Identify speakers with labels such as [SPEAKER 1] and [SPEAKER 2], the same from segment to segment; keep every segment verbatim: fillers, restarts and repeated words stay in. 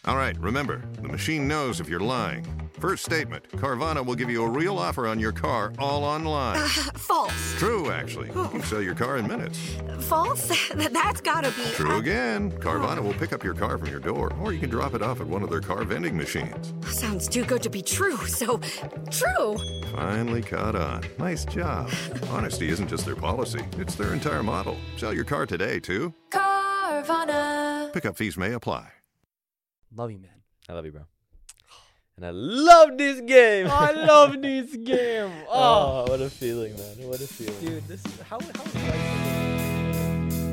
[SPEAKER 1] All right, remember, the machine knows if you're lying. First statement, Carvana will give you a real offer on your car all online.
[SPEAKER 2] Uh, false.
[SPEAKER 1] True, actually. You can sell your car in minutes.
[SPEAKER 2] False? That's gotta be...
[SPEAKER 1] True
[SPEAKER 2] uh,
[SPEAKER 1] again. Carvana will pick up your car from your door, or you can drop it off at one of their car vending machines.
[SPEAKER 2] Sounds too good to be true, so... True!
[SPEAKER 1] Finally caught on. Nice job. Honesty isn't just their policy, it's their entire model. Sell your car today, too.
[SPEAKER 2] Carvana.
[SPEAKER 1] Pickup fees may apply.
[SPEAKER 3] Love you, man.
[SPEAKER 4] I love you, bro. And I love this game.
[SPEAKER 3] I love this game.
[SPEAKER 4] Oh,
[SPEAKER 3] Oh,
[SPEAKER 4] what a feeling, man. What a feeling.
[SPEAKER 3] dude, this is how how is life?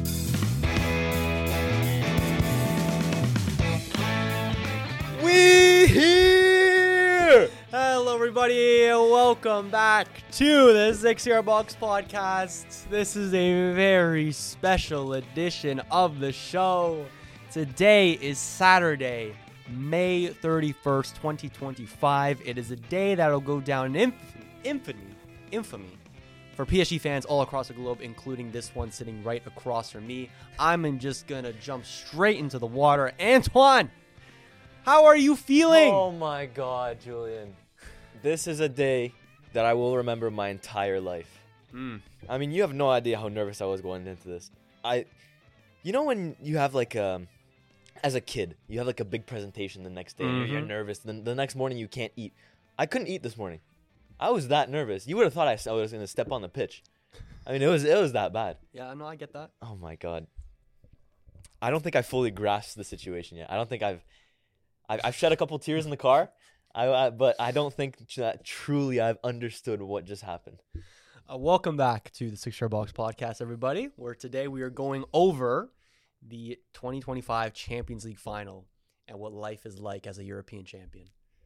[SPEAKER 4] We here.
[SPEAKER 3] Hello, everybody. Welcome back to the Six Yard Box Podcast. This is a very special edition of the show. Today is Saturday, May thirty-first, twenty twenty-five. It is a day that'll go down in inf- infamy, infamy for P S G fans all across the globe, including this one sitting right across from me. I'm just gonna jump straight into the water. Antoine, how are you feeling?
[SPEAKER 4] Oh my God, Julian. This is a day that I will remember my entire life.
[SPEAKER 3] Mm.
[SPEAKER 4] I mean, you have no idea how nervous I was going into this. I, you know when you have like um. As a kid, you have like a big presentation the next day. Mm-hmm. You're, you're nervous. Then the next morning you can't eat. I couldn't eat this morning. I was that nervous. You would have thought I, I was going to step on the pitch. I mean, it was it was that bad.
[SPEAKER 3] Yeah, no, I get that.
[SPEAKER 4] Oh my God. I don't think I fully grasped the situation yet. I don't think I've I've, I've shed a couple tears in the car, I, I but I don't think that truly I've understood what just happened.
[SPEAKER 3] Uh, welcome back to the Six Yard Box Podcast, everybody. Where today we are going over the twenty twenty-five Champions League final and what life is like as a European champion.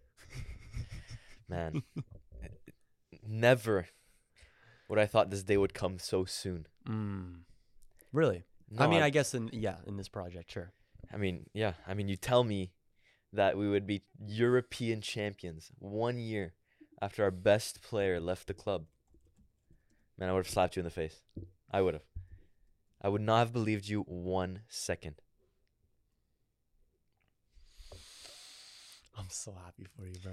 [SPEAKER 4] Man, never would I thought this day would come so soon.
[SPEAKER 3] Mm. Really?
[SPEAKER 4] No,
[SPEAKER 3] I mean,
[SPEAKER 4] I,
[SPEAKER 3] I guess in yeah, in this project, sure.
[SPEAKER 4] I mean, yeah. I mean, you tell me that we would be European champions one year after our best player left the club. Man, I would have slapped you in the face. I would have. I would not have believed you one second.
[SPEAKER 3] I'm so happy for you,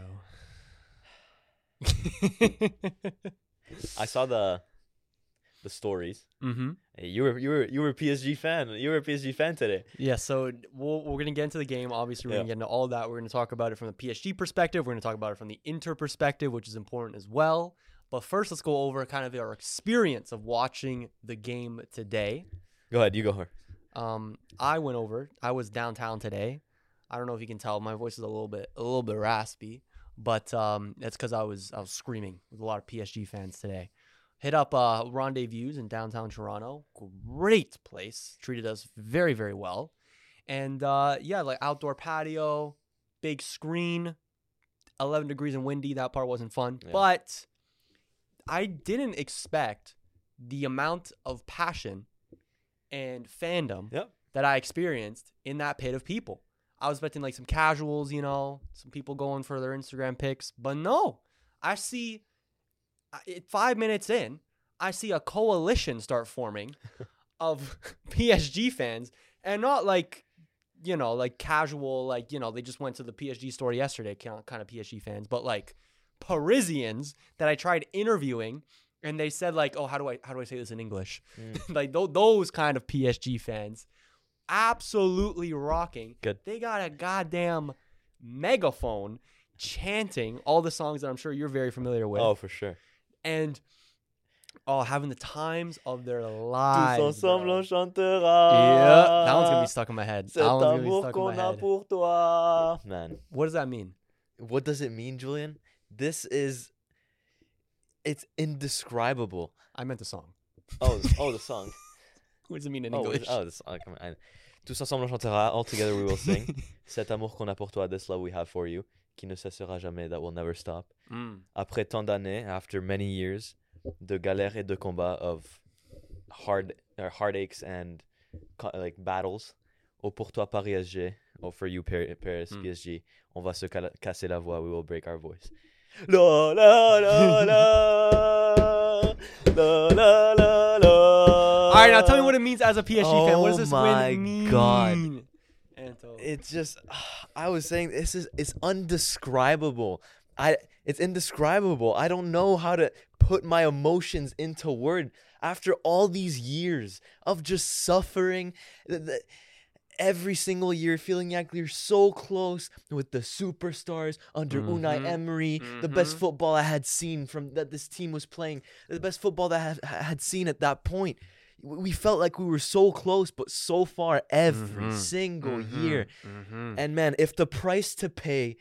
[SPEAKER 3] bro.
[SPEAKER 4] I saw the the stories.
[SPEAKER 3] Mm-hmm.
[SPEAKER 4] Hey, you were you were you were a P S G fan. You were a P S G fan today.
[SPEAKER 3] Yeah, so we'll, we're gonna get into the game. Obviously, we're
[SPEAKER 4] Yeah.
[SPEAKER 3] gonna get into all of that. We're gonna talk about it from the P S G perspective. We're gonna talk about it from the Inter perspective, which is important as well. But first, let's go over kind of our experience of watching the game today.
[SPEAKER 4] Go ahead, you go here.
[SPEAKER 3] Um, I went over. I was downtown today. I don't know if you can tell, my voice is a little bit, a little bit raspy, but um, that's because I was, I was screaming with a lot of P S G fans today. Hit up uh, Rendezvous in downtown Toronto. Great place. Treated us very, very well. And uh, yeah, like outdoor patio, big screen, eleven degrees and windy. That part wasn't fun,
[SPEAKER 4] Yeah.
[SPEAKER 3] but I didn't expect the amount of passion and fandom
[SPEAKER 4] Yep.
[SPEAKER 3] that I experienced in that pit of people. I was expecting like some casuals, you know, some people going for their Instagram pics, but no. I see I- five minutes in, I see a coalition start forming of P S G fans, and not like, you know, like casual, like, you know, they just went to the P S G store yesterday kind of P S G fans, but like Parisians that I tried interviewing. And they said like, oh, how do I how do I say this in English?
[SPEAKER 4] Mm.
[SPEAKER 3] like th- those kind of P S G fans, absolutely rocking.
[SPEAKER 4] Good.
[SPEAKER 3] They got a goddamn megaphone chanting all the songs that I'm sure you're very familiar with.
[SPEAKER 4] Oh, for sure.
[SPEAKER 3] And oh, having the times of their
[SPEAKER 4] Tous
[SPEAKER 3] lives.
[SPEAKER 4] ensemble
[SPEAKER 3] bro.
[SPEAKER 4] on chantera.
[SPEAKER 3] Yeah, that one's gonna be stuck in my head. That
[SPEAKER 4] Cet
[SPEAKER 3] one's gonna be
[SPEAKER 4] amour
[SPEAKER 3] stuck in my
[SPEAKER 4] qu'on a
[SPEAKER 3] head.
[SPEAKER 4] pour toi. Man,
[SPEAKER 3] What does that mean?
[SPEAKER 4] what does it mean, Julian? This is, it's indescribable.
[SPEAKER 3] I meant the song.
[SPEAKER 4] Oh, oh, the song.
[SPEAKER 3] What does it mean in
[SPEAKER 4] Oh,
[SPEAKER 3] English?
[SPEAKER 4] it's- oh, the song. Come on. Tous ensemble on chantera. All together we will sing. Cet amour qu'on a pour toi, this love we have for you, qui ne cessera jamais, that will never stop.
[SPEAKER 3] Mm.
[SPEAKER 4] Après tant d'années, after many years de galères et de combats, of hard uh, heartaches and co- like battles, oh pour toi Paris S G, oh for you Par- Paris
[SPEAKER 3] Mm.
[SPEAKER 4] P S G, on va se cala- casser la voix, we will break our voice. La la la la la la la la.
[SPEAKER 3] All right, now tell me what it means as a P S G fan. What does
[SPEAKER 4] Oh
[SPEAKER 3] this
[SPEAKER 4] my
[SPEAKER 3] win mean?
[SPEAKER 4] God.
[SPEAKER 3] Anto.
[SPEAKER 4] It's just, I was saying this is it's undescribable. I it's indescribable. I don't know how to put my emotions into word after all these years of just suffering. The, the, every single year feeling like you're so close with the superstars under
[SPEAKER 3] Mhm.
[SPEAKER 4] Unai Emery, the best
[SPEAKER 3] Mhm.
[SPEAKER 4] football I had seen from that this team was playing, the best football that I had, had seen at that point. We felt like we were so close, but so far every
[SPEAKER 3] Mhm.
[SPEAKER 4] single
[SPEAKER 3] Mhm.
[SPEAKER 4] year.
[SPEAKER 3] Mhm.
[SPEAKER 4] And man, if the price to pay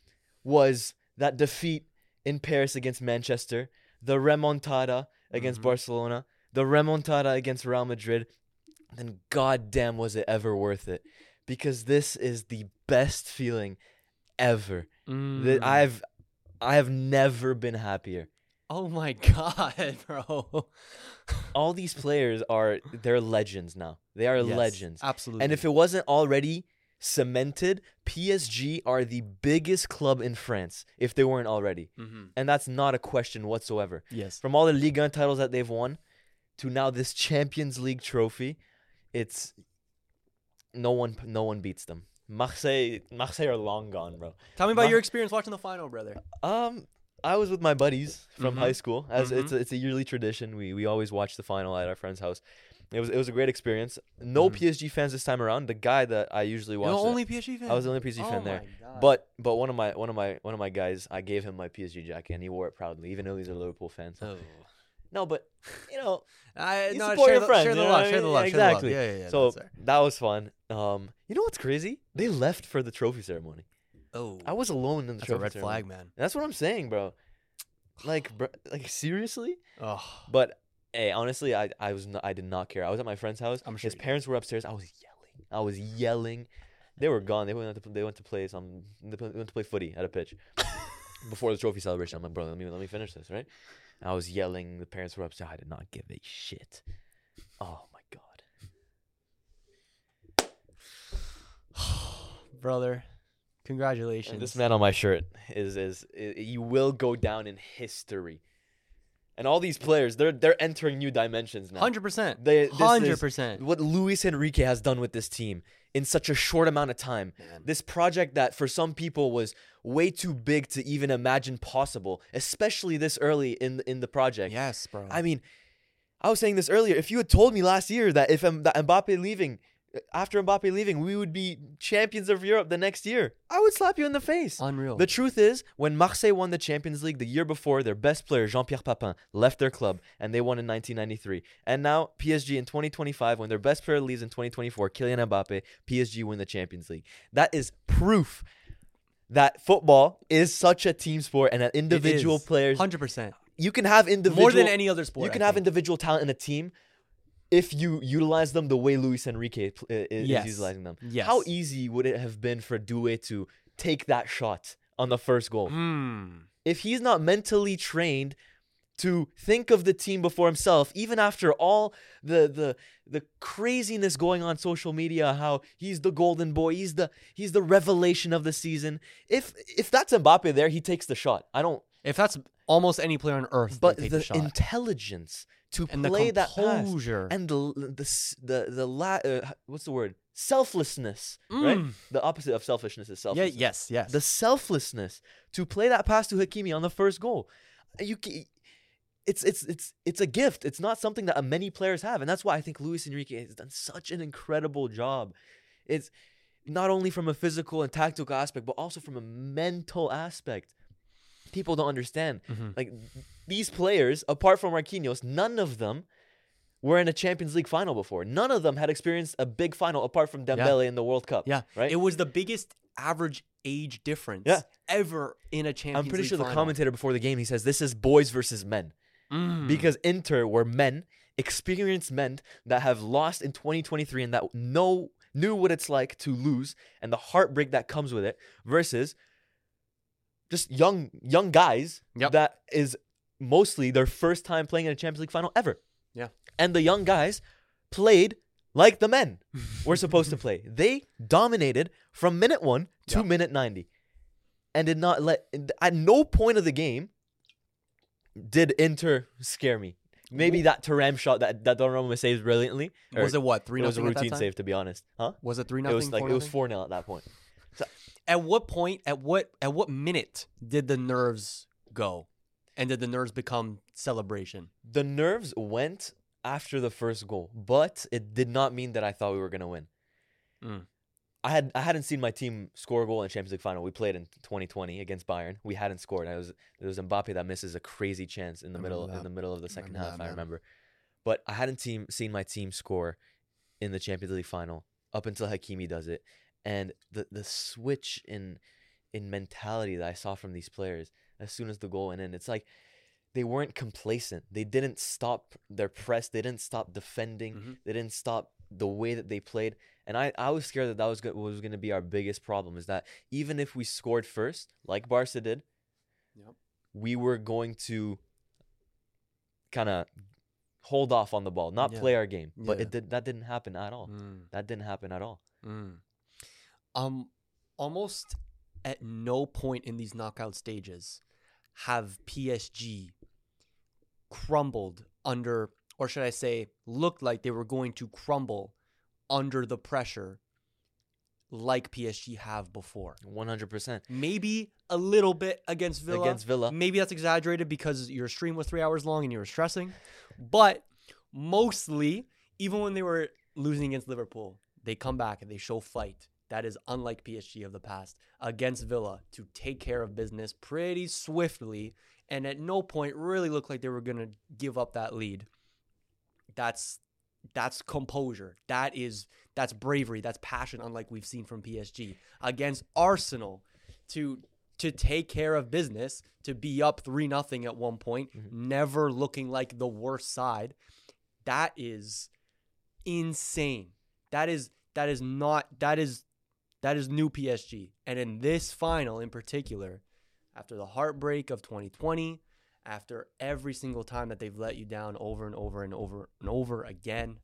[SPEAKER 4] was that defeat in Paris against Manchester, the remontada against
[SPEAKER 3] Mhm.
[SPEAKER 4] Barcelona, the remontada against Real Madrid, then goddamn was it ever worth it? Because this is the best feeling ever. That
[SPEAKER 3] Mm.
[SPEAKER 4] I've I have never been happier.
[SPEAKER 3] Oh my god, bro.
[SPEAKER 4] All these players are they're legends now. They are
[SPEAKER 3] Yes,
[SPEAKER 4] legends.
[SPEAKER 3] Absolutely.
[SPEAKER 4] And if it wasn't already cemented, P S G are the biggest club in France if they weren't already.
[SPEAKER 3] Mhm.
[SPEAKER 4] And that's not a question whatsoever.
[SPEAKER 3] Yes.
[SPEAKER 4] From all the Ligue one titles that they've won to now this Champions League trophy, it's no one no one beats them. Marseille Marseille are long gone, bro.
[SPEAKER 3] Tell me about
[SPEAKER 4] Ma-
[SPEAKER 3] your experience watching the final, brother.
[SPEAKER 4] Um I was with my buddies from
[SPEAKER 3] Mhm.
[SPEAKER 4] high school. As
[SPEAKER 3] Mhm.
[SPEAKER 4] it's a, it's a yearly tradition. We we always watch the final at our friend's house. It was it was a great experience. No
[SPEAKER 3] Mhm.
[SPEAKER 4] P S G fans this time around. The guy that I usually
[SPEAKER 3] You're
[SPEAKER 4] watch.
[SPEAKER 3] the
[SPEAKER 4] it-
[SPEAKER 3] only P S G fan.
[SPEAKER 4] I was the only P S G
[SPEAKER 3] oh
[SPEAKER 4] fan there.
[SPEAKER 3] my God.
[SPEAKER 4] But but one of my one of my one of my guys, I gave him my P S G jacket and he wore it proudly, even though he's a Liverpool fan. So.
[SPEAKER 3] oh.
[SPEAKER 4] No, but you know,
[SPEAKER 3] I
[SPEAKER 4] you
[SPEAKER 3] no,
[SPEAKER 4] support
[SPEAKER 3] share
[SPEAKER 4] your
[SPEAKER 3] the,
[SPEAKER 4] friends.
[SPEAKER 3] Share
[SPEAKER 4] you
[SPEAKER 3] the
[SPEAKER 4] know
[SPEAKER 3] love.
[SPEAKER 4] what I
[SPEAKER 3] Share the
[SPEAKER 4] mean?
[SPEAKER 3] love.
[SPEAKER 4] Yeah,
[SPEAKER 3] share the love.
[SPEAKER 4] exactly.
[SPEAKER 3] Yeah, yeah, yeah.
[SPEAKER 4] So
[SPEAKER 3] that's fair.
[SPEAKER 4] that was fun. Um, you know what's crazy? They left for the trophy ceremony.
[SPEAKER 3] Oh,
[SPEAKER 4] I was alone in the
[SPEAKER 3] that's a
[SPEAKER 4] trophy
[SPEAKER 3] red
[SPEAKER 4] ceremony.
[SPEAKER 3] flag, man.
[SPEAKER 4] That's what I'm saying, bro. Like, bro, like seriously.
[SPEAKER 3] Oh,
[SPEAKER 4] But hey, honestly, I I was not, I did not care. I was at my friend's house.
[SPEAKER 3] I'm sure
[SPEAKER 4] His
[SPEAKER 3] you did.
[SPEAKER 4] parents were upstairs. I was yelling. I was yelling. They were gone. They went to they went to play some. They went to play footy at a pitch before the trophy celebration. I'm like, bro, let me let me finish this, right? I was yelling. The parents were upstairs. I did not give a shit. Oh my god.
[SPEAKER 3] brother, congratulations.
[SPEAKER 4] And this man on my shirt is, is is you will go down in history. And all these players, they're they're entering new dimensions now.
[SPEAKER 3] Hundred percent.
[SPEAKER 4] They- this
[SPEAKER 3] Hundred
[SPEAKER 4] is
[SPEAKER 3] percent.
[SPEAKER 4] What Luis Enrique has done with this team in such a short amount of time.
[SPEAKER 3] Man.
[SPEAKER 4] This project that for some people was way too big to even imagine possible, especially this early in in the project.
[SPEAKER 3] Yes, bro.
[SPEAKER 4] I mean, I was saying this earlier. If you had told me last year that if M- that Mbappe leaving, after Mbappe leaving, we would be champions of Europe the next year, I would slap you in the face.
[SPEAKER 3] Unreal.
[SPEAKER 4] The truth is, when Marseille won the Champions League the year before, their best player, Jean-Pierre Papin, left their club, and they won in nineteen ninety-three. And now, P S G in twenty twenty-five, when their best player leaves in twenty twenty-four, Kylian Mbappe, P S G win the Champions League. That is proof that football is such a team sport and that individual players,
[SPEAKER 3] Hundred percent.
[SPEAKER 4] you can have individual...
[SPEAKER 3] More than any other sport.
[SPEAKER 4] You can
[SPEAKER 3] I
[SPEAKER 4] have
[SPEAKER 3] think.
[SPEAKER 4] individual talent in a team if you utilize them the way Luis Enrique pl- i- is
[SPEAKER 3] Yes.
[SPEAKER 4] utilizing them.
[SPEAKER 3] Yes.
[SPEAKER 4] How easy would it have been for Doué to take that shot on the first goal?
[SPEAKER 3] Mm.
[SPEAKER 4] If he's not mentally trained to think of the team before himself, even after all the the the craziness going on social media, how he's the golden boy, he's the he's the revelation of the season. If if that's Mbappe there, he takes the shot. I don't.
[SPEAKER 3] If that's almost any player on earth,
[SPEAKER 4] But
[SPEAKER 3] they take
[SPEAKER 4] the
[SPEAKER 3] the shot.
[SPEAKER 4] intelligence to
[SPEAKER 3] And the
[SPEAKER 4] play that pass
[SPEAKER 3] composure.
[SPEAKER 4] and the the s- the the la- uh, what's the word? Selflessness, right?
[SPEAKER 3] Mm.
[SPEAKER 4] The opposite of selfishness is
[SPEAKER 3] yeah.
[SPEAKER 4] selflessness.
[SPEAKER 3] Yes. Yes.
[SPEAKER 4] The selflessness to play that pass to Hakimi on the first goal. You ca- it's it's it's it's a gift. It's not something that many players have, and that's why I think Luis Enrique has done such an incredible job. It's not only from a physical and tactical aspect, but also from a mental aspect. People don't understand.
[SPEAKER 3] Mhm.
[SPEAKER 4] Like these players, apart from Marquinhos, none of them were in a Champions League final before. None of them had experienced a big final apart from Dembele in the World Cup.
[SPEAKER 3] Yeah.
[SPEAKER 4] right.
[SPEAKER 3] It was the biggest average age difference
[SPEAKER 4] Yeah.
[SPEAKER 3] ever in a Champions
[SPEAKER 4] I'm pretty
[SPEAKER 3] League
[SPEAKER 4] sure the
[SPEAKER 3] final.
[SPEAKER 4] commentator before the game, he says this is boys versus men.
[SPEAKER 3] Mm.
[SPEAKER 4] Because Inter were men, experienced men that have lost in twenty twenty-three and that know knew what it's like to lose and the heartbreak that comes with it, versus just young young guys
[SPEAKER 3] Yep.
[SPEAKER 4] that is mostly their first time playing in a Champions League final ever.
[SPEAKER 3] Yeah.
[SPEAKER 4] And the young guys played like the men were supposed to play. They dominated from minute one to
[SPEAKER 3] Yep.
[SPEAKER 4] minute ninety and did not let, at no point of the game did Inter scare me. Maybe that Thuram shot that, that Donnarumma saves brilliantly. or
[SPEAKER 3] Was it what three?
[SPEAKER 4] It was a
[SPEAKER 3] nothing at that
[SPEAKER 4] routine
[SPEAKER 3] time?
[SPEAKER 4] save, to be honest. Huh?
[SPEAKER 3] Was it three
[SPEAKER 4] It
[SPEAKER 3] nothing?
[SPEAKER 4] was like
[SPEAKER 3] four
[SPEAKER 4] it was
[SPEAKER 3] nothing?
[SPEAKER 4] four nil at that point.
[SPEAKER 3] At what point? At what? At what minute did the nerves go, and did the nerves become celebration?
[SPEAKER 4] The nerves went after the first goal, but it did not mean that I thought we were gonna win.
[SPEAKER 3] Mm.
[SPEAKER 4] I had I hadn't seen my team score a goal in Champions League final. We played in twenty twenty against Bayern. We hadn't scored. I was it was Mbappe that misses a crazy chance in the
[SPEAKER 3] I
[SPEAKER 4] middle
[SPEAKER 3] remember
[SPEAKER 4] in
[SPEAKER 3] that.
[SPEAKER 4] the middle of the second
[SPEAKER 3] Remember
[SPEAKER 4] half.
[SPEAKER 3] that,
[SPEAKER 4] I
[SPEAKER 3] man.
[SPEAKER 4] remember, but I hadn't team, seen my team score in the Champions League final up until Hakimi does it, and the the switch in in mentality that I saw from these players as soon as the goal went in. It's like they weren't complacent. They didn't stop their press. They didn't stop defending.
[SPEAKER 3] Mhm.
[SPEAKER 4] They didn't stop the way that they played. And I, I was scared that that was go- was going to be our biggest problem, is that even if we scored first, like Barca did,
[SPEAKER 3] Yep.
[SPEAKER 4] we were going to kind of hold off on the ball, not
[SPEAKER 3] Yeah.
[SPEAKER 4] play our game. But
[SPEAKER 3] Yeah.
[SPEAKER 4] it did that didn't happen at all.
[SPEAKER 3] Mm.
[SPEAKER 4] That didn't happen at all.
[SPEAKER 3] Mm. Um, almost at no point in these knockout stages have P S G crumbled under, or should I say, looked like they were going to crumble under the pressure like P S G have before.
[SPEAKER 4] one hundred percent.
[SPEAKER 3] Maybe a little bit against Villa.
[SPEAKER 4] Against Villa.
[SPEAKER 3] Maybe that's exaggerated because your stream was three hours long and you were stressing. But mostly, even when they were losing against Liverpool, they come back and they show fight. That is unlike P S G of the past. Against Villa, to take care of business pretty swiftly and at no point really looked like they were going to give up that lead. That's that's composure. That is that's bravery. That's passion, unlike we've seen from P S G. Against Arsenal, to to take care of business, to be up three nothing at one point,
[SPEAKER 4] Mm-hmm.
[SPEAKER 3] never looking like the worst side. That is insane. That is that is not that is that is new P S G. And in this final in particular, after the heartbreak of twenty twenty, after every single time that they've let you down over and over and over and over again,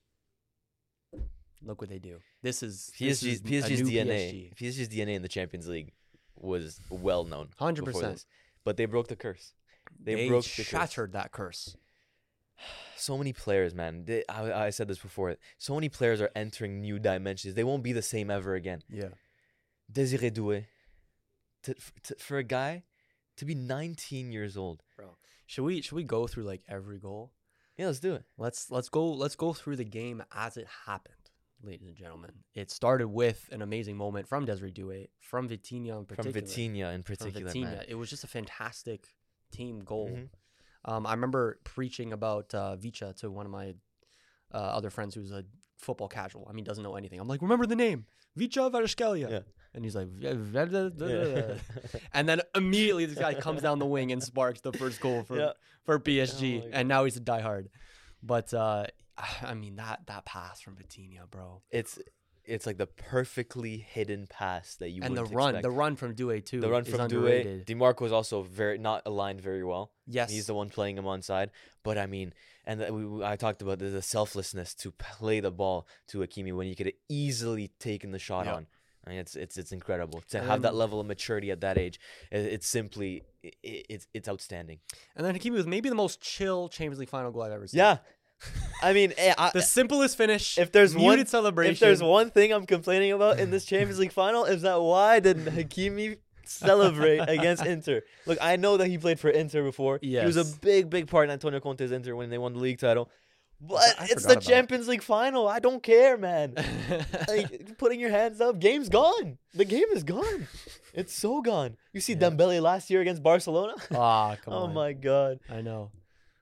[SPEAKER 3] look what they do. This is
[SPEAKER 4] P S G's,
[SPEAKER 3] this is a
[SPEAKER 4] P S G's
[SPEAKER 3] new
[SPEAKER 4] D N A.
[SPEAKER 3] P S G.
[SPEAKER 4] P S G's D N A in the Champions League was well known.
[SPEAKER 3] one hundred
[SPEAKER 4] before
[SPEAKER 3] percent.
[SPEAKER 4] this. But they broke the curse. They,
[SPEAKER 3] They
[SPEAKER 4] broke the curse.
[SPEAKER 3] shattered that curse.
[SPEAKER 4] So many players, man. They, I, I said this before. So many players are entering new dimensions. They won't be the same ever again.
[SPEAKER 3] Yeah.
[SPEAKER 4] Desiree Doué, to, to, for a guy to be nineteen years old.
[SPEAKER 3] Bro. Should we should we go through like every goal?
[SPEAKER 4] Yeah, let's do it.
[SPEAKER 3] Let's let's go let's go through the game as it happened, ladies and gentlemen. It started with an amazing moment from Desiree Doué, from Vitinha in
[SPEAKER 4] From
[SPEAKER 3] particular.
[SPEAKER 4] Vitinha in
[SPEAKER 3] From
[SPEAKER 4] particular,
[SPEAKER 3] Vitinha.
[SPEAKER 4] man.
[SPEAKER 3] It was just a fantastic team goal.
[SPEAKER 4] Mhm.
[SPEAKER 3] Um, I remember preaching about uh, Vicha to one of my uh, other friends who's a football casual. I mean, doesn't know anything. I'm like, remember the name, Vicha Varashkelia.
[SPEAKER 4] Yeah.
[SPEAKER 3] And he's like, "Yeah, blah, blah, blah,
[SPEAKER 4] Yeah.
[SPEAKER 3] blah." And then immediately this guy comes down the wing and sparks the first goal for
[SPEAKER 4] Yeah.
[SPEAKER 3] for P S G,
[SPEAKER 4] Oh my
[SPEAKER 3] and now he's a diehard. But uh, I mean that that pass from Vitinha, bro,
[SPEAKER 4] It's it's like the perfectly hidden pass that you
[SPEAKER 3] and the
[SPEAKER 4] wouldn't
[SPEAKER 3] run,
[SPEAKER 4] expect.
[SPEAKER 3] the run from Doué too.
[SPEAKER 4] The run
[SPEAKER 3] is
[SPEAKER 4] from Doué.
[SPEAKER 3] underrated.
[SPEAKER 4] DeMarco was also very not aligned very well.
[SPEAKER 3] Yes,
[SPEAKER 4] He's the one playing him on side. But I mean, and the, we, we- I talked about the, the selflessness to play the ball to Hakimi when you could have easily taken the shot
[SPEAKER 3] Yep.
[SPEAKER 4] on. I mean, it's it's it's incredible to
[SPEAKER 3] And
[SPEAKER 4] have that
[SPEAKER 3] then-
[SPEAKER 4] level of maturity at that age. It, it's simply it, it's it's outstanding.
[SPEAKER 3] And then Hakimi was maybe the most chill Champions League final goal I've ever seen.
[SPEAKER 4] Yeah, I mean, eh, I,
[SPEAKER 3] The simplest finish.
[SPEAKER 4] if there's
[SPEAKER 3] muted
[SPEAKER 4] one
[SPEAKER 3] celebration.
[SPEAKER 4] if there's one thing I'm complaining about in this Champions League final is that why did Hakimi celebrate against Inter? Look, I know that he played for Inter before. He was
[SPEAKER 3] Yes.
[SPEAKER 4] a big, big part in Antonio Conte's Inter when they won the league title. But
[SPEAKER 3] I
[SPEAKER 4] it's
[SPEAKER 3] forgot
[SPEAKER 4] the
[SPEAKER 3] about it.
[SPEAKER 4] Champions League final. I don't care, man. Like, putting your hands up, game's gone. The game is gone. It's so gone. You see
[SPEAKER 3] Yeah.
[SPEAKER 4] Dembele last year against Barcelona?
[SPEAKER 3] Ah, come
[SPEAKER 4] Oh
[SPEAKER 3] on.
[SPEAKER 4] my God.
[SPEAKER 3] I know.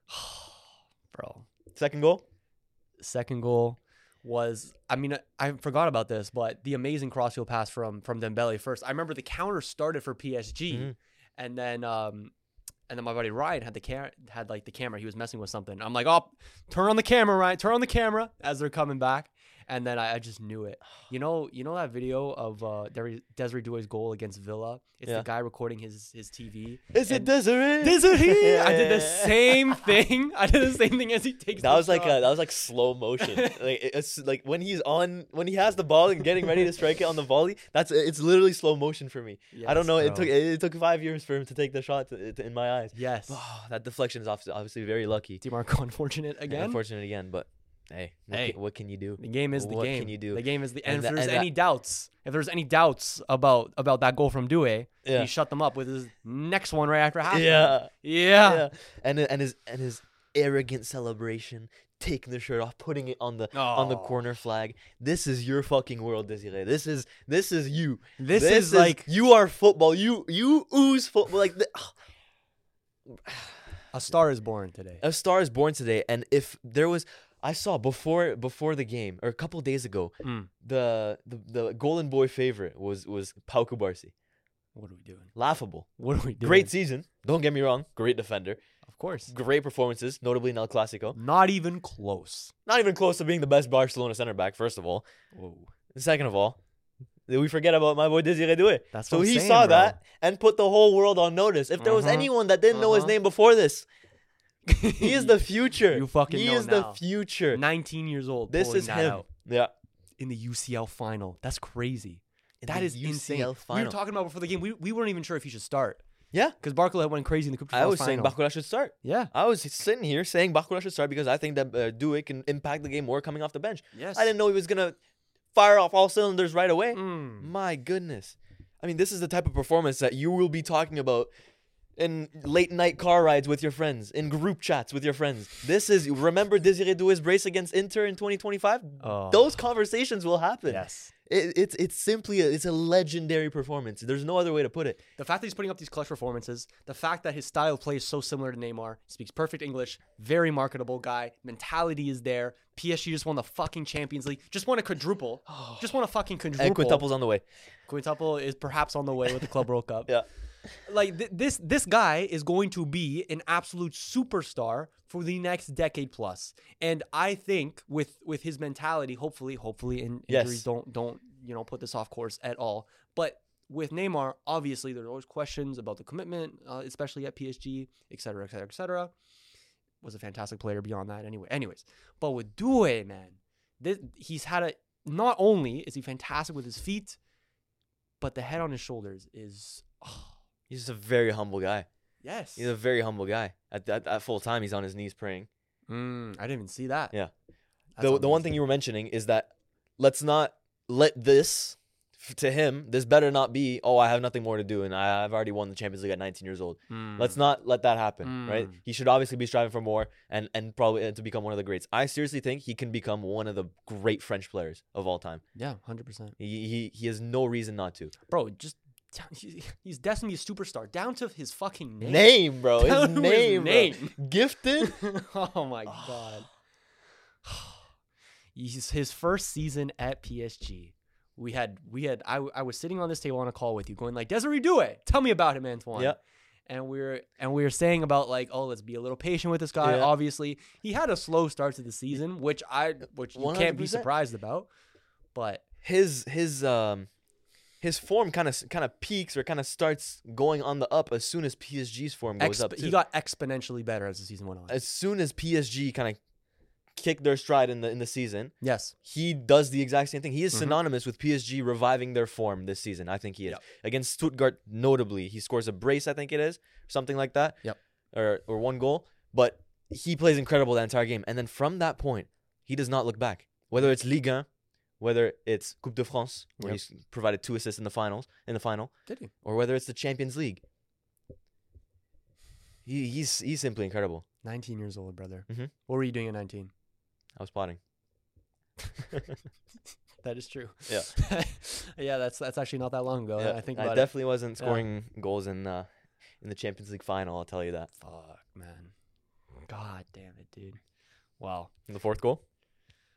[SPEAKER 3] Bro.
[SPEAKER 4] Second goal?
[SPEAKER 3] Second goal was, I mean, I, I forgot about this, but the amazing crossfield pass from from Dembele first. I remember the counter started for P S G,
[SPEAKER 4] Mhm.
[SPEAKER 3] and then um, and then my buddy Ryan had the cam- had like the camera. He was messing with something. I'm like, oh, turn on the camera, Ryan. Turn on the camera as they're coming back. and then I, I just knew it. You know, you know that video of uh, Desiree, Desiree Doué's goal against Villa. It's
[SPEAKER 4] Yeah.
[SPEAKER 3] the guy recording his his T V.
[SPEAKER 4] Is it
[SPEAKER 3] and-
[SPEAKER 4] Desiree?
[SPEAKER 3] Desiree! I did the
[SPEAKER 4] Yeah.
[SPEAKER 3] same thing. I did the same thing as he takes.
[SPEAKER 4] That
[SPEAKER 3] the
[SPEAKER 4] was like
[SPEAKER 3] shot.
[SPEAKER 4] a, that was like slow motion. like it- it's like when he's on when he has the ball and getting ready to strike it on the volley. That's it's literally slow motion for me. I don't
[SPEAKER 3] Yes,
[SPEAKER 4] know. It
[SPEAKER 3] bro.
[SPEAKER 4] took it, took five years for him to take the shot to, to, in my eyes.
[SPEAKER 3] Yes.
[SPEAKER 4] Oh, that deflection is obviously, obviously very lucky.
[SPEAKER 3] DeMarco unfortunate
[SPEAKER 4] And
[SPEAKER 3] again.
[SPEAKER 4] Unfortunate again, but hey, what,
[SPEAKER 3] Hey.
[SPEAKER 4] Can, what can you do?
[SPEAKER 3] The game is the
[SPEAKER 4] What
[SPEAKER 3] game.
[SPEAKER 4] can you do?
[SPEAKER 3] The game is the and,
[SPEAKER 4] And
[SPEAKER 3] if
[SPEAKER 4] tha-
[SPEAKER 3] there's
[SPEAKER 4] and that-
[SPEAKER 3] any doubts, if there's any doubts about about that goal from Doué,
[SPEAKER 4] Yeah.
[SPEAKER 3] he shut them up with his next one right after half.
[SPEAKER 4] Yeah.
[SPEAKER 3] Yeah.
[SPEAKER 4] Yeah, and and his and his arrogant celebration, taking the shirt off, putting it on the on the
[SPEAKER 3] Oh.
[SPEAKER 4] corner flag. This is your fucking world, Desiree. This is this is you.
[SPEAKER 3] This is like-
[SPEAKER 4] you are football. You you ooze football. Like the,
[SPEAKER 3] A star is born today.
[SPEAKER 4] a star is born today. And if there was, I saw before before the game or a couple days ago,
[SPEAKER 3] Mm.
[SPEAKER 4] the, the the Golden Boy favorite was was Pau Kubarsi.
[SPEAKER 3] What are we doing?
[SPEAKER 4] Laughable.
[SPEAKER 3] What are we doing?
[SPEAKER 4] Great season. Don't get me wrong. Great defender.
[SPEAKER 3] Of course.
[SPEAKER 4] Great performances, notably in El Clasico.
[SPEAKER 3] Not even close.
[SPEAKER 4] Not even close to being the best Barcelona center back, first of all.
[SPEAKER 3] Whoa.
[SPEAKER 4] Second of all, did we forget about my boy Desiree Doué?
[SPEAKER 3] That's
[SPEAKER 4] So
[SPEAKER 3] what I'm
[SPEAKER 4] he
[SPEAKER 3] saying,
[SPEAKER 4] saw
[SPEAKER 3] bro.
[SPEAKER 4] that and put the whole world on notice. If there was
[SPEAKER 3] Uh-huh.
[SPEAKER 4] anyone that didn't know his
[SPEAKER 3] Uh-huh.
[SPEAKER 4] name before this, he is the future.
[SPEAKER 3] You fucking
[SPEAKER 4] he
[SPEAKER 3] know
[SPEAKER 4] is
[SPEAKER 3] now.
[SPEAKER 4] the future.
[SPEAKER 3] nineteen years old.
[SPEAKER 4] This
[SPEAKER 3] pulling
[SPEAKER 4] is
[SPEAKER 3] that
[SPEAKER 4] him.
[SPEAKER 3] out
[SPEAKER 4] Yeah.
[SPEAKER 3] in the U C L final. That's crazy.
[SPEAKER 4] In
[SPEAKER 3] That
[SPEAKER 4] the
[SPEAKER 3] is
[SPEAKER 4] U C
[SPEAKER 3] insane.
[SPEAKER 4] L
[SPEAKER 3] We
[SPEAKER 4] final.
[SPEAKER 3] were talking about before the game. We, we weren't even sure if he should start
[SPEAKER 4] Yeah.
[SPEAKER 3] because Barcola went crazy in the Coupe de
[SPEAKER 4] I
[SPEAKER 3] France
[SPEAKER 4] was saying
[SPEAKER 3] final.
[SPEAKER 4] Bakula should start.
[SPEAKER 3] Yeah.
[SPEAKER 4] I was sitting here saying Bakula should start because I think that uh, Doué can impact the game more coming off the bench.
[SPEAKER 3] Yes.
[SPEAKER 4] I didn't know he was going to fire off all cylinders right away.
[SPEAKER 3] Mm.
[SPEAKER 4] My goodness. I mean, this is the type of performance that you will be talking about in late night car rides with your friends, in group chats with your friends. This is, remember Desiree Doué's brace against Inter in twenty twenty-five?
[SPEAKER 3] Oh.
[SPEAKER 4] Those conversations will happen.
[SPEAKER 3] Yes.
[SPEAKER 4] It, it's it's simply, a, it's a legendary performance. There's no other way to put it.
[SPEAKER 3] The fact that he's putting up these clutch performances, the fact that his style of play is so similar to Neymar, speaks perfect English, very marketable guy, mentality is there. P S G just won the fucking Champions League, just won a quadruple, just won a fucking quadruple.
[SPEAKER 4] And quintuple's on the way.
[SPEAKER 3] Quintuple is perhaps on the way with the Club World Cup.
[SPEAKER 4] Yeah.
[SPEAKER 3] Like th- this, this guy is going to be an absolute superstar for the next decade plus. And I think with with his mentality, hopefully, hopefully, in
[SPEAKER 4] Yes.
[SPEAKER 3] injuries don't don't you know put this off course at all. But with Neymar, obviously, there's always questions about the commitment, uh, especially at P S G, et cetera, et cetera, et cetera. Was a fantastic player beyond that, anyway. Anyways, but with Doué, man, this, he's had a. Not only is he fantastic with his feet, but the head on his shoulders is. Oh,
[SPEAKER 4] He's just a very humble guy.
[SPEAKER 3] yes.
[SPEAKER 4] He's a very humble guy. At that at full time, he's on his knees praying.
[SPEAKER 3] Mm, I didn't even see that.
[SPEAKER 4] Yeah.
[SPEAKER 3] That's
[SPEAKER 4] The, the one
[SPEAKER 3] amazing.
[SPEAKER 4] thing you were mentioning is that let's not let this, f- to him, this better not be, oh, I have nothing more to do and I, I've already won the Champions League at nineteen years old.
[SPEAKER 3] Mm.
[SPEAKER 4] Let's not let that happen, right?
[SPEAKER 3] Mm.
[SPEAKER 4] He should obviously be striving for more and, and probably uh, to become one of the greats. I seriously think he can become one of the great French players of all time.
[SPEAKER 3] Yeah, one hundred percent.
[SPEAKER 4] He, he, he has no reason not to.
[SPEAKER 3] Bro, just. he- He's destined to be a superstar down to his fucking name.
[SPEAKER 4] Name, bro. His
[SPEAKER 3] Down to his
[SPEAKER 4] name. bro.
[SPEAKER 3] name.
[SPEAKER 4] Gifted.
[SPEAKER 3] Oh my god. He's his first season at P S G. We had we had I, I was sitting on this table on a call with you going like Desiree Doué, tell me about him, Antoine.
[SPEAKER 4] Yeah.
[SPEAKER 3] And we are and we were saying about like, oh, let's be a little patient with this guy.
[SPEAKER 4] Yeah.
[SPEAKER 3] Obviously, he had a slow start to the season, which I which you can't be
[SPEAKER 4] one hundred percent.
[SPEAKER 3] surprised about. But
[SPEAKER 4] his his um his form kind of kind of peaks or kind of starts going on the up as soon as P S G's form goes
[SPEAKER 3] exp-
[SPEAKER 4] up too.
[SPEAKER 3] he got exponentially better as the season went on.
[SPEAKER 4] As soon as P S G kind of kicked their stride in the in the season,
[SPEAKER 3] yes.
[SPEAKER 4] he does the exact same thing. He is
[SPEAKER 3] Mhm.
[SPEAKER 4] synonymous with P S G reviving their form this season. I think he is.
[SPEAKER 3] Yep.
[SPEAKER 4] Against Stuttgart, notably, he scores a brace, I think it is, something like that.
[SPEAKER 3] Yep.
[SPEAKER 4] Or or one goal, but he plays incredible that entire game. And then from that point, he does not look back. Whether it's Ligue one, whether it's Coupe de France, where
[SPEAKER 3] Yep.
[SPEAKER 4] he's provided two assists in the finals, in the final,
[SPEAKER 3] Did he?
[SPEAKER 4] or whether it's the Champions League. He, he's he's simply incredible.
[SPEAKER 3] nineteen years old, brother.
[SPEAKER 4] Mhm.
[SPEAKER 3] What were you doing at nineteen?
[SPEAKER 4] I was plotting.
[SPEAKER 3] That is true.
[SPEAKER 4] Yeah.
[SPEAKER 3] Yeah, that's that's actually not that long ago.
[SPEAKER 4] Yeah,
[SPEAKER 3] I think
[SPEAKER 4] I
[SPEAKER 3] about
[SPEAKER 4] definitely wasn't
[SPEAKER 3] Yeah.
[SPEAKER 4] scoring goals in uh, in the Champions League final. I'll tell you that.
[SPEAKER 3] it. Fuck, man. God damn it, dude. Wow.
[SPEAKER 4] In the fourth goal,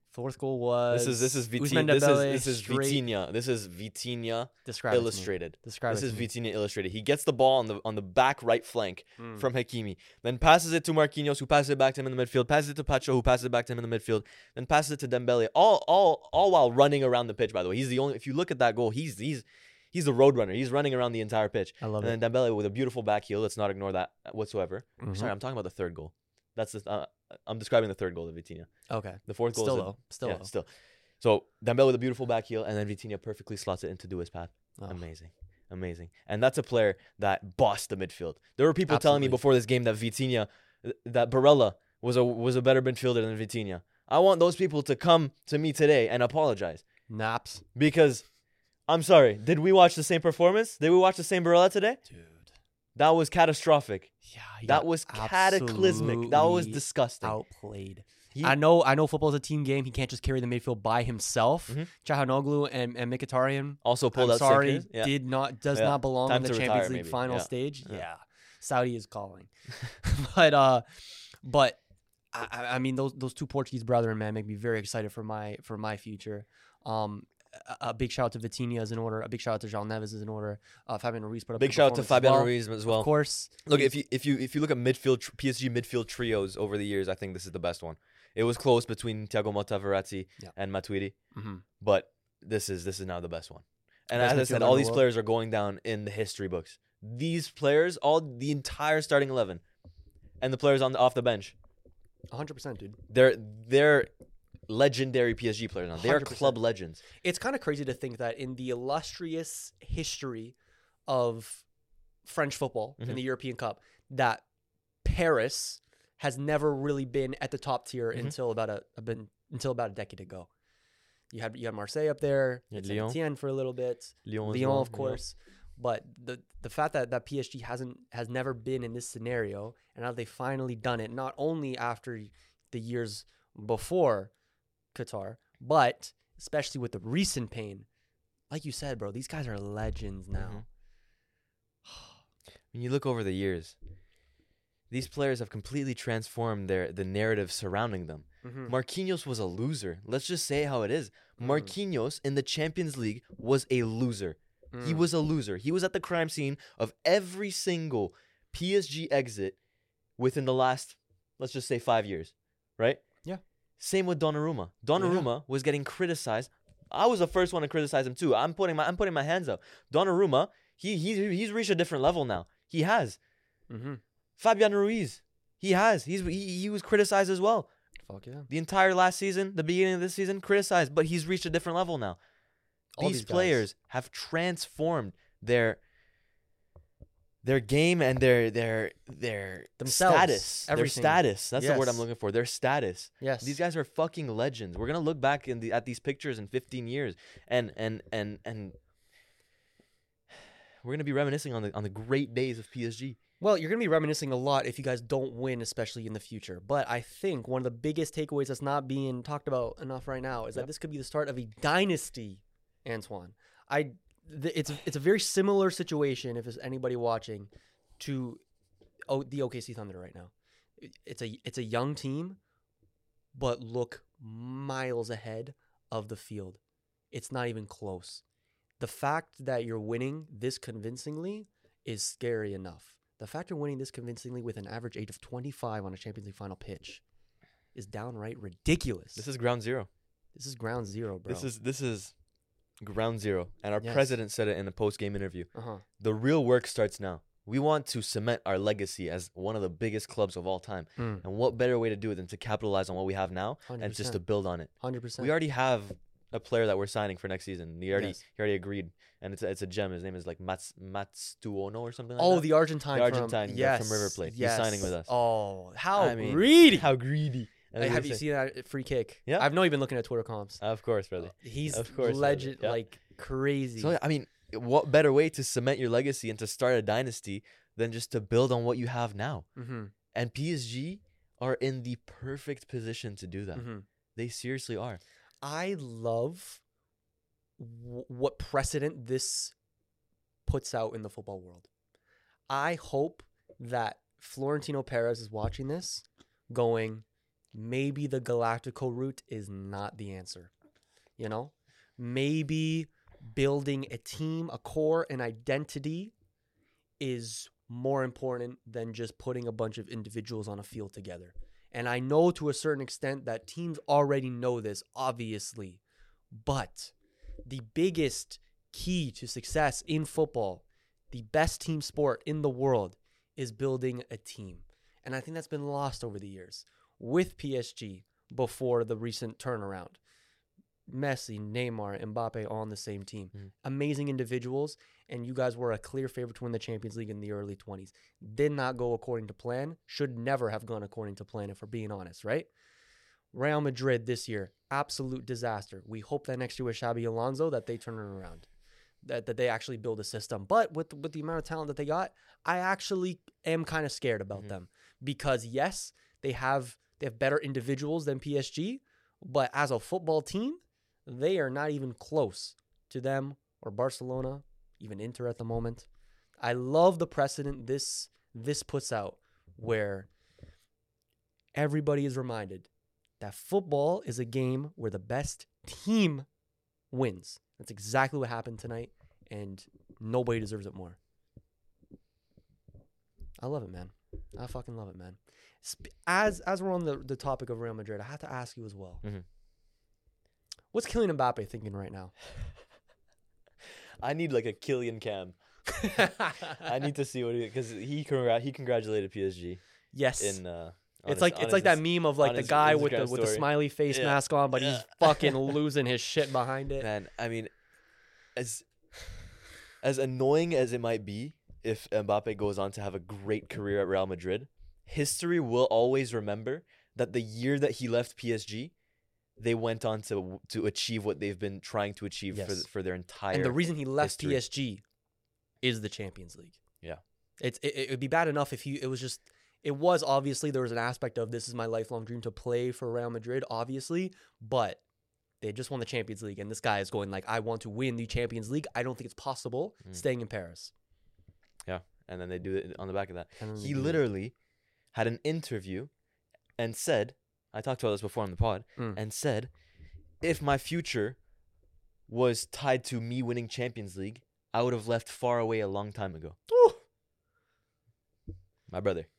[SPEAKER 3] Fourth goal was
[SPEAKER 4] This is this is
[SPEAKER 3] Ousmane
[SPEAKER 4] Vitinha. This is
[SPEAKER 3] Dembele
[SPEAKER 4] this is
[SPEAKER 3] straight-
[SPEAKER 4] Vitinha. This is Vitinha
[SPEAKER 3] Describe it to me.
[SPEAKER 4] illustrated.
[SPEAKER 3] Describe
[SPEAKER 4] This
[SPEAKER 3] it
[SPEAKER 4] is
[SPEAKER 3] to me.
[SPEAKER 4] Vitinha illustrated. He gets the ball on the on the back right flank
[SPEAKER 3] Mm.
[SPEAKER 4] from Hakimi, then passes it to Marquinhos, who passes it back to him in the midfield. Passes it to Pacho, who passes it back to him in the midfield. Then passes it to Dembele. All all all while running around the pitch. By the way, he's the only. If you look at that goal, he's he's he's the road runner. He's running around the entire pitch.
[SPEAKER 3] I love
[SPEAKER 4] and
[SPEAKER 3] it.
[SPEAKER 4] then Dembele with a beautiful back heel. Let's not ignore that whatsoever.
[SPEAKER 3] Mhm.
[SPEAKER 4] Sorry, I'm talking about the third goal. That's the, uh, I'm describing the third goal of Vitinha.
[SPEAKER 3] Okay.
[SPEAKER 4] The fourth goal
[SPEAKER 3] Still
[SPEAKER 4] is a-
[SPEAKER 3] low. Still
[SPEAKER 4] yeah,
[SPEAKER 3] low.
[SPEAKER 4] still. So Dembele with a beautiful back heel, and then Vitinha perfectly slots it into Dua's path.
[SPEAKER 3] Oh.
[SPEAKER 4] Amazing, amazing. And that's a player that bossed the midfield. There were people telling me
[SPEAKER 3] Absolutely.
[SPEAKER 4] before this game that Vitinha, that Barella was a was a better midfielder than Vitinha. I want those people to come to me today and apologize
[SPEAKER 3] Naps.
[SPEAKER 4] because I'm sorry. Did we watch the same performance? Did we watch the same Barella today?
[SPEAKER 3] Dude.
[SPEAKER 4] That was catastrophic.
[SPEAKER 3] Yeah. he
[SPEAKER 4] That
[SPEAKER 3] got
[SPEAKER 4] was cataclysmic. That was
[SPEAKER 3] absolutely
[SPEAKER 4] disgusting.
[SPEAKER 3] Outplayed.
[SPEAKER 4] He-
[SPEAKER 3] I know I know football's a team game. He can't just carry the midfield by himself.
[SPEAKER 4] Mhm.
[SPEAKER 3] Chahanoglu and, and Mkhitaryan,
[SPEAKER 4] also pulled
[SPEAKER 3] I'm
[SPEAKER 4] out
[SPEAKER 3] sorry,
[SPEAKER 4] sinkers. Yeah.
[SPEAKER 3] did not does
[SPEAKER 4] Yeah.
[SPEAKER 3] not belong
[SPEAKER 4] Time
[SPEAKER 3] in the
[SPEAKER 4] to
[SPEAKER 3] Champions
[SPEAKER 4] retire,
[SPEAKER 3] League
[SPEAKER 4] maybe.
[SPEAKER 3] final
[SPEAKER 4] Yeah.
[SPEAKER 3] stage.
[SPEAKER 4] Yeah.
[SPEAKER 3] Yeah. Saudi is calling. but uh but I, I I mean those those two Portuguese brethren, man, make me very excited for my for my future. Um a, a big shout out to Vitinha is in order. A big shout out to João Neves is in order. Uh, Fabian Ruiz put up a
[SPEAKER 4] Big shout out to
[SPEAKER 3] performance as
[SPEAKER 4] Fabian
[SPEAKER 3] well.
[SPEAKER 4] Ruiz as well.
[SPEAKER 3] Of course.
[SPEAKER 4] Look, if you if you if you look at midfield tr- P S G midfield trios over the years, I think this is the best one. It was close between Thiago Motta, Verratti,
[SPEAKER 3] Yeah.
[SPEAKER 4] and Matuidi,
[SPEAKER 3] Mhm.
[SPEAKER 4] but this is this is now the best one. And
[SPEAKER 3] Best
[SPEAKER 4] as I said,
[SPEAKER 3] midfielder
[SPEAKER 4] all
[SPEAKER 3] in the
[SPEAKER 4] these
[SPEAKER 3] world.
[SPEAKER 4] players are going down in the history books. These players, all the entire starting eleven, and the players on the, off the bench,
[SPEAKER 3] one hundred percent, dude.
[SPEAKER 4] they're they're legendary P S G players now. They are
[SPEAKER 3] one hundred percent.
[SPEAKER 4] club legends.
[SPEAKER 3] It's kind of crazy to think that in the illustrious history of French football
[SPEAKER 4] Mhm.
[SPEAKER 3] in the European Cup, that Paris has never really been at the top tier
[SPEAKER 4] Mhm.
[SPEAKER 3] until about a, a been until about a decade ago. You had you had Marseille up there,
[SPEAKER 4] You had
[SPEAKER 3] Saint
[SPEAKER 4] Lyon.
[SPEAKER 3] Etienne for a little bit,
[SPEAKER 4] Lyon, as
[SPEAKER 3] Lyon
[SPEAKER 4] well,
[SPEAKER 3] of
[SPEAKER 4] yeah.
[SPEAKER 3] course. But the the fact that, that P S G hasn't has never been in this scenario, and now they finally done it, not only after the years before Qatar, but especially with the recent pain. Like you said, bro, these guys are legends now.
[SPEAKER 4] When you look over the years, these players have completely transformed their the narrative surrounding them.
[SPEAKER 3] Mhm.
[SPEAKER 4] Marquinhos was a loser. Let's just say how it is.
[SPEAKER 3] Mm.
[SPEAKER 4] Marquinhos in the Champions League was a loser. He
[SPEAKER 3] Mm.
[SPEAKER 4] was a loser. He was at the crime scene of every single P S G exit within the last, let's just say, five years, right?
[SPEAKER 3] Yeah.
[SPEAKER 4] Same with Donnarumma. Donnarumma was getting criticized. I was the first one to criticize him too. I'm putting my I'm putting my hands up. Donnarumma, he he he's reached a different level now. He has.
[SPEAKER 3] Mhm.
[SPEAKER 4] Fabian Ruiz, he has. He's he, he was criticized as well.
[SPEAKER 3] Fuck yeah.
[SPEAKER 4] The entire last season, the beginning of this season, criticized, but he's reached a different level now.
[SPEAKER 3] All
[SPEAKER 4] These
[SPEAKER 3] these guys.
[SPEAKER 4] players have transformed their their game and their their their
[SPEAKER 3] Themselves,
[SPEAKER 4] status.
[SPEAKER 3] everything.
[SPEAKER 4] Their status. That's the word I'm
[SPEAKER 3] Yes.
[SPEAKER 4] looking for. Their status.
[SPEAKER 3] Yes.
[SPEAKER 4] These guys are fucking legends. We're gonna look back in the at these pictures in fifteen years, and and and and we're gonna be reminiscing on the on the great days of P S G.
[SPEAKER 3] Well, you're going to be reminiscing a lot if you guys don't win, especially in the future. But I think one of the biggest takeaways that's not being talked about enough right now is that
[SPEAKER 4] Yep.
[SPEAKER 3] this could be the start of a dynasty, Antoine. I, th- it's it's a very similar situation if there's anybody watching to oh, the O K C Thunder right now. It- It's a it's a young team, but look miles ahead of the field. It's not even close. The fact that you're winning this convincingly is scary enough. The fact you're winning this convincingly with an average age of twenty-five on a Champions League final pitch is downright ridiculous.
[SPEAKER 4] This is ground zero.
[SPEAKER 3] this is ground zero, bro.
[SPEAKER 4] This is this is ground zero. And our
[SPEAKER 3] Yes.
[SPEAKER 4] president said it in a post game interview.
[SPEAKER 3] uh-huh.
[SPEAKER 4] The real work starts now. We want to cement our legacy as one of the biggest clubs of all time.
[SPEAKER 3] Mm.
[SPEAKER 4] And what better way to do it than to capitalize on what we have now
[SPEAKER 3] one hundred
[SPEAKER 4] and just to
[SPEAKER 3] percent.
[SPEAKER 4] build on it.
[SPEAKER 3] one hundred percent.
[SPEAKER 4] We already have a player that we're signing for next season. He already
[SPEAKER 3] Yes.
[SPEAKER 4] he already agreed, and it's a, it's a gem. His name is like Mats Matsuono or something like
[SPEAKER 3] Oh,
[SPEAKER 4] that.
[SPEAKER 3] the Argentine,
[SPEAKER 4] The
[SPEAKER 3] from,
[SPEAKER 4] Argentine guy
[SPEAKER 3] yes,
[SPEAKER 4] from River Plate. He's
[SPEAKER 3] yes.
[SPEAKER 4] signing with us.
[SPEAKER 3] Oh, how
[SPEAKER 4] I mean,
[SPEAKER 3] greedy!
[SPEAKER 4] How greedy! And
[SPEAKER 3] Hey,
[SPEAKER 4] I was
[SPEAKER 3] have
[SPEAKER 4] gonna
[SPEAKER 3] you
[SPEAKER 4] say-
[SPEAKER 3] seen that free kick?
[SPEAKER 4] Yeah.
[SPEAKER 3] I've not even been looking at Twitter comps.
[SPEAKER 4] Of course, brother.
[SPEAKER 3] He's
[SPEAKER 4] of course,
[SPEAKER 3] legend,
[SPEAKER 4] yeah.
[SPEAKER 3] like crazy.
[SPEAKER 4] So I mean, what better way to cement your legacy and to start a dynasty than just to build on what you have now?
[SPEAKER 3] mm-hmm.
[SPEAKER 4] And P S G are in the perfect position to do that.
[SPEAKER 3] Mm-hmm.
[SPEAKER 4] They seriously are.
[SPEAKER 3] I love w- what precedent this puts out in the football world. I hope that Florentino Perez is watching this, going, maybe the Galactico route is not the answer. You know, maybe building a team, a core, an identity is more important than just putting a bunch of individuals on a field together. And I know to a certain extent that teams already know this, obviously. But the biggest key to success in football, the best team sport in the world, is building a team. And I think that's been lost over the years with P S G before the recent turnaround. Messi, Neymar, Mbappe all on the same team. Mm. Amazing individuals, and you guys were a clear favorite to win the Champions League in the early twenties. Did not go according to plan. Should never have gone according to plan, if we're being honest, right? Real Madrid this year, absolute disaster. We hope that next year with Xabi Alonso that they turn it around, that, that they actually build a system. But with, with the amount of talent that they got, I actually am kind of scared about mm-hmm. them. Because, yes, they have they have better individuals than P S G, but as a football team, they are not even close to them or Barcelona, even Inter at the moment. I love the precedent this this puts out where everybody is reminded that football is a game where the best team wins. That's exactly what happened tonight, and nobody deserves it more. I love it, man. I fucking love it, man. As as we're on the, the topic of Real Madrid, I have to ask you as well. Mm-hmm. What's Kylian Mbappe thinking right now?
[SPEAKER 4] I need like a Kylian cam. I need to see what he because he congr- he congratulated P S G.
[SPEAKER 3] Yes.
[SPEAKER 4] In uh,
[SPEAKER 3] it's
[SPEAKER 4] his,
[SPEAKER 3] like it's
[SPEAKER 4] his,
[SPEAKER 3] like that meme of like the guy with the
[SPEAKER 4] story.
[SPEAKER 3] with the smiley face
[SPEAKER 4] yeah.
[SPEAKER 3] mask on, but
[SPEAKER 4] yeah.
[SPEAKER 3] he's fucking losing his shit behind it.
[SPEAKER 4] Man, I mean, as as annoying as it might be, if Mbappe goes on to have a great career at Real Madrid, history will always remember that the year that he left P S G, they went on to to achieve what they've been trying to achieve yes. for for their entire.
[SPEAKER 3] And the reason he left
[SPEAKER 4] history.
[SPEAKER 3] P S G is the Champions League.
[SPEAKER 4] Yeah,
[SPEAKER 3] it's it, it would be bad enough if he it was just it was obviously there was an aspect of this is my lifelong dream to play for Real Madrid, obviously, but they just won the Champions League, and this guy is going like, I want to win the Champions League. I don't think it's possible mm. staying in Paris.
[SPEAKER 4] Yeah, and then they do it on the back of that. He literally it. had an interview and said, I talked about this before on the pod, mm. and said, if my future was tied to me winning Champions League, I would have left far away a long time ago. Ooh. My brother.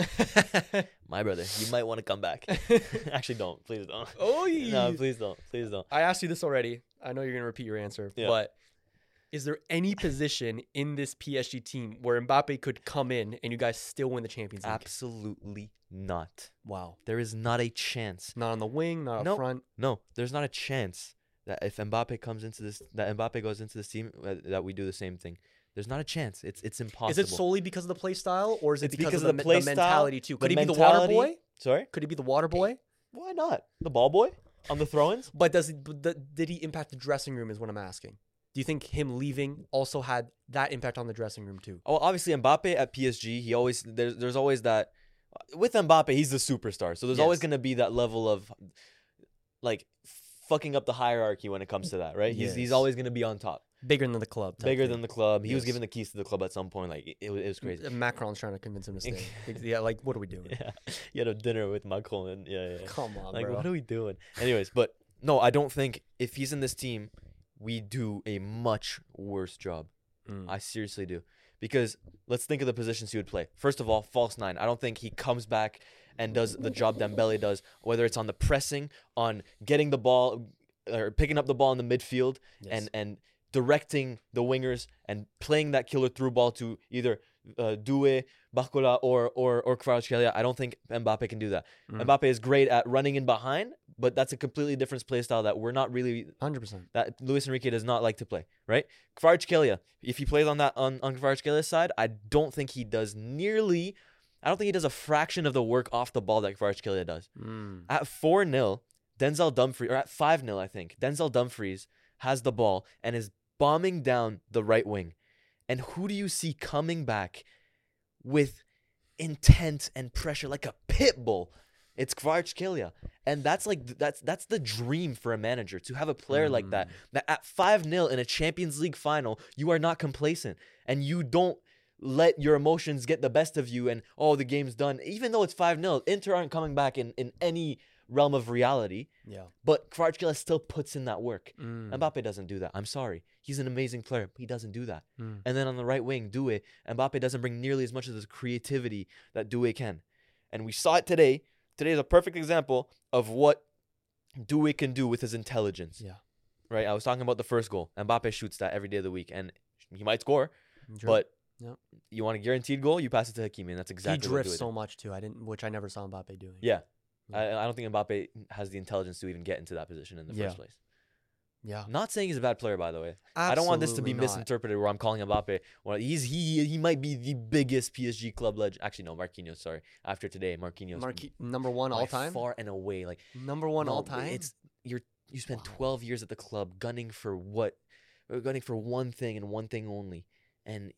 [SPEAKER 4] My brother. You might want to come back. Actually, don't. Please don't.
[SPEAKER 3] Oh,
[SPEAKER 4] no, please don't. Please don't.
[SPEAKER 3] I asked you this already. I know you're going to repeat your answer, yeah. but is there any position in this P S G team where Mbappe could come in and you guys still win the Champions League?
[SPEAKER 4] Absolutely not.
[SPEAKER 3] Wow.
[SPEAKER 4] There is not a chance.
[SPEAKER 3] Not on the wing, not
[SPEAKER 4] no,
[SPEAKER 3] up front.
[SPEAKER 4] No, there's not a chance that if Mbappe comes into this, that Mbappe goes into this team, uh, that we do the same thing. There's not a chance. It's it's impossible.
[SPEAKER 3] Is it solely because of the play style, or is it because,
[SPEAKER 4] because
[SPEAKER 3] of the,
[SPEAKER 4] the, play
[SPEAKER 3] the mentality too? Could he be the
[SPEAKER 4] mentality,
[SPEAKER 3] water boy?
[SPEAKER 4] Sorry?
[SPEAKER 3] Could he be the water boy?
[SPEAKER 4] Why not? The ball boy on the throw-ins?
[SPEAKER 3] But does he, did he impact the dressing room is what I'm asking. Do you think him leaving also had that impact on the dressing room too?
[SPEAKER 4] Oh, obviously Mbappe at P S G, he always there's there's always that with Mbappe, he's the superstar. So there's yes. always going to be that level of like fucking up the hierarchy when it comes to that, right? He's yes. he's always going to be on top.
[SPEAKER 3] Bigger than the club.
[SPEAKER 4] Bigger
[SPEAKER 3] thing.
[SPEAKER 4] than the club. He
[SPEAKER 3] yes.
[SPEAKER 4] was given the keys to the club at some point. Like, it, it, was, it was crazy.
[SPEAKER 3] Macron's trying to convince him to stay. yeah, like, what are we doing?
[SPEAKER 4] Yeah, you had a dinner with Macron. And, yeah, yeah.
[SPEAKER 3] Come on,
[SPEAKER 4] like,
[SPEAKER 3] bro.
[SPEAKER 4] what are we doing? Anyways, but no, I don't think if he's in this team, we do a much worse job. Mm. I seriously do. Because let's think of the positions he would play. First of all, false nine. I don't think he comes back and does the job Dembele does, whether it's on the pressing, on getting the ball, or picking up the ball in the midfield, yes. and and directing the wingers and playing that killer through ball to either uh, Doué, Barcola, or or or Kvaratskhelia. I don't think Mbappe can do that. Mm. Mbappe is great at running in behind, but that's a completely different play style that we're not really
[SPEAKER 3] one hundred percent
[SPEAKER 4] that Luis Enrique does not like to play, right? Kvaratskhelia, if he plays on that on on Kvaratskelia's side, I don't think he does nearly I don't think he does a fraction of the work off the ball that Kvaratskhelia does. Mm. At four nil, Denzel Dumfries, or at five nil, I think, Denzel Dumfries has the ball and is bombing down the right wing. And who do you see coming back with intent and pressure like a pit bull? It's Kvaratskhelia. And that's like that's that's the dream for a manager, to have a player mm. like that. That at five nil in a Champions League final, you are not complacent. And you don't let your emotions get the best of you and, oh, the game's done. Even though it's five nil, Inter aren't coming back in, in any realm of reality.
[SPEAKER 3] Yeah.
[SPEAKER 4] But Kvaratskhelia still puts in that work.
[SPEAKER 3] Mm.
[SPEAKER 4] Mbappe doesn't do that. I'm sorry. He's an amazing player, but he doesn't do that.
[SPEAKER 3] Mm.
[SPEAKER 4] And then on the right wing, Doué, Mbappe doesn't bring nearly as much of the creativity that Doué can. And we saw it today. Today is a perfect example of what Doué can do with his intelligence.
[SPEAKER 3] Yeah.
[SPEAKER 4] Right? I was talking about the first goal. Mbappe shoots that every day of the week, and he might score,
[SPEAKER 3] Sure.
[SPEAKER 4] but
[SPEAKER 3] Yep.
[SPEAKER 4] you want a guaranteed goal, you pass it to Hakimi, and that's exactly
[SPEAKER 3] he
[SPEAKER 4] what
[SPEAKER 3] drifts
[SPEAKER 4] Doué
[SPEAKER 3] so
[SPEAKER 4] did.
[SPEAKER 3] much too. I didn't, which I never saw Mbappe doing.
[SPEAKER 4] Yeah.
[SPEAKER 3] Yeah.
[SPEAKER 4] I, I don't think Mbappe has the intelligence to even get into that position in the
[SPEAKER 3] Yeah.
[SPEAKER 4] first place.
[SPEAKER 3] Yeah.
[SPEAKER 4] I'm not saying he's a bad player, by the way. I don't want this to be
[SPEAKER 3] Absolutely not.
[SPEAKER 4] misinterpreted where I'm calling Mbappe. Well, he's he he might be the biggest P S G club legend. Actually, no, Marquinhos. Sorry, after today, Marquinhos.
[SPEAKER 3] Marqui- number one
[SPEAKER 4] by
[SPEAKER 3] all time.
[SPEAKER 4] far and away. Like
[SPEAKER 3] Number one
[SPEAKER 4] no,
[SPEAKER 3] all time.
[SPEAKER 4] It's you're you spent
[SPEAKER 3] Wow.
[SPEAKER 4] twelve years at the club gunning for what, uh, gunning for one thing and one thing only. And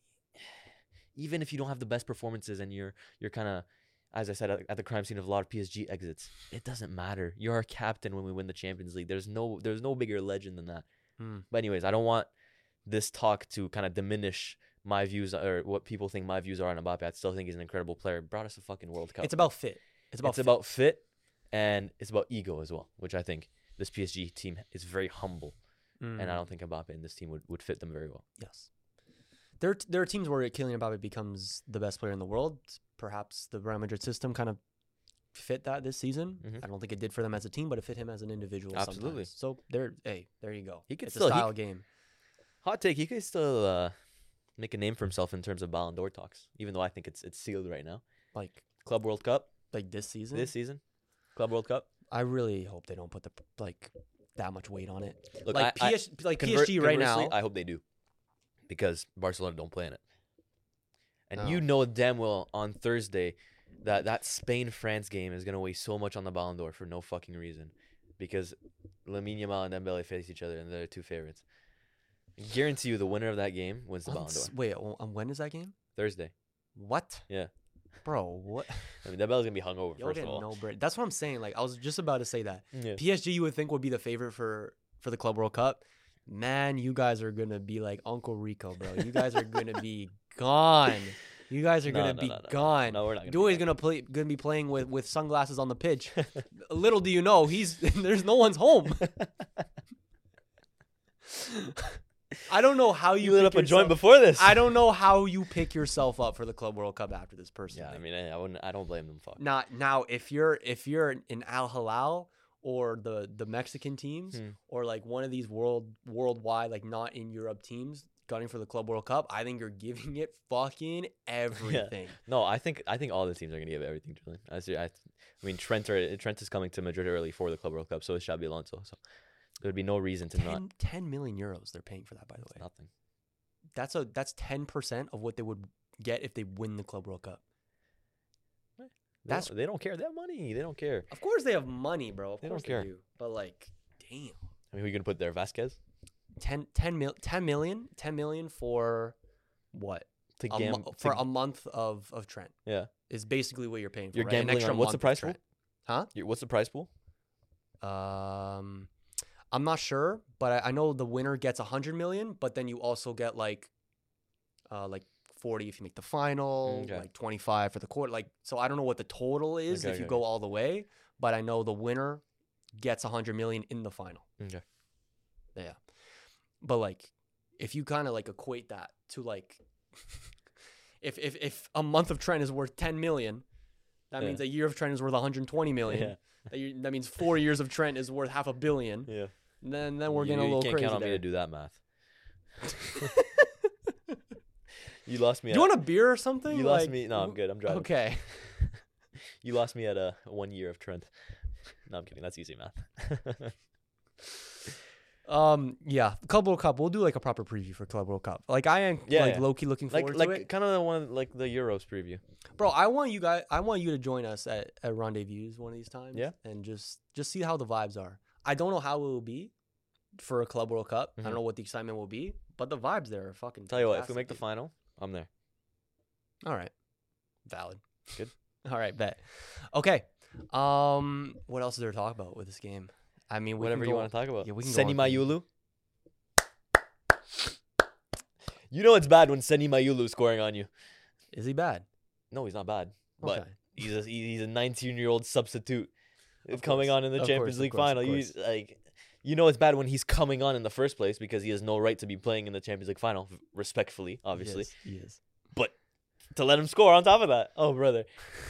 [SPEAKER 4] even if you don't have the best performances and you're you're kind of, as I said, at, at the crime scene of a lot of P S G exits, it doesn't matter. You're our captain when we win the Champions League. There's no there's no bigger legend than that.
[SPEAKER 3] Mm.
[SPEAKER 4] But anyways, I don't want this talk to kind of diminish my views or what people think my views are on Mbappe. I still think he's an incredible player. Brought us a fucking World Cup.
[SPEAKER 3] It's about fit. It's about.
[SPEAKER 4] it's
[SPEAKER 3] fit.
[SPEAKER 4] about fit, and it's about ego as well, which I think this P S G team is very humble,
[SPEAKER 3] Mm.
[SPEAKER 4] and I don't think Mbappe in this team would, would fit them very well.
[SPEAKER 3] Yes. There, there are teams where Kylian Mbappe becomes the best player in the world. Perhaps the Real Madrid system kind of fit that this season.
[SPEAKER 4] Mhm.
[SPEAKER 3] I don't think it did for them as a team, but it fit him as an individual.
[SPEAKER 4] Absolutely.
[SPEAKER 3] sometimes. So there, hey, there you go.
[SPEAKER 4] He could
[SPEAKER 3] it's
[SPEAKER 4] still-
[SPEAKER 3] a
[SPEAKER 4] he
[SPEAKER 3] style
[SPEAKER 4] c-
[SPEAKER 3] game.
[SPEAKER 4] Hot take: he could still uh, make a name for himself in terms of Ballon d'Or talks, even though I think it's it's sealed right now.
[SPEAKER 3] Like,
[SPEAKER 4] Club World Cup
[SPEAKER 3] like this season.
[SPEAKER 4] this season, Club World Cup.
[SPEAKER 3] I really hope they don't put the like that much weight on it.
[SPEAKER 4] Look,
[SPEAKER 3] like
[SPEAKER 4] I- I-
[SPEAKER 3] P S, like
[SPEAKER 4] Convert-
[SPEAKER 3] P S G right
[SPEAKER 4] conversely,
[SPEAKER 3] now.
[SPEAKER 4] I hope they do, because Barcelona don't play in it. And
[SPEAKER 3] No.
[SPEAKER 4] you know damn well on Thursday that that Spain-France game is going to weigh so much on the Ballon d'Or for no fucking reason. Because Lamine Yamal and Dembele face each other, and they're two favorites. I guarantee you the winner of that game wins the
[SPEAKER 3] On
[SPEAKER 4] Ballon d'Or.
[SPEAKER 3] s- Wait, on on when is that game?
[SPEAKER 4] Thursday.
[SPEAKER 3] What?
[SPEAKER 4] Yeah.
[SPEAKER 3] Bro, what?
[SPEAKER 4] I mean, Dembele's going to be hungover,
[SPEAKER 3] You'll
[SPEAKER 4] first
[SPEAKER 3] get
[SPEAKER 4] of all.
[SPEAKER 3] no break. That's what I'm saying. Like, I was just about to say that.
[SPEAKER 4] Yeah.
[SPEAKER 3] P S G you would think would be the favorite for for the Club World Cup. Man, you guys are gonna be like Uncle Rico, bro. You guys are gonna be gone. You guys are
[SPEAKER 4] No,
[SPEAKER 3] gonna
[SPEAKER 4] no,
[SPEAKER 3] be
[SPEAKER 4] no, no, no.
[SPEAKER 3] gone.
[SPEAKER 4] No, we're not gonna
[SPEAKER 3] Dewey's
[SPEAKER 4] be
[SPEAKER 3] gonna play gonna be playing with, with sunglasses on the pitch. Little do you know, he's there's no one's home. I don't know how you,
[SPEAKER 4] You lit
[SPEAKER 3] pick
[SPEAKER 4] up a
[SPEAKER 3] yourself-
[SPEAKER 4] joint before this.
[SPEAKER 3] I don't know how you pick yourself up for the Club World Cup after this person.
[SPEAKER 4] Yeah, I mean, I, I wouldn't. I don't blame them. Fuck.
[SPEAKER 3] Not now if you're if you're in Al Hilal or the the Mexican teams
[SPEAKER 4] Hmm.
[SPEAKER 3] or like one of these world worldwide like not in Europe teams gunning for the Club World Cup, I think you're giving it fucking everything.
[SPEAKER 4] No, I think I think all the teams are gonna give everything, Julian. I see. I, I mean, Trent are, Trent is coming to Madrid early for the Club World Cup, so is Xabi Alonso. So there'd be no reason to not.
[SPEAKER 3] ten, ten million euros they're paying for that, by the way.
[SPEAKER 4] Nothing.
[SPEAKER 3] That's a that's ten percent of what they would get if they win the Club World Cup.
[SPEAKER 4] They
[SPEAKER 3] That's-
[SPEAKER 4] don't, they don't care. They have money. They don't care.
[SPEAKER 3] Of course they have money, bro. Of
[SPEAKER 4] They
[SPEAKER 3] course
[SPEAKER 4] don't care.
[SPEAKER 3] they do. But like, damn.
[SPEAKER 4] I mean, who are you gonna put there? Vasquez
[SPEAKER 3] ten, ten, mil, ten million, ten million for what?
[SPEAKER 4] to
[SPEAKER 3] A
[SPEAKER 4] gam-
[SPEAKER 3] mo- for
[SPEAKER 4] to-
[SPEAKER 3] a month of, of Trent
[SPEAKER 4] yeah.
[SPEAKER 3] is basically what you're paying for.
[SPEAKER 4] You're
[SPEAKER 3] right? An
[SPEAKER 4] gambling
[SPEAKER 3] extra
[SPEAKER 4] on what's the
[SPEAKER 3] month of
[SPEAKER 4] price pool?
[SPEAKER 3] Trent. Huh?
[SPEAKER 4] You- What's the prize pool?
[SPEAKER 3] Um, I'm not sure, but I, I know the winner gets a hundred million. But then you also get like, uh, like forty if you make the final,
[SPEAKER 4] Okay.
[SPEAKER 3] like twenty-five for the quarter. Like, so I don't know what the total is
[SPEAKER 4] Okay,
[SPEAKER 3] if you
[SPEAKER 4] okay,
[SPEAKER 3] go
[SPEAKER 4] okay.
[SPEAKER 3] all the way. But I know the winner gets a hundred million in the final.
[SPEAKER 4] Okay.
[SPEAKER 3] Yeah, but like, if you kind of like equate that to like, if if if a month of Trent is worth ten million, that
[SPEAKER 4] Yeah.
[SPEAKER 3] means a year of Trent is worth one hundred twenty million.
[SPEAKER 4] Yeah.
[SPEAKER 3] That, you, that means four years of Trent is worth half a billion.
[SPEAKER 4] Yeah.
[SPEAKER 3] And then then we're
[SPEAKER 4] You-
[SPEAKER 3] getting a
[SPEAKER 4] you
[SPEAKER 3] little
[SPEAKER 4] can't
[SPEAKER 3] crazy
[SPEAKER 4] count on
[SPEAKER 3] there.
[SPEAKER 4] me to do that math. You lost me.
[SPEAKER 3] Do you
[SPEAKER 4] at,
[SPEAKER 3] want a beer or something?
[SPEAKER 4] You lost
[SPEAKER 3] Like,
[SPEAKER 4] me. No, I'm good. I'm driving.
[SPEAKER 3] Okay.
[SPEAKER 4] You lost me at a uh, one year of Trent. No, I'm kidding. That's easy math.
[SPEAKER 3] Um. Yeah. Club World Cup. We'll do like a proper preview for Club World Cup. Like I am
[SPEAKER 4] Yeah,
[SPEAKER 3] like
[SPEAKER 4] yeah.
[SPEAKER 3] low key looking
[SPEAKER 4] like
[SPEAKER 3] forward
[SPEAKER 4] like
[SPEAKER 3] to it.
[SPEAKER 4] kind of the one like the Euros preview.
[SPEAKER 3] Bro, I want you guys. I want you to join us at, at Rendezvous one of these times.
[SPEAKER 4] Yeah.
[SPEAKER 3] And just just see how the vibes are. I don't know how it will be for a Club World Cup. I
[SPEAKER 4] Mhm.
[SPEAKER 3] don't know what the excitement will be, but the vibes there are fucking.
[SPEAKER 4] Tell you what, if we
[SPEAKER 3] fantastic,
[SPEAKER 4] make the
[SPEAKER 3] dude.
[SPEAKER 4] final, I'm there.
[SPEAKER 3] All right. Valid.
[SPEAKER 4] Good.
[SPEAKER 3] All right, bet. Okay. Um, what else is there to talk about with this game? I mean, we
[SPEAKER 4] Whatever
[SPEAKER 3] can
[SPEAKER 4] you
[SPEAKER 3] go-
[SPEAKER 4] want to talk about.
[SPEAKER 3] Yeah, we can go
[SPEAKER 4] Seni
[SPEAKER 3] on-
[SPEAKER 4] Mayulu. You know it's bad when Seni Mayulu is scoring on you.
[SPEAKER 3] Is he bad?
[SPEAKER 4] No, he's not bad, but
[SPEAKER 3] Okay.
[SPEAKER 4] he's a he's a nineteen-year-old substitute
[SPEAKER 3] Of
[SPEAKER 4] coming
[SPEAKER 3] course.
[SPEAKER 4] on in the
[SPEAKER 3] Of
[SPEAKER 4] Champions
[SPEAKER 3] course, of
[SPEAKER 4] League
[SPEAKER 3] course, of
[SPEAKER 4] final. You
[SPEAKER 3] course.
[SPEAKER 4] like, you know it's bad when he's coming on in the first place because he has no right to be playing in the Champions League final. Respectfully, obviously,
[SPEAKER 3] He is. He is.
[SPEAKER 4] but to let him score on top of that, oh brother,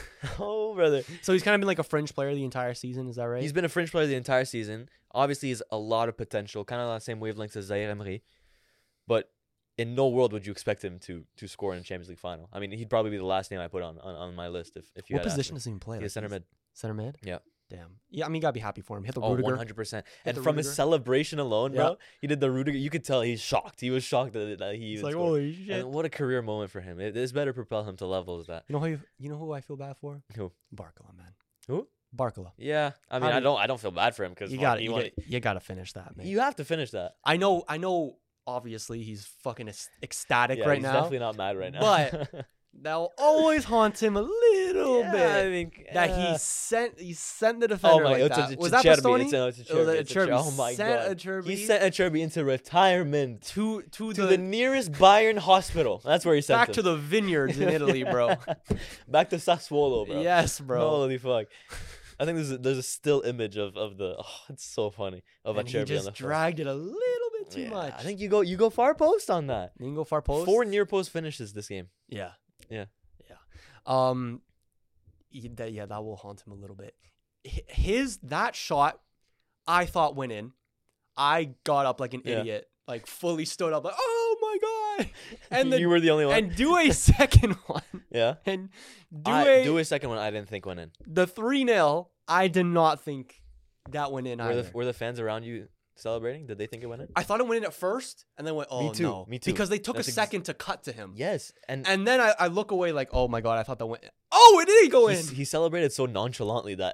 [SPEAKER 4] oh brother.
[SPEAKER 3] So he's kind of been like a fringe player the entire season. Is that right?
[SPEAKER 4] He's been a fringe player the entire season. Obviously, he's a lot of potential, kind of on the same wavelength as Zaire Emery. But in no world would you expect him to to score in a Champions League final. I mean, he'd probably be the last name I put on on, on my list if, if you
[SPEAKER 3] what
[SPEAKER 4] had asked
[SPEAKER 3] position
[SPEAKER 4] me.
[SPEAKER 3] does he even play?
[SPEAKER 4] He's
[SPEAKER 3] Like,
[SPEAKER 4] center
[SPEAKER 3] he's
[SPEAKER 4] mid.
[SPEAKER 3] Center mid.
[SPEAKER 4] Yeah.
[SPEAKER 3] Damn. Yeah, I mean, you gotta be happy for him. Hit the
[SPEAKER 4] Oh,
[SPEAKER 3] Rudiger.
[SPEAKER 4] one hundred percent.
[SPEAKER 3] Hit
[SPEAKER 4] And
[SPEAKER 3] the
[SPEAKER 4] from his
[SPEAKER 3] Rudiger.
[SPEAKER 4] celebration alone,
[SPEAKER 3] Yeah.
[SPEAKER 4] bro, he did the Rudiger. You could tell he's shocked. He was shocked that, that he
[SPEAKER 3] He's
[SPEAKER 4] even
[SPEAKER 3] like,
[SPEAKER 4] scored.
[SPEAKER 3] holy shit.
[SPEAKER 4] And what a career moment for him. It, this better propel him to levels that.
[SPEAKER 3] You know who? You, you know who I feel bad for?
[SPEAKER 4] Who?
[SPEAKER 3] Barcola, man.
[SPEAKER 4] Who?
[SPEAKER 3] Barcola.
[SPEAKER 4] Yeah. I mean,
[SPEAKER 3] How
[SPEAKER 4] I
[SPEAKER 3] do-
[SPEAKER 4] don't I don't feel bad for him because
[SPEAKER 3] You got to
[SPEAKER 4] he
[SPEAKER 3] you,
[SPEAKER 4] won-
[SPEAKER 3] gotta- you got to finish that, man.
[SPEAKER 4] you have to finish that.
[SPEAKER 3] I know. I know. Obviously, he's fucking ec- ecstatic
[SPEAKER 4] Yeah,
[SPEAKER 3] right
[SPEAKER 4] he's
[SPEAKER 3] now.
[SPEAKER 4] definitely not mad right now.
[SPEAKER 3] But that'll always haunt him a little
[SPEAKER 4] Yeah,
[SPEAKER 3] bit.
[SPEAKER 4] I think
[SPEAKER 3] that
[SPEAKER 4] uh,
[SPEAKER 3] he sent he sent the
[SPEAKER 4] Oh
[SPEAKER 3] defender
[SPEAKER 4] my!
[SPEAKER 3] like
[SPEAKER 4] it's a-
[SPEAKER 3] that.
[SPEAKER 4] it's
[SPEAKER 3] Was
[SPEAKER 4] a
[SPEAKER 3] that
[SPEAKER 4] Cherby,
[SPEAKER 3] Bastoni?
[SPEAKER 4] It's a, it's a
[SPEAKER 3] It was
[SPEAKER 4] Cherby,
[SPEAKER 3] a
[SPEAKER 4] it's a
[SPEAKER 3] Cherby.
[SPEAKER 4] Cher- Oh my
[SPEAKER 3] Sent
[SPEAKER 4] god!
[SPEAKER 3] a Cherby
[SPEAKER 4] He sent a Cherby into retirement
[SPEAKER 3] to to,
[SPEAKER 4] to
[SPEAKER 3] the,
[SPEAKER 4] the nearest Bayern hospital. That's where he sent
[SPEAKER 3] back
[SPEAKER 4] him.
[SPEAKER 3] to the vineyards in Italy, bro.
[SPEAKER 4] Back to Sassuolo, bro.
[SPEAKER 3] Yes, bro.
[SPEAKER 4] Holy fuck! I think there's a, there's a still image of, of the. Oh, it's so funny of
[SPEAKER 3] And
[SPEAKER 4] a
[SPEAKER 3] he
[SPEAKER 4] Cherby on
[SPEAKER 3] just
[SPEAKER 4] the front.
[SPEAKER 3] dragged it a little bit too
[SPEAKER 4] Yeah,
[SPEAKER 3] much.
[SPEAKER 4] I think you go you go far post on that.
[SPEAKER 3] you can go far post.
[SPEAKER 4] Four near post finishes this game.
[SPEAKER 3] Yeah.
[SPEAKER 4] Yeah.
[SPEAKER 3] Yeah. Um. he- that, yeah, that will haunt him a little bit. H- His that shot, I thought went in. I got up like an
[SPEAKER 4] Yeah.
[SPEAKER 3] idiot, like fully stood up, like oh my god, and then
[SPEAKER 4] you were the only one.
[SPEAKER 3] and do a second one,
[SPEAKER 4] yeah.
[SPEAKER 3] and do
[SPEAKER 4] I,
[SPEAKER 3] a
[SPEAKER 4] do a second one. I didn't think went in.
[SPEAKER 3] the three nil. I did not think that went in
[SPEAKER 4] Were
[SPEAKER 3] either.
[SPEAKER 4] the were the fans around you celebrating? Did they think it went in?
[SPEAKER 3] I thought it went in at first, and then went oh
[SPEAKER 4] too,
[SPEAKER 3] no,
[SPEAKER 4] me too.
[SPEAKER 3] because they took
[SPEAKER 4] That's
[SPEAKER 3] a
[SPEAKER 4] ex-
[SPEAKER 3] second to cut to him.
[SPEAKER 4] Yes, and
[SPEAKER 3] And then I, I look away like, oh my god, I thought that went. Oh, it did go
[SPEAKER 4] he,
[SPEAKER 3] in.
[SPEAKER 4] s- he celebrated so nonchalantly that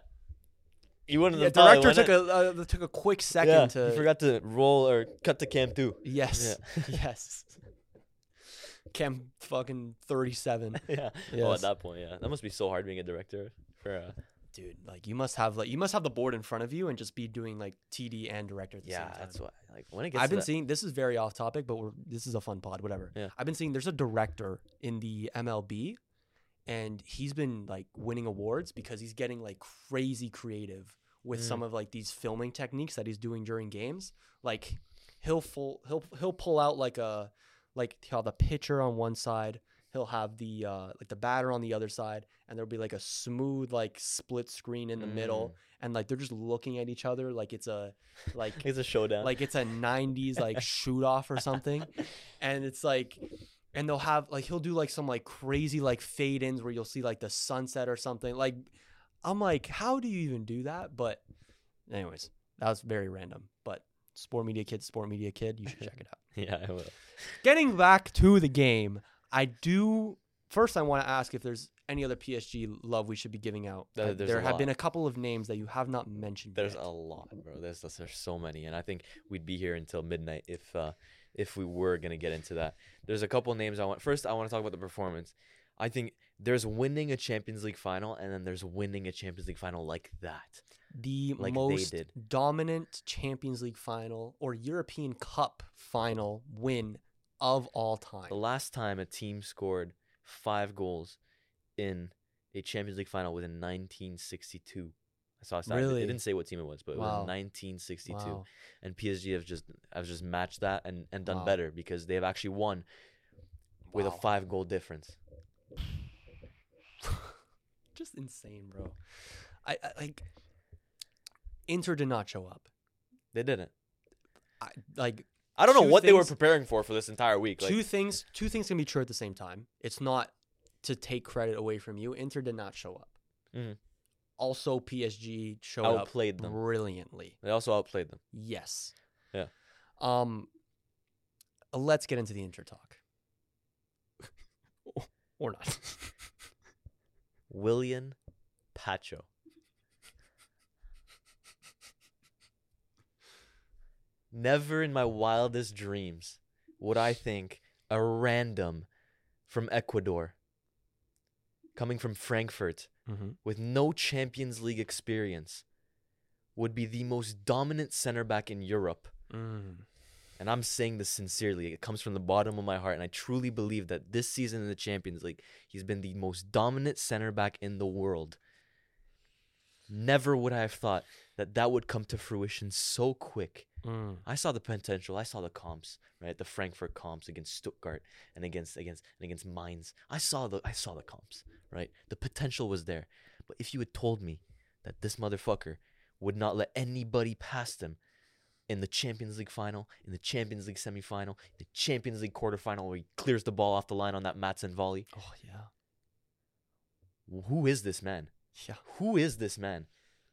[SPEAKER 4] he wouldn't
[SPEAKER 3] Yeah,
[SPEAKER 4] have thought it
[SPEAKER 3] director
[SPEAKER 4] went
[SPEAKER 3] took
[SPEAKER 4] in.
[SPEAKER 3] a uh, took a quick second
[SPEAKER 4] Yeah,
[SPEAKER 3] to.
[SPEAKER 4] he forgot to roll or cut to cam too.
[SPEAKER 3] Yes, yes. Cam fucking thirty-seven,
[SPEAKER 4] yeah. Oh,
[SPEAKER 3] Yes.
[SPEAKER 4] at that point, yeah, that must be so hard being a director for. Uh,
[SPEAKER 3] dude. Like you must have like you must have the board in front of you and just be doing like T D and director at the
[SPEAKER 4] yeah,
[SPEAKER 3] same time.
[SPEAKER 4] that's why. Like when it gets.
[SPEAKER 3] I've
[SPEAKER 4] to
[SPEAKER 3] been
[SPEAKER 4] that-
[SPEAKER 3] seeing this is very off topic, but we're this is a fun pod, whatever.
[SPEAKER 4] Yeah.
[SPEAKER 3] I've been seeing there's a director in the M L B, and he's been like winning awards because he's getting like crazy creative with
[SPEAKER 4] Mm.
[SPEAKER 3] some of like these filming techniques that he's doing during games. Like he'll full he'll he'll pull out like a like he'll have the pitcher on one side, he'll have the uh like the batter on the other side, and there'll be like a smooth like split screen in the middle, and like they're just looking at each other like it's a like
[SPEAKER 4] It's a showdown.
[SPEAKER 3] like it's a nineties like shoot off or something, and it's like and they'll have like he'll do like some like crazy like fade ins where you'll see like the sunset or something. Like I'm like, how do you even do that? But anyways, that was very random. But Sport Media Kid, Sport Media Kid, you should check it out.
[SPEAKER 4] yeah, I will.
[SPEAKER 3] Getting back to the game, I do first I want to ask if there's any other P S G love we should be giving out.
[SPEAKER 4] There-
[SPEAKER 3] Uh,
[SPEAKER 4] there's
[SPEAKER 3] there
[SPEAKER 4] a
[SPEAKER 3] have
[SPEAKER 4] lot.
[SPEAKER 3] been a couple of names that you have not mentioned.
[SPEAKER 4] There's
[SPEAKER 3] yet.
[SPEAKER 4] a lot, bro. There's there's so many, and I think we'd be here until midnight if uh, if we were gonna get into that. There's a couple names I want. First, I want to talk about the performance. I think there's winning a Champions League final, and then there's winning a Champions League final like that.
[SPEAKER 3] the
[SPEAKER 4] like they
[SPEAKER 3] most
[SPEAKER 4] did.
[SPEAKER 3] dominant Champions League final or European Cup final win of all time.
[SPEAKER 4] The last time a team scored five goals in a Champions League final was in nineteen sixty-two. I saw a stat. It-
[SPEAKER 3] Really?
[SPEAKER 4] It didn't say what team it was, but it was
[SPEAKER 3] Wow.
[SPEAKER 4] in nineteen sixty-two.
[SPEAKER 3] Wow.
[SPEAKER 4] And P S G have just have just matched that and, and done
[SPEAKER 3] Wow.
[SPEAKER 4] better because they have actually won with a
[SPEAKER 3] Wow.
[SPEAKER 4] five goal difference.
[SPEAKER 3] Just insane, bro. I, I like Inter did not show up.
[SPEAKER 4] They didn't.
[SPEAKER 3] I, like
[SPEAKER 4] I don't know
[SPEAKER 3] Two
[SPEAKER 4] what they were
[SPEAKER 3] things-
[SPEAKER 4] preparing for for this entire week. Like,
[SPEAKER 3] two things two things can be true at the same time. It's not to take credit away from you. Inter did not show up.
[SPEAKER 4] Mhm.
[SPEAKER 3] Also, P S G showed
[SPEAKER 4] Outplayed
[SPEAKER 3] up
[SPEAKER 4] them.
[SPEAKER 3] brilliantly.
[SPEAKER 4] they also outplayed them.
[SPEAKER 3] Yes.
[SPEAKER 4] Yeah.
[SPEAKER 3] Um. Let's get into the Inter talk. Or not.
[SPEAKER 4] Willian Pacho. Never in my wildest dreams would I think a random from Ecuador, coming from Frankfurt,
[SPEAKER 3] Mm-hmm.
[SPEAKER 4] with no Champions League experience, would be the most dominant center back in Europe
[SPEAKER 3] Mm.
[SPEAKER 4] and I'm saying this sincerely. It comes from the bottom of my heart, and I truly believe that this season in the Champions League, he's been the most dominant center back in the world. Never would I have thought that that would come to fruition so quick.
[SPEAKER 3] Mm.
[SPEAKER 4] I saw the potential. I saw the comps, right? The Frankfurt comps against Stuttgart and against against and against Mainz. I saw the I saw the comps, right? The potential was there. But if you had told me that this motherfucker would not let anybody past him in the Champions League final, in the Champions League semifinal, in the Champions League quarterfinal where he clears the ball off the line on that Maatsen volley.
[SPEAKER 3] Oh, yeah.
[SPEAKER 4] Who is this man?
[SPEAKER 3] Yeah.
[SPEAKER 4] Who is this man?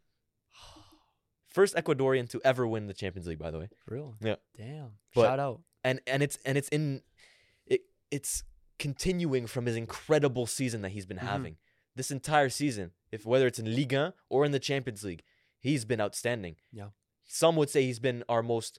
[SPEAKER 4] First Ecuadorian to ever win the Champions League, by the way.
[SPEAKER 3] Real?
[SPEAKER 4] Yeah.
[SPEAKER 3] Damn.
[SPEAKER 4] But-
[SPEAKER 3] Shout out.
[SPEAKER 4] And and it's and it's in it it's continuing from his incredible season that he's been
[SPEAKER 3] Mhm.
[SPEAKER 4] having. This entire season, if whether it's in Ligue one or in the Champions League, he's been outstanding.
[SPEAKER 3] Yeah.
[SPEAKER 4] Some would say he's been our most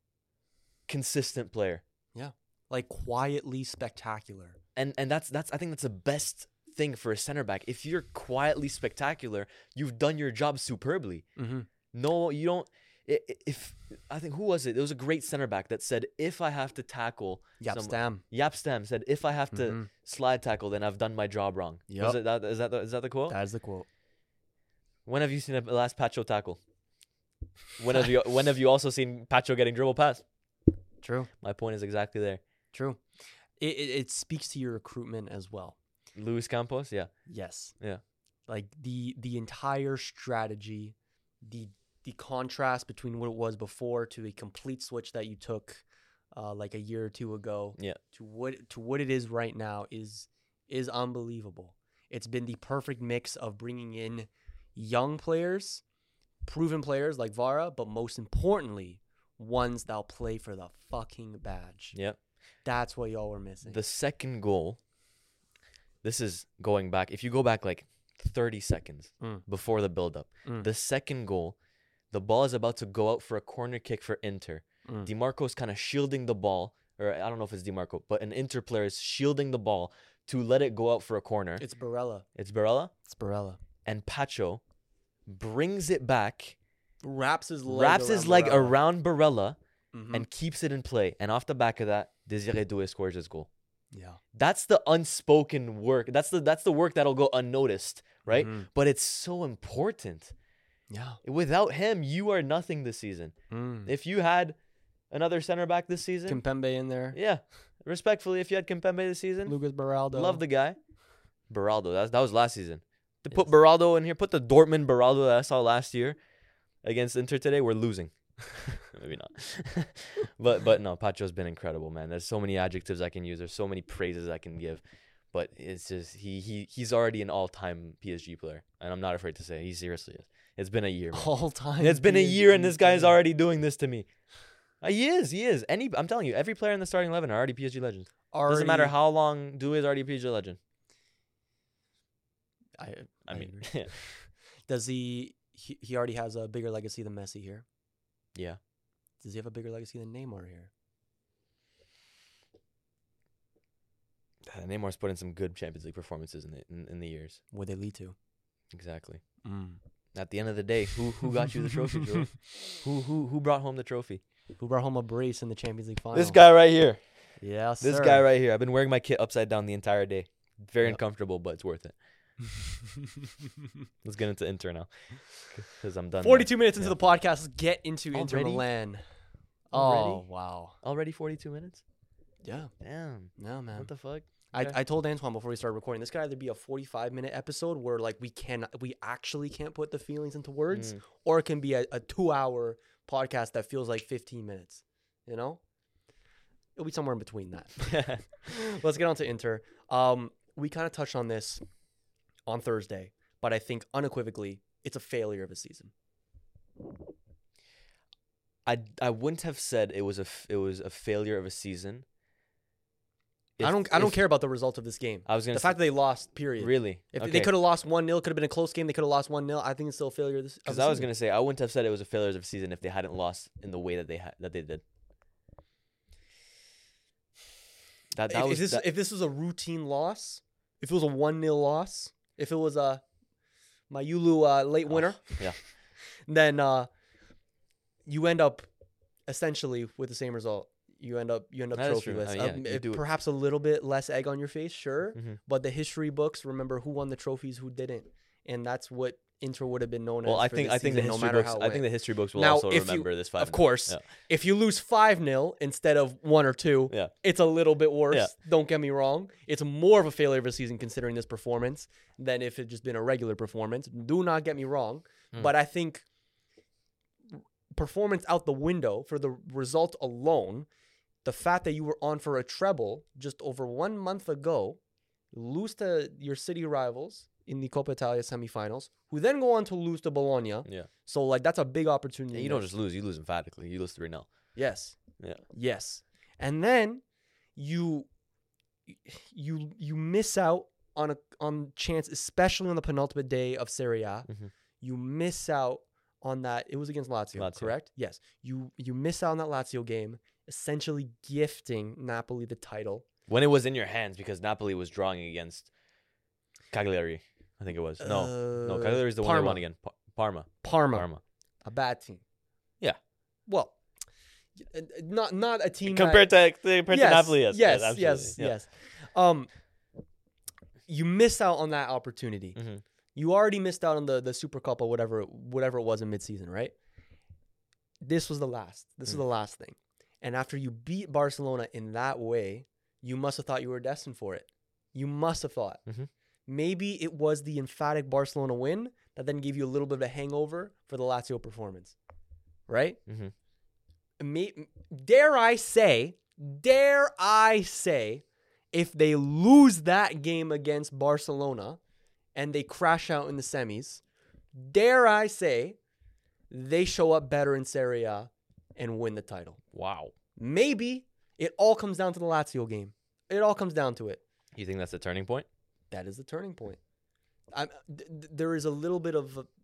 [SPEAKER 4] consistent player.
[SPEAKER 3] Like, quietly spectacular.
[SPEAKER 4] And and that's that's I think that's the best thing for a center back. If you're quietly spectacular, you've done your job superbly.
[SPEAKER 3] Mm-hmm.
[SPEAKER 4] No, you don't. i- i- If I think who was it? There was a great center back that said, "If I have to tackle,
[SPEAKER 3] Yep,
[SPEAKER 4] some-
[SPEAKER 3] Stam.
[SPEAKER 4] Yap Stam said, if I have to
[SPEAKER 3] Mhm.
[SPEAKER 4] slide tackle, then I've done my job wrong."
[SPEAKER 3] Yep.
[SPEAKER 4] Was it that? Is that the, is that the quote?
[SPEAKER 3] That is the quote.
[SPEAKER 4] When have you seen the last Pacho tackle? When have you When have you also seen Pacho getting dribble pass?
[SPEAKER 3] True.
[SPEAKER 4] My point is exactly there.
[SPEAKER 3] True. It, it, it speaks to your recruitment as well.
[SPEAKER 4] Luis Campos, yeah,
[SPEAKER 3] Yes.
[SPEAKER 4] Yeah.
[SPEAKER 3] Like the the entire strategy, the the contrast between what it was before to the complete switch that you took uh, like a year or two ago
[SPEAKER 4] Yeah.
[SPEAKER 3] to what to what it is right now is is unbelievable. It's been the perfect mix of bringing in young players, proven players like Vara, but most importantly, ones that'll play for the fucking badge.
[SPEAKER 4] yeah.
[SPEAKER 3] That's what y'all were missing.
[SPEAKER 4] The second goal. This is going back. If you go back like thirty seconds
[SPEAKER 3] Mm.
[SPEAKER 4] before the build-up,
[SPEAKER 3] Mm.
[SPEAKER 4] the second goal, the ball is about to go out for a corner kick for Inter.
[SPEAKER 3] Mm.
[SPEAKER 4] DiMarco's kind of shielding the ball, or I don't know if it's DiMarco, but an Inter player is shielding the ball to let it go out for a corner.
[SPEAKER 3] It's Barella.
[SPEAKER 4] It's Barella,
[SPEAKER 3] It's Barella.
[SPEAKER 4] and Pacho brings it back,
[SPEAKER 3] Wraps his leg
[SPEAKER 4] wraps his
[SPEAKER 3] around
[SPEAKER 4] leg
[SPEAKER 3] Barella.
[SPEAKER 4] around Barella,
[SPEAKER 3] Mhm.
[SPEAKER 4] and keeps it in play. And off the back of that, Desiree Doué scores his goal.
[SPEAKER 3] Yeah.
[SPEAKER 4] That's the unspoken work. That's the that's the work that'll go unnoticed, right?
[SPEAKER 3] Mhm.
[SPEAKER 4] But it's so important.
[SPEAKER 3] Yeah.
[SPEAKER 4] Without him, you are nothing this season.
[SPEAKER 3] Mm.
[SPEAKER 4] If you had another center back this season,
[SPEAKER 3] Kimpembe in there.
[SPEAKER 4] yeah, respectfully, if you had Kimpembe this season,
[SPEAKER 3] Lucas Baraldo.
[SPEAKER 4] love the guy. Beraldo, that that was last season. To put Beraldo in here, put the Dortmund Beraldo that I saw last year against Inter today, we're losing. Maybe not. but but no, Pacho's been incredible, man. There's so many adjectives I can use. There's so many praises I can give. But it's just he he he's already an all-time P S G player, and I'm not afraid to say it. He seriously is. It's been a year, man.
[SPEAKER 3] All time.
[SPEAKER 4] It's been a
[SPEAKER 3] P S G
[SPEAKER 4] year, and this guy's
[SPEAKER 3] player.
[SPEAKER 4] already doing this to me. Uh, he is, he is. Any, I'm telling you, every player in the starting eleven are already P S G legends. Doesn't matter
[SPEAKER 3] Already-
[SPEAKER 4] how long Doué is already a P S G legend.
[SPEAKER 3] I,
[SPEAKER 4] I
[SPEAKER 3] I
[SPEAKER 4] mean,
[SPEAKER 3] agree. Does he, he? He already has a bigger legacy than Messi here.
[SPEAKER 4] yeah.
[SPEAKER 3] Does he have a bigger legacy than Neymar here?
[SPEAKER 4] Uh, Neymar's put in some good Champions League performances in the in, in the years.
[SPEAKER 3] Would they lead to?
[SPEAKER 4] Exactly.
[SPEAKER 3] Mm.
[SPEAKER 4] At the end of the day, who who got you the trophy, Joe? Who who who brought home the trophy?
[SPEAKER 3] Who brought home a brace in the Champions League final?
[SPEAKER 4] This guy right here.
[SPEAKER 3] Yes,
[SPEAKER 4] This
[SPEAKER 3] sir.
[SPEAKER 4] guy right here. I've been wearing my kit upside down the entire day. Very
[SPEAKER 3] Yep.
[SPEAKER 4] uncomfortable, but it's worth it. Let's get into Inter now, because I'm done. now.
[SPEAKER 3] Forty-two minutes into
[SPEAKER 4] Yeah.
[SPEAKER 3] the podcast. Let's get into Inter
[SPEAKER 4] Already?
[SPEAKER 3] Milan.
[SPEAKER 4] Already?
[SPEAKER 3] Oh wow.
[SPEAKER 4] Already forty-two minutes.
[SPEAKER 3] Yeah.
[SPEAKER 4] Damn.
[SPEAKER 3] No man.
[SPEAKER 4] What the fuck?
[SPEAKER 3] I,
[SPEAKER 4] Okay.
[SPEAKER 3] I told Antoine before we started recording, this could either be a forty-five minute episode where like we can we actually can't put the feelings into words,
[SPEAKER 4] Mm.
[SPEAKER 3] or it can be a, a two hour podcast that feels like fifteen minutes. You know, it'll be somewhere in between that. Let's get on to Inter. Um, we kind of touched on this on Thursday, but I think unequivocally it's a failure of a season.
[SPEAKER 4] I I wouldn't have said it was a f- it was a failure of a season.
[SPEAKER 3] I
[SPEAKER 4] If-
[SPEAKER 3] don't I don't
[SPEAKER 4] if-
[SPEAKER 3] care about the result of this game.
[SPEAKER 4] I was gonna
[SPEAKER 3] The
[SPEAKER 4] say,
[SPEAKER 3] fact that they lost, period.
[SPEAKER 4] really
[SPEAKER 3] If
[SPEAKER 4] okay.
[SPEAKER 3] they could have lost one nil, could have been a close game. They could have lost one nil. I think it's still a failure. of this- of
[SPEAKER 4] Because
[SPEAKER 3] the
[SPEAKER 4] I was
[SPEAKER 3] season.
[SPEAKER 4] gonna say I wouldn't have said it was a failure of a season if they hadn't lost in the way that they had that they did. That that
[SPEAKER 3] if,
[SPEAKER 4] was
[SPEAKER 3] if this
[SPEAKER 4] that-
[SPEAKER 3] if this was a routine loss, if it was a one nil loss, if it was a Mayulu uh, late winner,
[SPEAKER 4] yeah.
[SPEAKER 3] then uh, you end up essentially with the same result. you end up you end up
[SPEAKER 4] That is true.
[SPEAKER 3] trophyless.
[SPEAKER 4] I mean, yeah,
[SPEAKER 3] Um,
[SPEAKER 4] you
[SPEAKER 3] it-
[SPEAKER 4] do it.
[SPEAKER 3] perhaps a little bit less egg on your face, sure.
[SPEAKER 4] Mhm.
[SPEAKER 3] But the history books remember who won the trophies, who didn't, and that's what Inter would have been known
[SPEAKER 4] Well,
[SPEAKER 3] as.
[SPEAKER 4] I
[SPEAKER 3] for
[SPEAKER 4] think
[SPEAKER 3] this
[SPEAKER 4] I think the
[SPEAKER 3] season, no
[SPEAKER 4] history
[SPEAKER 3] matter
[SPEAKER 4] books.
[SPEAKER 3] how it
[SPEAKER 4] I think
[SPEAKER 3] went.
[SPEAKER 4] the history books will
[SPEAKER 3] Now,
[SPEAKER 4] also
[SPEAKER 3] if you-
[SPEAKER 4] remember this five.
[SPEAKER 3] Of course,
[SPEAKER 4] Yeah.
[SPEAKER 3] if you lose five nil instead of one or two,
[SPEAKER 4] Yeah.
[SPEAKER 3] it's a little bit worse.
[SPEAKER 4] Yeah.
[SPEAKER 3] Don't get me wrong. It's more of a failure of a season considering this performance than if it just been a regular performance. Do not get me wrong.
[SPEAKER 4] Hmm.
[SPEAKER 3] But I think performance out the window for the result alone, the fact that you were on for a treble just over one month ago, lose to your city rivals in the Coppa Italia semifinals, who then go on to lose to Bologna.
[SPEAKER 4] Yeah.
[SPEAKER 3] So, like, that's a big opportunity.
[SPEAKER 4] And you don't
[SPEAKER 3] missed.
[SPEAKER 4] just lose; you lose emphatically. You lose three nil.
[SPEAKER 3] Yes.
[SPEAKER 4] Yeah.
[SPEAKER 3] Yes. And then you you you miss out on a on chance, especially on the penultimate day of Serie A.
[SPEAKER 4] Mhm.
[SPEAKER 3] You miss out on that. It was against Lazio,
[SPEAKER 4] Lazio.
[SPEAKER 3] correct? Yes. You you miss out on that Lazio game, essentially gifting Napoli the title.
[SPEAKER 4] When it was in your hands, because Napoli was drawing against Cagliari, I think it was. No, no,
[SPEAKER 3] Uh,
[SPEAKER 4] Cagliari is the one they
[SPEAKER 3] Parma.
[SPEAKER 4] won again. Pa- Parma.
[SPEAKER 3] Parma,
[SPEAKER 4] Parma.
[SPEAKER 3] a bad team.
[SPEAKER 4] Yeah.
[SPEAKER 3] Well, uh, not not a team
[SPEAKER 4] Compared
[SPEAKER 3] that,
[SPEAKER 4] to compared
[SPEAKER 3] yes,
[SPEAKER 4] to Napoli, yes,
[SPEAKER 3] yes,
[SPEAKER 4] absolutely.
[SPEAKER 3] yes,
[SPEAKER 4] Yeah.
[SPEAKER 3] yes. Um, you miss out on that opportunity.
[SPEAKER 4] Mhm.
[SPEAKER 3] You already missed out on the the Super Cup or whatever whatever it was in midseason, right? This was the last. This is
[SPEAKER 4] Mm.
[SPEAKER 3] the last thing. And after you beat Barcelona in that way, you must have thought you were destined for it. You must have thought.
[SPEAKER 4] Mhm.
[SPEAKER 3] Maybe it was the emphatic Barcelona win that then gave you a little bit of a hangover for the Lazio performance, right?
[SPEAKER 4] Mhm.
[SPEAKER 3] May, dare I say, dare I say, if they lose that game against Barcelona and they crash out in the semis, dare I say, they show up better in Serie A and win the title.
[SPEAKER 4] Wow.
[SPEAKER 3] Maybe it all comes down to the Lazio game. It all comes down to it.
[SPEAKER 4] You think that's the turning point?
[SPEAKER 3] That is the turning point. I'm, th- th- there is a little bit of a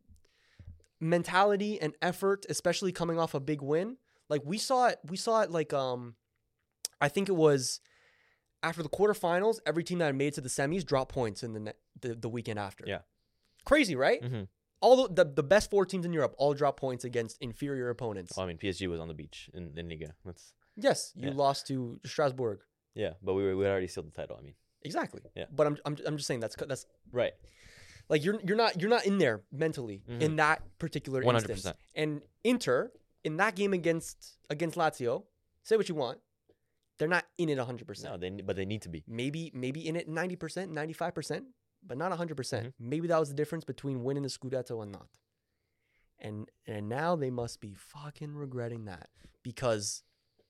[SPEAKER 3] mentality and effort, especially coming off a big win. Like we saw it, we saw it. Like um, I think it was after the quarterfinals. Every team that had made it to the semis dropped points in the ne- the, the weekend after.
[SPEAKER 4] Yeah.
[SPEAKER 3] Crazy, right?
[SPEAKER 4] Mm-hmm.
[SPEAKER 3] All the, the the best four teams in Europe all dropped points against inferior opponents.
[SPEAKER 4] Well, I mean, P S G was on the beach in, in Liga. That's
[SPEAKER 3] Yes, you
[SPEAKER 4] Yeah.
[SPEAKER 3] lost to Strasbourg.
[SPEAKER 4] yeah, but we were, we had already sealed the title. I mean,
[SPEAKER 3] Exactly.
[SPEAKER 4] Yeah.
[SPEAKER 3] But I'm I'm I'm just saying that's that's
[SPEAKER 4] right.
[SPEAKER 3] like you're you're not you're not in there mentally
[SPEAKER 4] Mhm.
[SPEAKER 3] in that particular
[SPEAKER 4] one hundred
[SPEAKER 3] instance.
[SPEAKER 4] percent.
[SPEAKER 3] And Inter in that game against against Lazio, say what you want, they're not in it one hundred percent.
[SPEAKER 4] No, they but they need to be.
[SPEAKER 3] Maybe maybe in it ninety percent, ninety-five percent, but not one hundred percent.
[SPEAKER 4] Mm-hmm.
[SPEAKER 3] Maybe that was the difference between winning the Scudetto and not. And and now they must be fucking regretting that because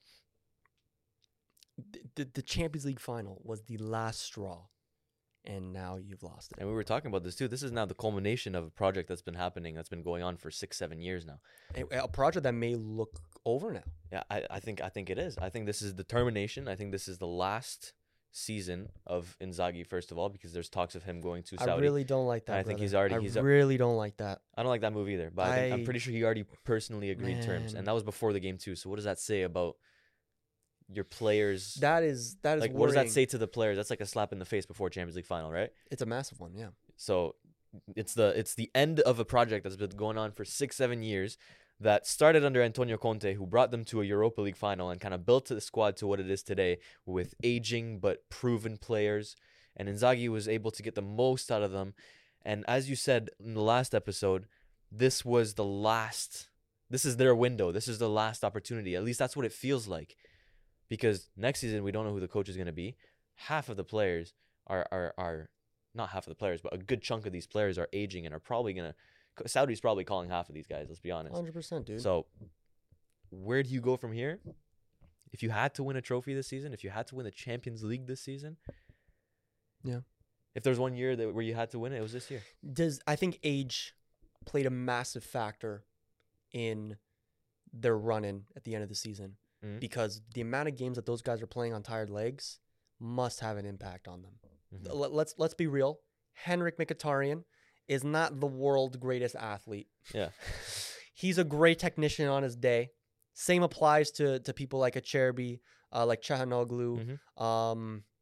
[SPEAKER 3] the, the, the Champions League final was the last straw, and now you've lost it.
[SPEAKER 4] And we were talking about this too. This is now the culmination of a project that's been happening, that's been going on for six, seven years now.
[SPEAKER 3] A, a project that may look over now.
[SPEAKER 4] Yeah, I, I think I think it is. I think this is determination. I think this is the last season of Inzaghi, first of all, because there's talks of him going to Saudi.
[SPEAKER 3] I really don't like that.
[SPEAKER 4] I think
[SPEAKER 3] brother.
[SPEAKER 4] he's already-
[SPEAKER 3] I
[SPEAKER 4] he's a-
[SPEAKER 3] really don't like that.
[SPEAKER 4] I don't like that move either, but I think, I'm
[SPEAKER 3] I-
[SPEAKER 4] pretty sure he already personally agreed terms,
[SPEAKER 3] Man.
[SPEAKER 4] and that was before the game too. So what does that say about your players?
[SPEAKER 3] That is that is
[SPEAKER 4] like, what does that
[SPEAKER 3] worrying.
[SPEAKER 4] say to the players? That's like a slap in the face before Champions League final, right?
[SPEAKER 3] It's a massive one, yeah.
[SPEAKER 4] So it's the it's the end of a project that's been going on for six, seven years that started under Antonio Conte, who brought them to a Europa League final and kind of built the squad to what it is today with aging but proven players. And Inzaghi was able to get the most out of them. And as you said in the last episode, this was the last, this is their window. This is the last opportunity. At least that's what it feels like. Because next season, we don't know who the coach is going to be. Half of the players are, are, are not half of the players, but a good chunk of these players are aging and are probably going to, Saudi's probably calling half of these guys, let's be honest.
[SPEAKER 3] one hundred percent, dude.
[SPEAKER 4] So where do you go from here? If you had to win a trophy this season, if you had to win the Champions League this season,
[SPEAKER 3] Yeah.
[SPEAKER 4] If there's one year that where you had to win it, it was this year.
[SPEAKER 3] Does I think age played a massive factor in their run-in at the end of the season
[SPEAKER 4] Mhm.
[SPEAKER 3] because the amount of games that those guys are playing on tired legs must have an impact on them.
[SPEAKER 4] Mhm.
[SPEAKER 3] Let, let's let's be real. Henrik Mkhitaryan is not the world's greatest athlete.
[SPEAKER 4] Yeah.
[SPEAKER 3] He's a great technician on his day. Same applies to to people like Acerbi, uh, like Chahanoglu.
[SPEAKER 4] Mhm.
[SPEAKER 3] Um,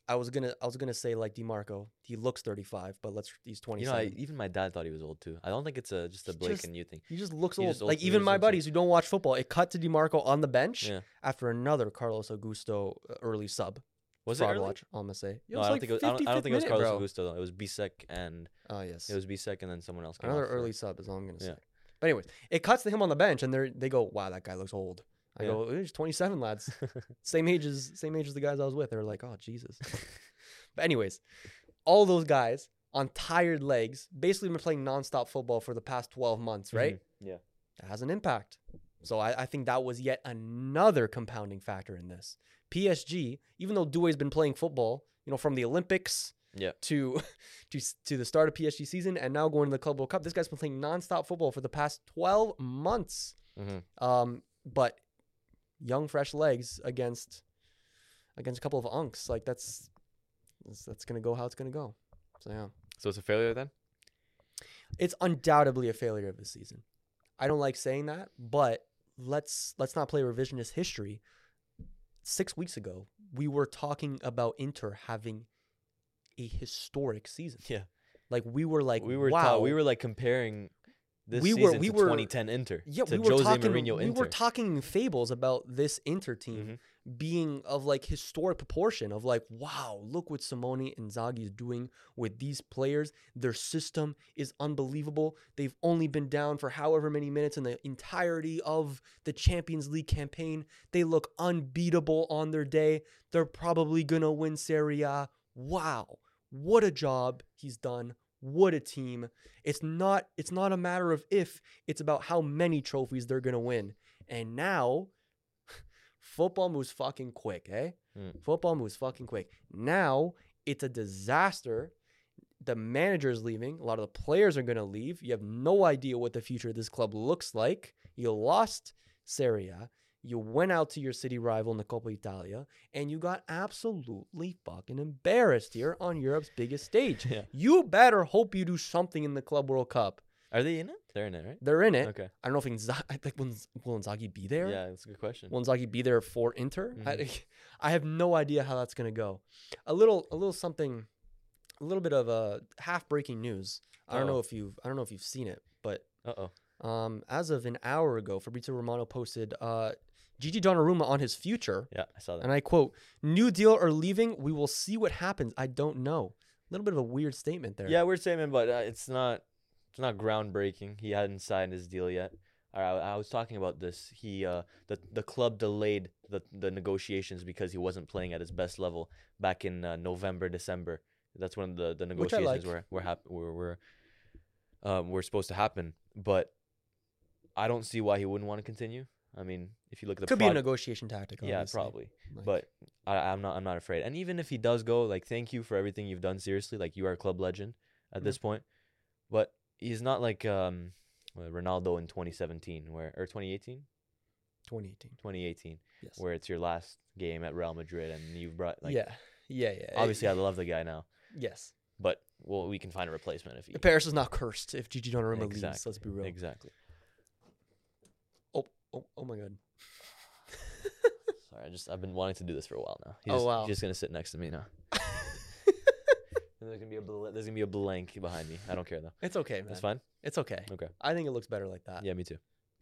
[SPEAKER 3] I was gonna I was gonna say like DeMarco. He looks thirty-five, but let's he's
[SPEAKER 4] You know,
[SPEAKER 3] twenty-seven.
[SPEAKER 4] I, even my dad thought he was old too. I don't think it's a just a
[SPEAKER 3] He
[SPEAKER 4] Blake
[SPEAKER 3] just-
[SPEAKER 4] and you thing.
[SPEAKER 3] he just looks
[SPEAKER 4] he
[SPEAKER 3] old.
[SPEAKER 4] just old-
[SPEAKER 3] Like
[SPEAKER 4] he
[SPEAKER 3] even
[SPEAKER 4] just
[SPEAKER 3] my
[SPEAKER 4] looks old.
[SPEAKER 3] buddies who don't watch football, it cut to DeMarco on the bench
[SPEAKER 4] Yeah.
[SPEAKER 3] after another Carlos Augusto uh, early sub.
[SPEAKER 4] Was it
[SPEAKER 3] Fraud
[SPEAKER 4] early?
[SPEAKER 3] watch, I'm gonna say. It
[SPEAKER 4] No,
[SPEAKER 3] was
[SPEAKER 4] I don't
[SPEAKER 3] like
[SPEAKER 4] think it was, I don't, I don't
[SPEAKER 3] fifty-fifth
[SPEAKER 4] think it was
[SPEAKER 3] minute,
[SPEAKER 4] Carlos
[SPEAKER 3] bro.
[SPEAKER 4] Augusto though. It was Bisek and
[SPEAKER 3] Oh yes.
[SPEAKER 4] it was Bisek and then someone else. Came
[SPEAKER 3] Another
[SPEAKER 4] off for-
[SPEAKER 3] early sub is all I'm gonna say.
[SPEAKER 4] Yeah.
[SPEAKER 3] But anyways, it cuts to him on the bench, and they they go, "Wow, that guy looks old." I
[SPEAKER 4] Yeah.
[SPEAKER 3] go, "He's twenty-seven, lads. same age as same age as the guys I was with." They're like, "Oh Jesus." But anyways, all those guys on tired legs, basically been playing nonstop football for the past twelve months, right?
[SPEAKER 4] Mhm. Yeah.
[SPEAKER 3] That has an impact. So I, I think that was yet another compounding factor in this. P S G, even though Doué's been playing football, you know, from the Olympics
[SPEAKER 4] Yeah.
[SPEAKER 3] to to to the start of P S G season and now going to the Club World Cup, this guy's been playing nonstop football for the past twelve months.
[SPEAKER 4] Mm-hmm.
[SPEAKER 3] Um, but young, fresh legs against against a couple of unks, like that's that's, that's gonna go how it's gonna go. So yeah,
[SPEAKER 4] So it's a failure then.
[SPEAKER 3] it's undoubtedly a failure of the season. I don't like saying that, but let's let's not play revisionist history. Six weeks ago, we were talking about Inter having a historic season.
[SPEAKER 4] Yeah.
[SPEAKER 3] Like we were like,
[SPEAKER 4] we were
[SPEAKER 3] wow,
[SPEAKER 4] ta- we were like comparing this
[SPEAKER 3] We were-
[SPEAKER 4] season
[SPEAKER 3] we
[SPEAKER 4] to
[SPEAKER 3] were-
[SPEAKER 4] twenty ten Inter
[SPEAKER 3] yeah,
[SPEAKER 4] to
[SPEAKER 3] we were
[SPEAKER 4] Jose
[SPEAKER 3] talking,
[SPEAKER 4] Mourinho
[SPEAKER 3] we
[SPEAKER 4] Inter.
[SPEAKER 3] were talking fables about this Inter team
[SPEAKER 4] Mhm.
[SPEAKER 3] being of like historic proportion of like, wow, look what Simone Inzaghi is doing with these players. Their system is unbelievable. They've only been down for however many minutes in the entirety of the Champions League campaign. They look unbeatable on their day. They're probably gonna win Serie A. Wow, what a job he's done. What a team. It's not it's not a matter of if, it's about how many trophies they're going to win. And now football moves fucking quick, eh?
[SPEAKER 4] Mm.
[SPEAKER 3] Football moves fucking quick. Now it's a disaster. The manager's leaving. A lot of the players are going to leave. You have no idea what the future of this club looks like. You lost Serie A. You went out to your city rival in the Coppa Italia, and you got absolutely fucking embarrassed here on Europe's biggest stage.
[SPEAKER 4] Yeah.
[SPEAKER 3] You better hope you do something in the Club World Cup.
[SPEAKER 4] Are they in it? They're in it, right?
[SPEAKER 3] They're in it.
[SPEAKER 4] Okay.
[SPEAKER 3] I don't know if Inzaghi, like, will, will Inzaghi be there?
[SPEAKER 4] Yeah, that's a good question.
[SPEAKER 3] Will Inzaghi be there for Inter? I,
[SPEAKER 4] Mhm.
[SPEAKER 3] I have no idea how that's gonna go. A little, a little something, a little bit of a half breaking news. I don't know
[SPEAKER 4] Uh-oh.
[SPEAKER 3] if you've, I don't know if you've seen it, but
[SPEAKER 4] Uh oh.
[SPEAKER 3] um, as of an hour ago, Fabrizio Romano posted uh, Gigi Donnarumma on his future.
[SPEAKER 4] Yeah, I saw that.
[SPEAKER 3] And I quote, "New deal or leaving? We will see what happens. I don't know." A little bit of a weird statement there.
[SPEAKER 4] Yeah, weird statement, but uh, it's not it's not groundbreaking. He hadn't signed his deal yet. I, I was talking about this. He uh the the club delayed the the negotiations because he wasn't playing at his best level back in uh, November, December. That's when the the
[SPEAKER 3] Which I
[SPEAKER 4] negotiations
[SPEAKER 3] like.
[SPEAKER 4] were were hap- were were um were supposed to happen. But I don't see why he wouldn't want to continue. I mean, if you look at the
[SPEAKER 3] Could be a
[SPEAKER 4] prog-
[SPEAKER 3] negotiation tactic.
[SPEAKER 4] yeah,
[SPEAKER 3] obviously.
[SPEAKER 4] probably.
[SPEAKER 3] Like-
[SPEAKER 4] But I, I'm not. I'm not afraid. And even if he does go, like, thank you for everything you've done. Seriously, like, you are a club legend at this point. But he's not like um, uh, Ronaldo in twenty seventeen, where or twenty eighteen,
[SPEAKER 3] twenty eighteen.
[SPEAKER 4] twenty eighteen,
[SPEAKER 3] Yes.
[SPEAKER 4] where it's your last game at Real Madrid, and you've brought like.
[SPEAKER 3] yeah. Yeah. Yeah.
[SPEAKER 4] Obviously, I love the guy now,
[SPEAKER 3] Yes.
[SPEAKER 4] but well, we can find a replacement if he.
[SPEAKER 3] Paris is not cursed if Gigi Donnarumma leaves.
[SPEAKER 4] Exactly.
[SPEAKER 3] Let's be real.
[SPEAKER 4] Exactly.
[SPEAKER 3] Oh, oh, oh my God.
[SPEAKER 4] Sorry, I just I've been wanting to do this for a while now. He's
[SPEAKER 3] Oh,
[SPEAKER 4] just,
[SPEAKER 3] wow.
[SPEAKER 4] He's just gonna sit next to me now. There's gonna be a bl- there's gonna be a blank behind me. I don't care though.
[SPEAKER 3] It's okay, man.
[SPEAKER 4] That's fine.
[SPEAKER 3] It's okay.
[SPEAKER 4] Okay.
[SPEAKER 3] I think it looks better like that.
[SPEAKER 4] Yeah, me too.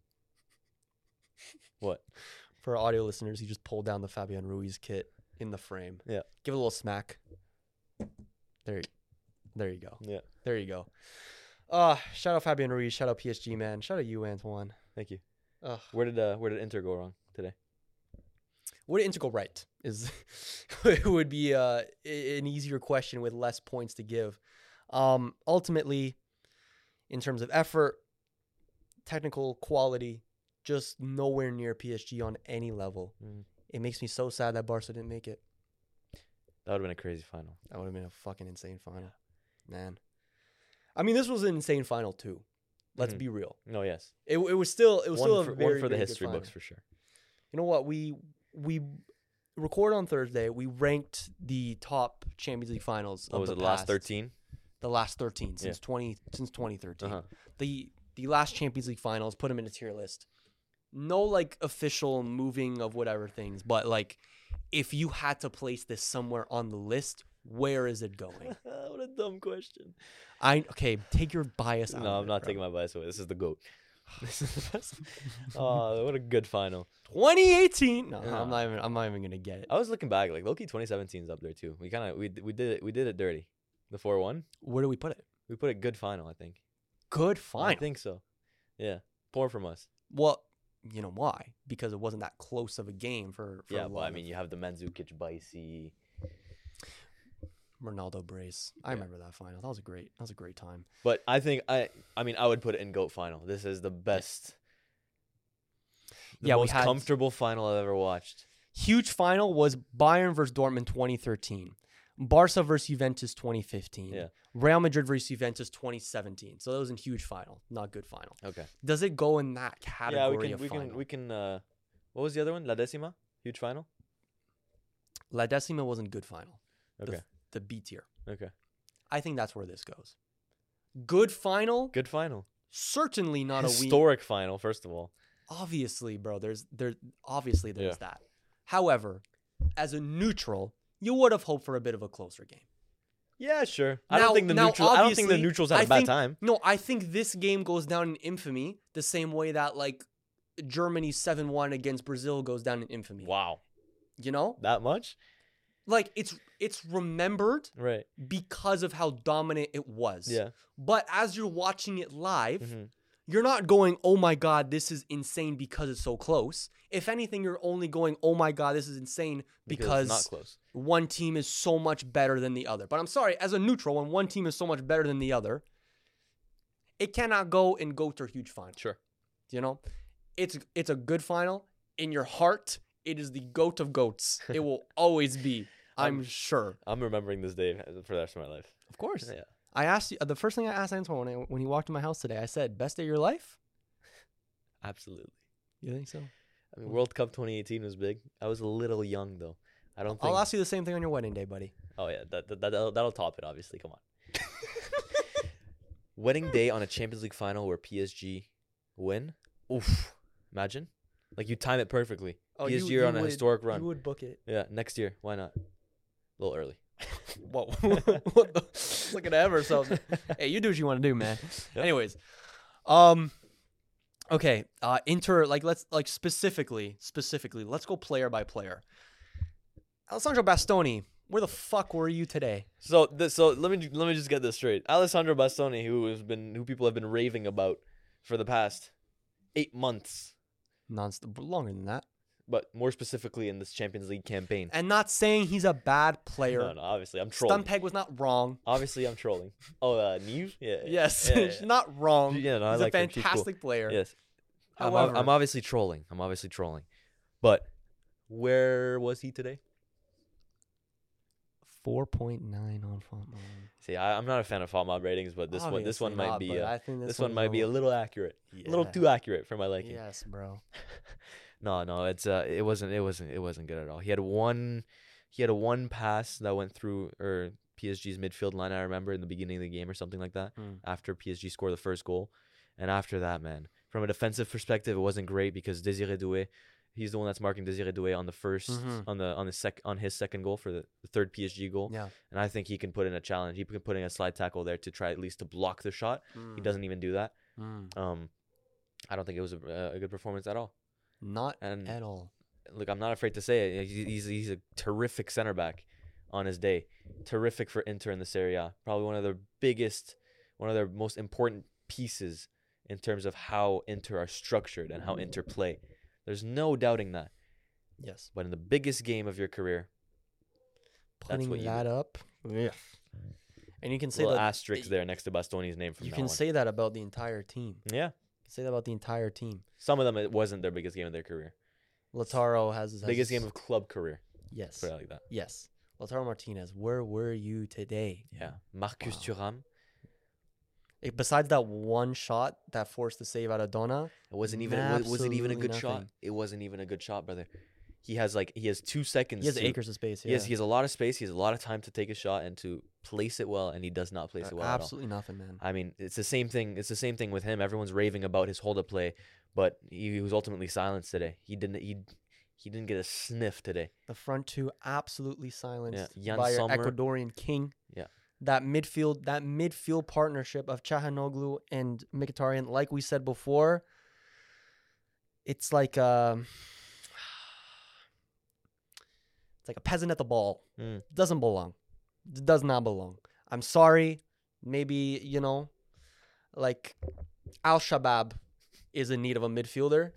[SPEAKER 4] What?
[SPEAKER 3] For our audio listeners, he just pulled down the Fabian Ruiz kit in the frame.
[SPEAKER 4] Yeah.
[SPEAKER 3] Give it a little smack. There, there you go.
[SPEAKER 4] Yeah.
[SPEAKER 3] There you go. Uh, shout out Fabian Ruiz. Shout out P S G, man. Shout out you, Antoine.
[SPEAKER 4] Thank you.
[SPEAKER 3] Ugh.
[SPEAKER 4] Where did uh where did Inter go wrong today?
[SPEAKER 3] What did Inter go right? Is it would be uh, an easier question with less points to give. Um, ultimately, in terms of effort, technical quality, just nowhere near P S G on any level.
[SPEAKER 4] Mm.
[SPEAKER 3] It makes me so sad that Barca didn't make it.
[SPEAKER 4] That would have been a crazy final.
[SPEAKER 3] That would have been a fucking insane final, man. I mean, this was an insane final too. Let's
[SPEAKER 4] Mhm.
[SPEAKER 3] be real.
[SPEAKER 4] No, yes.
[SPEAKER 3] It it was still it was
[SPEAKER 4] One
[SPEAKER 3] still
[SPEAKER 4] for,
[SPEAKER 3] a very
[SPEAKER 4] one for the
[SPEAKER 3] very good
[SPEAKER 4] history
[SPEAKER 3] final.
[SPEAKER 4] books for sure.
[SPEAKER 3] You know what? We we record on Thursday. We ranked the top Champions League finals.
[SPEAKER 4] What
[SPEAKER 3] of
[SPEAKER 4] was
[SPEAKER 3] the
[SPEAKER 4] it? The last
[SPEAKER 3] past-
[SPEAKER 4] thirteen.
[SPEAKER 3] The last thirteen since
[SPEAKER 4] Yeah.
[SPEAKER 3] twenty since twenty thirteen.
[SPEAKER 4] Uh huh.
[SPEAKER 3] The the last Champions League finals. Put them in a tier list. No like official moving of whatever things, but like if you had to place this somewhere on the list, where is it going?
[SPEAKER 4] What a dumb question.
[SPEAKER 3] I okay, take your bias out.
[SPEAKER 4] No,
[SPEAKER 3] of
[SPEAKER 4] I'm
[SPEAKER 3] it,
[SPEAKER 4] not
[SPEAKER 3] bro.
[SPEAKER 4] taking my bias away. This is the GOAT. This is the best. Oh, what a good final.
[SPEAKER 3] twenty eighteen. No,
[SPEAKER 4] No.
[SPEAKER 3] I'm not even. I'm not even gonna get it.
[SPEAKER 4] I was looking back, like Loki twenty seventeen is up there too. We kind of we we did it we did it dirty. The four one.
[SPEAKER 3] Where do we put it?
[SPEAKER 4] We put it good final, I think.
[SPEAKER 3] Good
[SPEAKER 4] I
[SPEAKER 3] final.
[SPEAKER 4] think so. Yeah, poor from us.
[SPEAKER 3] Well, you know why? Because it wasn't that close of a game for. for
[SPEAKER 4] Yeah,
[SPEAKER 3] a
[SPEAKER 4] but
[SPEAKER 3] lot
[SPEAKER 4] I
[SPEAKER 3] of
[SPEAKER 4] mean, you have the Mandzukic, Baisi.
[SPEAKER 3] Ronaldo brace. I
[SPEAKER 4] Yeah.
[SPEAKER 3] remember that final. That was a great. That was a great time.
[SPEAKER 4] But I think I I mean I would put it in GOAT final. This is the best. The
[SPEAKER 3] Yeah, we
[SPEAKER 4] most
[SPEAKER 3] had-
[SPEAKER 4] comfortable final I've ever watched.
[SPEAKER 3] Huge final was Bayern versus Dortmund twenty thirteen. Barca versus Juventus twenty fifteen.
[SPEAKER 4] Yeah.
[SPEAKER 3] Real Madrid versus Juventus twenty seventeen. So that was a huge final, not good final.
[SPEAKER 4] Okay.
[SPEAKER 3] Does it go in that category
[SPEAKER 4] Yeah, we can
[SPEAKER 3] of
[SPEAKER 4] we
[SPEAKER 3] final?
[SPEAKER 4] can we can. Uh, what was the other one? La Decima, huge final.
[SPEAKER 3] La Decima wasn't good final.
[SPEAKER 4] Okay.
[SPEAKER 3] The, the B tier.
[SPEAKER 4] Okay.
[SPEAKER 3] I think that's where this goes. Good final,
[SPEAKER 4] Good final.
[SPEAKER 3] certainly not a weak.
[SPEAKER 4] Historic final. First of all.
[SPEAKER 3] Obviously, bro. There's there. Obviously, there's
[SPEAKER 4] Yeah.
[SPEAKER 3] that. However, as a neutral, you would have hoped for a bit of a closer game.
[SPEAKER 4] Yeah, sure. I
[SPEAKER 3] Now-
[SPEAKER 4] don't think the
[SPEAKER 3] now,
[SPEAKER 4] neutral. I don't think the
[SPEAKER 3] obviously,
[SPEAKER 4] neutrals had a
[SPEAKER 3] I
[SPEAKER 4] bad
[SPEAKER 3] think-
[SPEAKER 4] time.
[SPEAKER 3] No, I think this game goes down in infamy the same way that like Germany seven one against Brazil goes down in infamy.
[SPEAKER 4] Wow,
[SPEAKER 3] You know?
[SPEAKER 4] that much?
[SPEAKER 3] Like it's it's remembered
[SPEAKER 4] Right.
[SPEAKER 3] because of how dominant it was.
[SPEAKER 4] Yeah.
[SPEAKER 3] But as you're watching it live,
[SPEAKER 4] Mhm.
[SPEAKER 3] you're not going, "Oh my god, this is insane because it's so close." If anything, you're only going, "Oh my god, this is insane
[SPEAKER 4] Because
[SPEAKER 3] because,
[SPEAKER 4] it's not close.
[SPEAKER 3] one team is so much better than the other." But I'm sorry, as a neutral, when one team is so much better than the other, it cannot go and go to a huge final.
[SPEAKER 4] Sure.
[SPEAKER 3] You know, it's it's a good final. In your heart, it is the goat of goats. It will always be. I'm
[SPEAKER 4] I'm-
[SPEAKER 3] sure.
[SPEAKER 4] I'm remembering this day for the rest of my life.
[SPEAKER 3] Of course.
[SPEAKER 4] Yeah.
[SPEAKER 3] I asked you the first thing I asked Antoine when, I, when he walked in my house today. I said, "Best day of your life."
[SPEAKER 4] Absolutely.
[SPEAKER 3] You think so?
[SPEAKER 4] I mean, World Cup twenty eighteen was big. I was a little young though. I don't think.
[SPEAKER 3] I'll ask you the same thing on your wedding day, buddy.
[SPEAKER 4] Oh yeah, that, that that'll, that'll top it. Obviously, come on. Wedding day on a Champions League final where P S G win. Oof! Imagine, like you time it perfectly. P S G are on a historic run.
[SPEAKER 3] You would book it.
[SPEAKER 4] Yeah, next year. Why not? A little early.
[SPEAKER 3] Whoa! What the? Look at Ever so. Hey, you do what you want to do, man.
[SPEAKER 4] Yep.
[SPEAKER 3] Anyways, um, okay. Uh, Inter, like let's like specifically, specifically, let's go player by player. Alessandro Bastoni, where the fuck were you today?
[SPEAKER 4] So, th- so let me let me just get this straight. Alessandro Bastoni, who has been who people have been raving about for the past eight months,
[SPEAKER 3] Non longer than that.
[SPEAKER 4] but more specifically in this Champions League campaign.
[SPEAKER 3] And not saying he's a bad player.
[SPEAKER 4] No, no, obviously I'm trolling.
[SPEAKER 3] Stumpeg was not wrong.
[SPEAKER 4] Obviously I'm trolling. Oh, uh, Neve? Yeah. yeah,
[SPEAKER 3] Yes,
[SPEAKER 4] yeah, yeah.
[SPEAKER 3] she's not wrong.
[SPEAKER 4] Yeah, no, I
[SPEAKER 3] he's
[SPEAKER 4] like
[SPEAKER 3] a
[SPEAKER 4] her. She's cool.
[SPEAKER 3] fantastic player.
[SPEAKER 4] Yes. I'm,
[SPEAKER 3] However,
[SPEAKER 4] I'm obviously trolling. I'm obviously trolling. But where was he today?
[SPEAKER 3] four point nine on font.
[SPEAKER 4] See, I, I'm not a fan of FOMOB ratings, but this one this one
[SPEAKER 3] Obviously
[SPEAKER 4] might
[SPEAKER 3] not,
[SPEAKER 4] be
[SPEAKER 3] but
[SPEAKER 4] uh,
[SPEAKER 3] I think
[SPEAKER 4] this,
[SPEAKER 3] this
[SPEAKER 4] one
[SPEAKER 3] one's
[SPEAKER 4] might be a little accurate. A little
[SPEAKER 3] Yeah.
[SPEAKER 4] too accurate for my liking.
[SPEAKER 3] Yes, bro.
[SPEAKER 4] No, no, it's uh, it wasn't, it wasn't, it wasn't good at all. He had one, he had a one pass that went through or P S G's midfield line. I remember in the beginning of the game or something like that.
[SPEAKER 3] Mm.
[SPEAKER 4] After P S G scored the first goal, and after that, man, from a defensive perspective, it wasn't great because Désiré Doué, he's the one that's marking Désiré Doué on the first,
[SPEAKER 3] Mhm.
[SPEAKER 4] on the on the sec on his second goal for the, the third P S G goal.
[SPEAKER 3] Yeah.
[SPEAKER 4] And I think he can put in a challenge. He can put in a slide tackle there to try at least to block the shot. He doesn't even do that.
[SPEAKER 3] Mm.
[SPEAKER 4] Um, I don't think it was a, a good performance at all.
[SPEAKER 3] Not
[SPEAKER 4] And
[SPEAKER 3] at all.
[SPEAKER 4] look, I'm not afraid to say it. He's he's, he's a terrific center back on his day. Terrific for Inter in the Serie A. Probably one of their biggest, one of their most important pieces in terms of how Inter are structured and how Inter play. There's no doubting that.
[SPEAKER 3] Yes.
[SPEAKER 4] But in the biggest game of your career,
[SPEAKER 3] Putting
[SPEAKER 4] what you
[SPEAKER 3] that up. Yeah. And you can say
[SPEAKER 4] little
[SPEAKER 3] that
[SPEAKER 4] asterisk there next to Bastoni's name from
[SPEAKER 3] you
[SPEAKER 4] now
[SPEAKER 3] can
[SPEAKER 4] on.
[SPEAKER 3] say that about the entire team.
[SPEAKER 4] Yeah.
[SPEAKER 3] Say that about the entire team.
[SPEAKER 4] Some of them, it wasn't their biggest game of their career.
[SPEAKER 3] Lautaro has his has
[SPEAKER 4] Biggest
[SPEAKER 3] his-
[SPEAKER 4] game of club career.
[SPEAKER 3] yes.
[SPEAKER 4] Put it like that.
[SPEAKER 3] Yes. Lautaro Martinez, where were you today?
[SPEAKER 4] Yeah. Marcus
[SPEAKER 3] Wow.
[SPEAKER 4] Thuram.
[SPEAKER 3] Eh, besides that one shot that forced the save out of Donna,
[SPEAKER 4] It wasn't even. Was, was it even a
[SPEAKER 3] Absolutely
[SPEAKER 4] good shot?
[SPEAKER 3] nothing.
[SPEAKER 4] It wasn't even a good shot, brother. He has like he has two seconds.
[SPEAKER 3] he has
[SPEAKER 4] to,
[SPEAKER 3] acres of space. Yeah.
[SPEAKER 4] Yes, he has a lot of space. He has a lot of time to take a shot and to place it well, and he does not place it well at all.
[SPEAKER 3] Absolutely nothing, man.
[SPEAKER 4] I mean, it's the same thing. It's the same thing with him. Everyone's raving about his hold-up play, but he, he was ultimately silenced today. He didn't. He He didn't get a sniff today.
[SPEAKER 3] The front two absolutely silenced
[SPEAKER 4] Yeah, Jan
[SPEAKER 3] by your
[SPEAKER 4] Sommer.
[SPEAKER 3] Ecuadorian king.
[SPEAKER 4] Yeah.
[SPEAKER 3] That midfield, that midfield partnership of Çalhanoğlu and Mkhitaryan, like we said before, it's like um, it's like a peasant at the ball.
[SPEAKER 4] Mm.
[SPEAKER 3] Doesn't belong. Does not belong. I'm sorry. Maybe, you know, like Al Shabab is in need of a midfielder.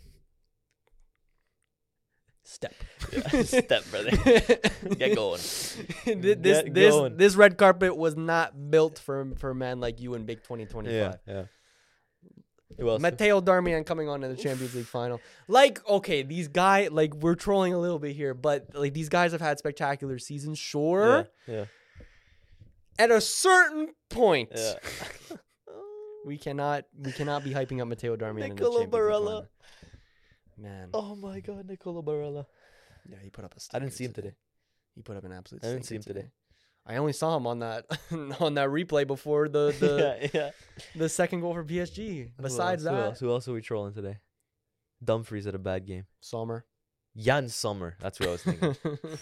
[SPEAKER 3] Step.
[SPEAKER 4] Yeah, step, brother. Get going.
[SPEAKER 3] this this
[SPEAKER 4] Get
[SPEAKER 3] this,
[SPEAKER 4] going.
[SPEAKER 3] this red carpet was not built for for a man like you in Big twenty twenty-five.
[SPEAKER 4] Yeah, yeah. Who else?
[SPEAKER 3] Matteo Darmian coming on to the Champions League final. Like, okay, these guys, like, we're trolling a little bit here, but like these guys have had spectacular seasons, sure.
[SPEAKER 4] Yeah, yeah.
[SPEAKER 3] At a certain point,
[SPEAKER 4] yeah.
[SPEAKER 3] we cannot we cannot be hyping up Matteo Darmian in the
[SPEAKER 4] Nicolo
[SPEAKER 3] Champions League
[SPEAKER 4] Barella.
[SPEAKER 3] final. Man,
[SPEAKER 4] Oh my God, Nicolo Barella.
[SPEAKER 3] yeah, he put up a.
[SPEAKER 4] I didn't
[SPEAKER 3] stinker
[SPEAKER 4] see him today.
[SPEAKER 3] He put up an absolute.
[SPEAKER 4] I didn't see
[SPEAKER 3] stinker
[SPEAKER 4] him today.
[SPEAKER 3] I only saw him on that on that replay before the the,
[SPEAKER 4] yeah, yeah.
[SPEAKER 3] the second goal for P S G. Besides
[SPEAKER 4] who else? Who
[SPEAKER 3] that,
[SPEAKER 4] else? Who else are we trolling today? Dumfries had a bad game.
[SPEAKER 3] Sommer.
[SPEAKER 4] Jan Sommer. That's what I was thinking.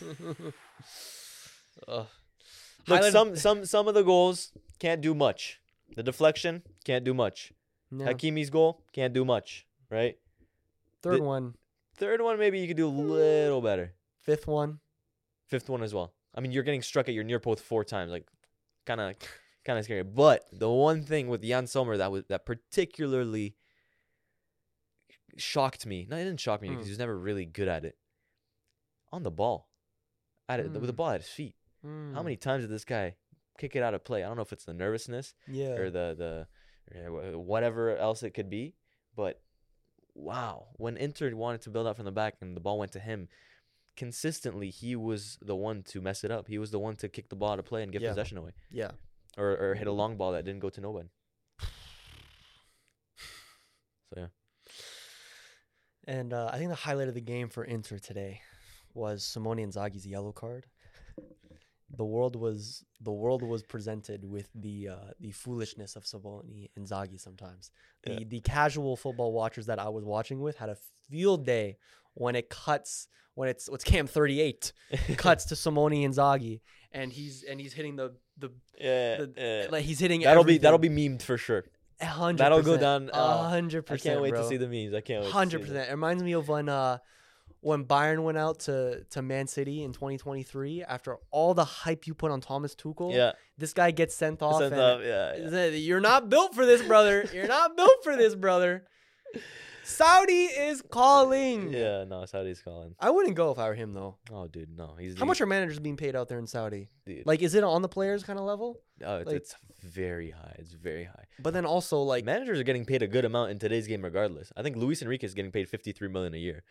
[SPEAKER 3] Ugh.
[SPEAKER 4] Look,
[SPEAKER 3] Highlight-
[SPEAKER 4] some some some of the goals can't do much. The deflection can't do much.
[SPEAKER 3] Yeah.
[SPEAKER 4] Hakimi's goal can't do much. Right.
[SPEAKER 3] Third
[SPEAKER 4] the-
[SPEAKER 3] one,
[SPEAKER 4] Third one, maybe you could do a little better.
[SPEAKER 3] fifth one.
[SPEAKER 4] Fifth one as well. I mean, you're getting struck at your near post four times, like kind of, kind of scary. But the one thing with Jan Sommer that was that particularly shocked me. No, it didn't shock me because
[SPEAKER 3] Mm.
[SPEAKER 4] he was never really good at it. On the ball, at it, with the
[SPEAKER 3] Mm.
[SPEAKER 4] ball at his feet. How
[SPEAKER 3] Mm.
[SPEAKER 4] many times did this guy kick it out of play? I don't know if it's the nervousness
[SPEAKER 3] Yeah.
[SPEAKER 4] or the the or whatever else it could be, but wow, when Inter wanted to build up from the back and the ball went to him, consistently he was the one to mess it up. He was the one to kick the ball out of play and give
[SPEAKER 3] Yeah.
[SPEAKER 4] possession away,
[SPEAKER 3] Yeah.
[SPEAKER 4] or or hit a long ball that didn't go to nobody. So yeah,
[SPEAKER 3] And uh, I think the highlight of the game for Inter today was Simone Inzaghi's yellow card. The world was the world was presented with the uh, the foolishness of Simone Inzaghi sometimes. The
[SPEAKER 4] Yeah.
[SPEAKER 3] the casual football watchers that I was watching with had a field day when it cuts when it's it's Cam thirty-eight cuts to Simone Inzaghi and he's and he's hitting the the,
[SPEAKER 4] yeah,
[SPEAKER 3] the
[SPEAKER 4] yeah.
[SPEAKER 3] like he's hitting
[SPEAKER 4] that'll be
[SPEAKER 3] everything.
[SPEAKER 4] that'll be memed for sure.
[SPEAKER 3] A hundred
[SPEAKER 4] that'll go
[SPEAKER 3] percent.
[SPEAKER 4] down, uh,
[SPEAKER 3] A hundred
[SPEAKER 4] I
[SPEAKER 3] percent.
[SPEAKER 4] can't wait
[SPEAKER 3] bro.
[SPEAKER 4] to see the memes. I can't wait.
[SPEAKER 3] Hundred
[SPEAKER 4] to see
[SPEAKER 3] percent. It reminds me of when uh when Bayern went out to to Man City in twenty twenty-three after all the hype you put on Thomas Tuchel.
[SPEAKER 4] them. Yeah,
[SPEAKER 3] This guy gets sent off.
[SPEAKER 4] Sent
[SPEAKER 3] and
[SPEAKER 4] off, yeah, yeah.
[SPEAKER 3] is it- You're not built for this, brother. You're not built for this, brother. Saudi is calling.
[SPEAKER 4] yeah. No, Saudi's calling.
[SPEAKER 3] I wouldn't go if I were him though.
[SPEAKER 4] Oh, dude, no. He's
[SPEAKER 3] How much are managers being paid out there in Saudi?
[SPEAKER 4] dude.
[SPEAKER 3] Like, is it on the players kind of level?
[SPEAKER 4] Oh, it's,
[SPEAKER 3] like-
[SPEAKER 4] it's very high. It's very high.
[SPEAKER 3] But then also like,
[SPEAKER 4] Managers are getting paid a good amount in today's game, regardless. I think Luis Enrique is getting paid fifty-three million a year.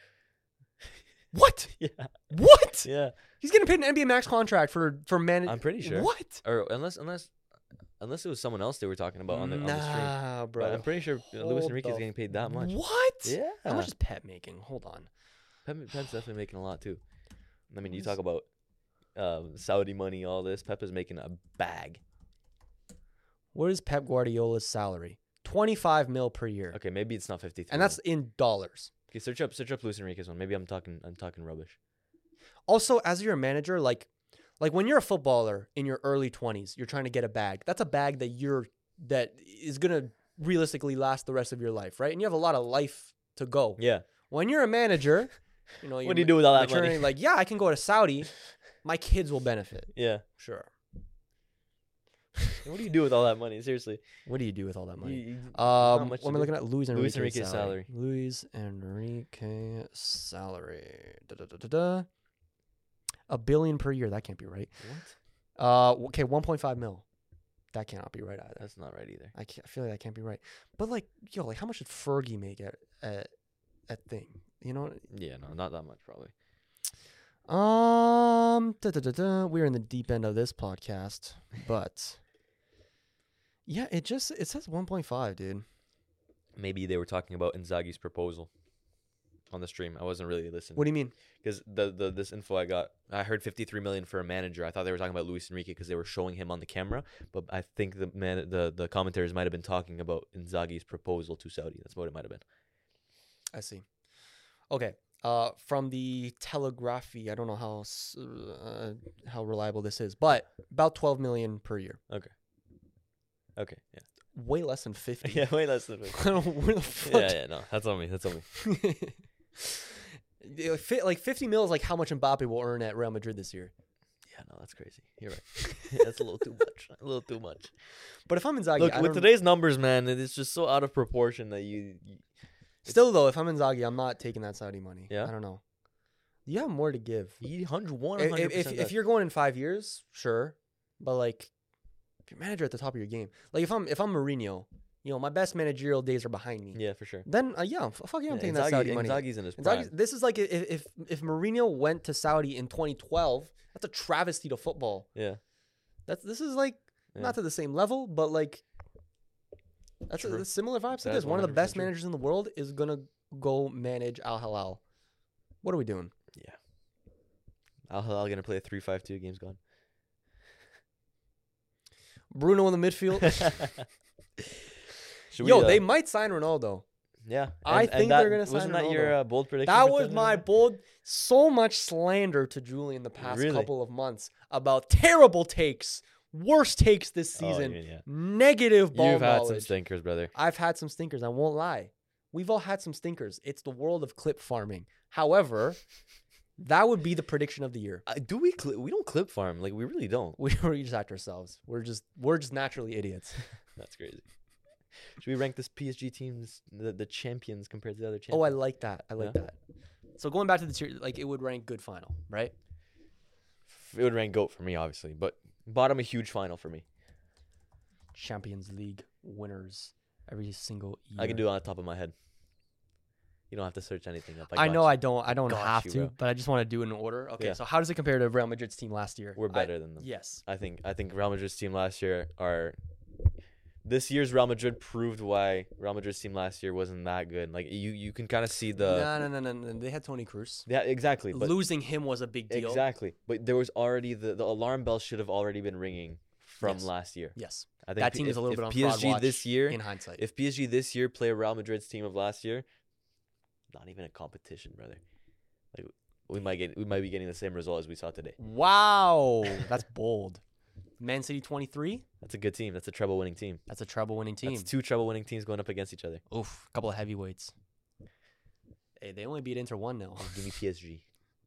[SPEAKER 3] what?
[SPEAKER 4] Yeah,
[SPEAKER 3] What?
[SPEAKER 4] yeah.
[SPEAKER 3] He's getting paid an N B A max contract for for man.
[SPEAKER 4] I'm pretty sure.
[SPEAKER 3] What?
[SPEAKER 4] Or unless, unless, unless it was someone else they were talking about on the, on the stream.
[SPEAKER 3] Nah, bro.
[SPEAKER 4] But I'm pretty sure uh, Luis
[SPEAKER 3] Hold
[SPEAKER 4] Enrique is
[SPEAKER 3] the
[SPEAKER 4] getting paid that much.
[SPEAKER 3] What?
[SPEAKER 4] Yeah.
[SPEAKER 3] How much is Pep making? Hold on.
[SPEAKER 4] Pep, Pep's definitely making a lot too. I mean, you
[SPEAKER 3] Who's-
[SPEAKER 4] talk about um, Saudi money, all this. Pep is making a bag.
[SPEAKER 3] What is Pep Guardiola's salary? twenty-five mil per year.
[SPEAKER 4] Okay, maybe it's not fifty-three.
[SPEAKER 3] And that's in dollars.
[SPEAKER 4] okay. Search up, search up Luis Enrique's one. Maybe I'm talking, I'm talking rubbish.
[SPEAKER 3] Also, as you're a manager, like like when you're a footballer in your early twenties, you're trying to get a bag. That's a bag that you're that is going to realistically last the rest of your life, right? And you have a lot of life to go.
[SPEAKER 4] Yeah.
[SPEAKER 3] When you're a manager, you know,
[SPEAKER 4] What
[SPEAKER 3] you're
[SPEAKER 4] do you do with all that
[SPEAKER 3] maturing,
[SPEAKER 4] money?
[SPEAKER 3] Like, yeah, I can go to Saudi. My kids will benefit.
[SPEAKER 4] Yeah.
[SPEAKER 3] Sure.
[SPEAKER 4] What do you do with all that money? Seriously.
[SPEAKER 3] What do you do with all that money?
[SPEAKER 4] You- you-
[SPEAKER 3] Um,
[SPEAKER 4] not
[SPEAKER 3] what
[SPEAKER 4] much
[SPEAKER 3] am I
[SPEAKER 4] to
[SPEAKER 3] looking
[SPEAKER 4] do.
[SPEAKER 3] at? Luis Enrique's,
[SPEAKER 4] Luis Enrique's
[SPEAKER 3] salary.
[SPEAKER 4] salary.
[SPEAKER 3] Luis Enrique salary. Da, da, da, da, da. A billion per year. That can't be right.
[SPEAKER 4] What?
[SPEAKER 3] Uh, okay, one point five mil. That cannot be right either.
[SPEAKER 4] That's not right either.
[SPEAKER 3] I, can't, I feel like that can't be right. But like, yo, like, how much did Fergie make at at at thing? You know?
[SPEAKER 4] Yeah, no, not that much probably.
[SPEAKER 3] Um, da, da, da, da. We're in the deep end of this podcast, but yeah, it just it says one point five, dude.
[SPEAKER 4] Maybe they were talking about Inzaghi's proposal on the stream. I wasn't really listening.
[SPEAKER 3] What do you mean?
[SPEAKER 4] Because the, the this info I got, I heard fifty-three million for a manager. I thought they were talking about Luis Enrique because they were showing him on the camera. But I think the man, the the commentators might have been talking about Inzaghi's proposal to Saudi. That's what it might have been.
[SPEAKER 3] I see. Okay, Uh, from the Telegraphy, I don't know how s- uh, how reliable this is, but about twelve million per year.
[SPEAKER 4] Okay. Okay. Yeah.
[SPEAKER 3] Way less than fifty.
[SPEAKER 4] Yeah. Way less than.
[SPEAKER 3] I don't know where the fuck.
[SPEAKER 4] Yeah. Yeah. No. That's on me. That's on me.
[SPEAKER 3] Yeah, fi- like fifty mil is like how much Mbappe will earn at Real Madrid this year.
[SPEAKER 4] Yeah. No. That's crazy. You're right. That's a little too much. A little too much.
[SPEAKER 3] But if I'm Inzaghi,
[SPEAKER 4] Look,
[SPEAKER 3] I
[SPEAKER 4] with
[SPEAKER 3] don't-
[SPEAKER 4] today's numbers, man, it's just so out of proportion that you. you
[SPEAKER 3] still though, if I'm Inzaghi, I'm not taking that Saudi money.
[SPEAKER 4] Yeah?
[SPEAKER 3] I don't know. You have more to give.
[SPEAKER 4] you hundred one
[SPEAKER 3] If,
[SPEAKER 4] hundred
[SPEAKER 3] if, if,
[SPEAKER 4] percent.
[SPEAKER 3] if you're going in five years, sure, but like, if you're manager at the top of your game, like if I'm if I'm Mourinho, you know, my best managerial days are behind me.
[SPEAKER 4] yeah, for sure.
[SPEAKER 3] Then uh, yeah, f- fuck yeah, I'm
[SPEAKER 4] Yeah,
[SPEAKER 3] taking that
[SPEAKER 4] Inzaghi-
[SPEAKER 3] Saudi money.
[SPEAKER 4] Inzaghi's in his
[SPEAKER 3] Inzaghi's-
[SPEAKER 4] prime.
[SPEAKER 3] this is like if if if Mourinho went to Saudi in twenty twelve, that's a travesty to football.
[SPEAKER 4] Yeah.
[SPEAKER 3] That's this is like
[SPEAKER 4] Yeah.
[SPEAKER 3] not to the same level, but like that's a,
[SPEAKER 4] True.
[SPEAKER 3] similar vibes to
[SPEAKER 4] That
[SPEAKER 3] this.
[SPEAKER 4] is
[SPEAKER 3] One of the
[SPEAKER 4] one hundred percent
[SPEAKER 3] best
[SPEAKER 4] true.
[SPEAKER 3] managers in the world is gonna go manage Al Hilal. What are we doing?
[SPEAKER 4] Al Hilal gonna play a three five two. Game's gone.
[SPEAKER 3] Bruno in the midfield.
[SPEAKER 4] Should
[SPEAKER 3] Yo,
[SPEAKER 4] we, uh,
[SPEAKER 3] they might sign Ronaldo.
[SPEAKER 4] Yeah.
[SPEAKER 3] I
[SPEAKER 4] And- and
[SPEAKER 3] think
[SPEAKER 4] that-
[SPEAKER 3] they're gonna sign
[SPEAKER 4] Wasn't that your
[SPEAKER 3] Ronaldo.
[SPEAKER 4] uh, bold prediction?
[SPEAKER 3] That
[SPEAKER 4] for
[SPEAKER 3] was
[SPEAKER 4] twenty
[SPEAKER 3] my
[SPEAKER 4] twenty-five?
[SPEAKER 3] bold. So much slander to Julian the past
[SPEAKER 4] Really?
[SPEAKER 3] couple of months about terrible takes, worst takes this
[SPEAKER 4] Oh,
[SPEAKER 3] season,
[SPEAKER 4] you mean, yeah.
[SPEAKER 3] negative ball
[SPEAKER 4] You've had some
[SPEAKER 3] knowledge.
[SPEAKER 4] stinkers, brother.
[SPEAKER 3] I've had some stinkers. I won't lie. We've all had some stinkers. It's the world of clip farming. However, that would be the prediction of the year.
[SPEAKER 4] Uh, do we? Cli- we don't clip farm. Like we really don't.
[SPEAKER 3] We we just act ourselves. We're just we're just naturally idiots.
[SPEAKER 4] That's crazy. Should we rank this P S G teams the, the champions compared to the other champions?
[SPEAKER 3] Oh, I like that. I like
[SPEAKER 4] Yeah?
[SPEAKER 3] that. So going back to the tier, like it would rank good final, right?
[SPEAKER 4] It would rank GOAT for me, obviously, but bottom a huge final for me.
[SPEAKER 3] Champions League winners every single year.
[SPEAKER 4] I can do it on the top of my head. You don't have to search anything up.
[SPEAKER 3] I,
[SPEAKER 4] got
[SPEAKER 3] know
[SPEAKER 4] you.
[SPEAKER 3] I don't I don't
[SPEAKER 4] Got
[SPEAKER 3] have
[SPEAKER 4] you,
[SPEAKER 3] to,
[SPEAKER 4] bro.
[SPEAKER 3] but I just want to do it in order. Okay,
[SPEAKER 4] Yeah.
[SPEAKER 3] so how does it compare to Real Madrid's team last year?
[SPEAKER 4] We're
[SPEAKER 3] I-
[SPEAKER 4] better than them.
[SPEAKER 3] Yes.
[SPEAKER 4] I think I think Real Madrid's team last year are. This year's Real Madrid proved why Real Madrid's team last year wasn't that good. Like you, you can kind of see the.
[SPEAKER 3] no, no, no, no, no. They had Tony Cruz.
[SPEAKER 4] Yeah, exactly. But
[SPEAKER 3] Losing him was a big deal.
[SPEAKER 4] exactly, but there was already the, the alarm bell should have already been ringing from
[SPEAKER 3] Yes.
[SPEAKER 4] last year.
[SPEAKER 3] Yes.
[SPEAKER 4] I think
[SPEAKER 3] That
[SPEAKER 4] P-
[SPEAKER 3] team is
[SPEAKER 4] if,
[SPEAKER 3] a little
[SPEAKER 4] if
[SPEAKER 3] bit on
[SPEAKER 4] P
[SPEAKER 3] fraud
[SPEAKER 4] S G
[SPEAKER 3] watch
[SPEAKER 4] this year.
[SPEAKER 3] in hindsight.
[SPEAKER 4] If P S G this year play Real Madrid's team of last year, not even a competition, brother. Like we might get, we might be getting the same result as we saw today.
[SPEAKER 3] Wow, that's bold. Man City twenty-three.
[SPEAKER 4] That's a good team. That's a treble-winning team.
[SPEAKER 3] That's a treble-winning team.
[SPEAKER 4] That's two treble-winning teams going up against each other.
[SPEAKER 3] Oof, a couple of heavyweights. Hey, they only beat Inter one nil.
[SPEAKER 4] Oh, give me P S G.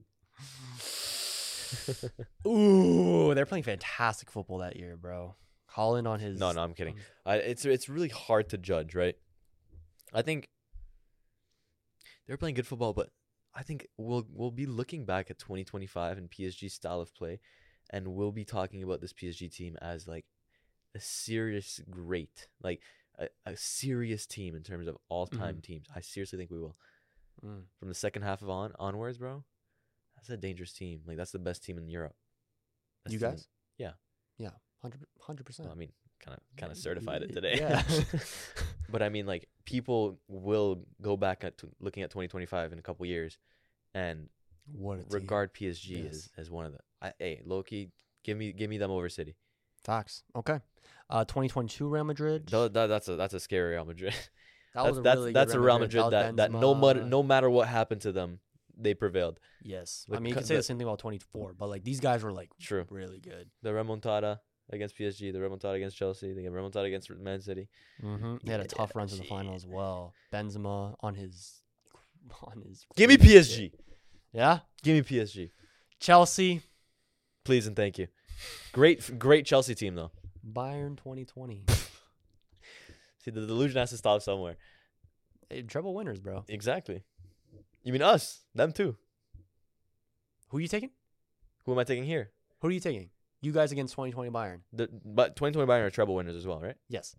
[SPEAKER 3] Ooh, they're playing fantastic football that year, bro. Holland on his.
[SPEAKER 4] No, no, I'm kidding.
[SPEAKER 3] um,
[SPEAKER 4] I, it's it's really hard to judge, right? I think they're playing good football, but I think we'll we'll be looking back at twenty twenty-five and P S G's style of play, and we'll be talking about this P S G team as like a serious great, like a, a serious team in terms of all-time
[SPEAKER 3] Mhm.
[SPEAKER 4] teams. I seriously think we will.
[SPEAKER 3] Mm.
[SPEAKER 4] From the second half of on onwards, bro, that's a dangerous team. Like that's the best team in Europe. Best
[SPEAKER 3] You
[SPEAKER 4] team in-
[SPEAKER 3] guys?
[SPEAKER 4] Yeah.
[SPEAKER 3] Yeah, hundred percent.
[SPEAKER 4] Well, I mean, kind of kind of certified it today.
[SPEAKER 3] Yeah.
[SPEAKER 4] But I mean, like people will go back at t- looking at twenty twenty-five in a couple years, and
[SPEAKER 3] What a team.
[SPEAKER 4] regard P S G
[SPEAKER 3] Yes.
[SPEAKER 4] as, as one of the. I, hey, Loki, give me give me them over City.
[SPEAKER 3] Facts. Okay. Uh, twenty twenty-two Real Madrid.
[SPEAKER 4] Tho- that, that's a that's a scary Real Madrid.
[SPEAKER 3] That
[SPEAKER 4] that's
[SPEAKER 3] was a
[SPEAKER 4] that's,
[SPEAKER 3] really good
[SPEAKER 4] that's a Real
[SPEAKER 3] Madrid.
[SPEAKER 4] Madrid that,
[SPEAKER 3] Without
[SPEAKER 4] that no matter
[SPEAKER 3] Benzema.
[SPEAKER 4] no matter what happened to them, they prevailed.
[SPEAKER 3] Yes.
[SPEAKER 4] The
[SPEAKER 3] I mean, you
[SPEAKER 4] co-
[SPEAKER 3] could say
[SPEAKER 4] the-
[SPEAKER 3] the same thing about twenty-four, but like these guys were like
[SPEAKER 4] True.
[SPEAKER 3] really good.
[SPEAKER 4] The remontada against P S G, the remontada against Chelsea, the remontada against Man City.
[SPEAKER 3] Mm-hmm. They had a
[SPEAKER 4] Yeah,
[SPEAKER 3] tough run to the final
[SPEAKER 4] shit.
[SPEAKER 3] as well. Benzema on his, on his.
[SPEAKER 4] Give me
[SPEAKER 3] crazy
[SPEAKER 4] P S G.
[SPEAKER 3] shit. Yeah.
[SPEAKER 4] Give me P S G,
[SPEAKER 3] Chelsea,
[SPEAKER 4] please and thank you. Great great Chelsea team though.
[SPEAKER 3] Bayern twenty twenty.
[SPEAKER 4] See, the delusion has to stop somewhere.
[SPEAKER 3] Hey, treble winners, bro.
[SPEAKER 4] Exactly. You mean us? Them too.
[SPEAKER 3] Who are you taking?
[SPEAKER 4] Who am I taking here?
[SPEAKER 3] Who are you taking? You guys against twenty twenty Bayern.
[SPEAKER 4] The, but twenty twenty Bayern are treble winners as well, right?
[SPEAKER 3] Yes.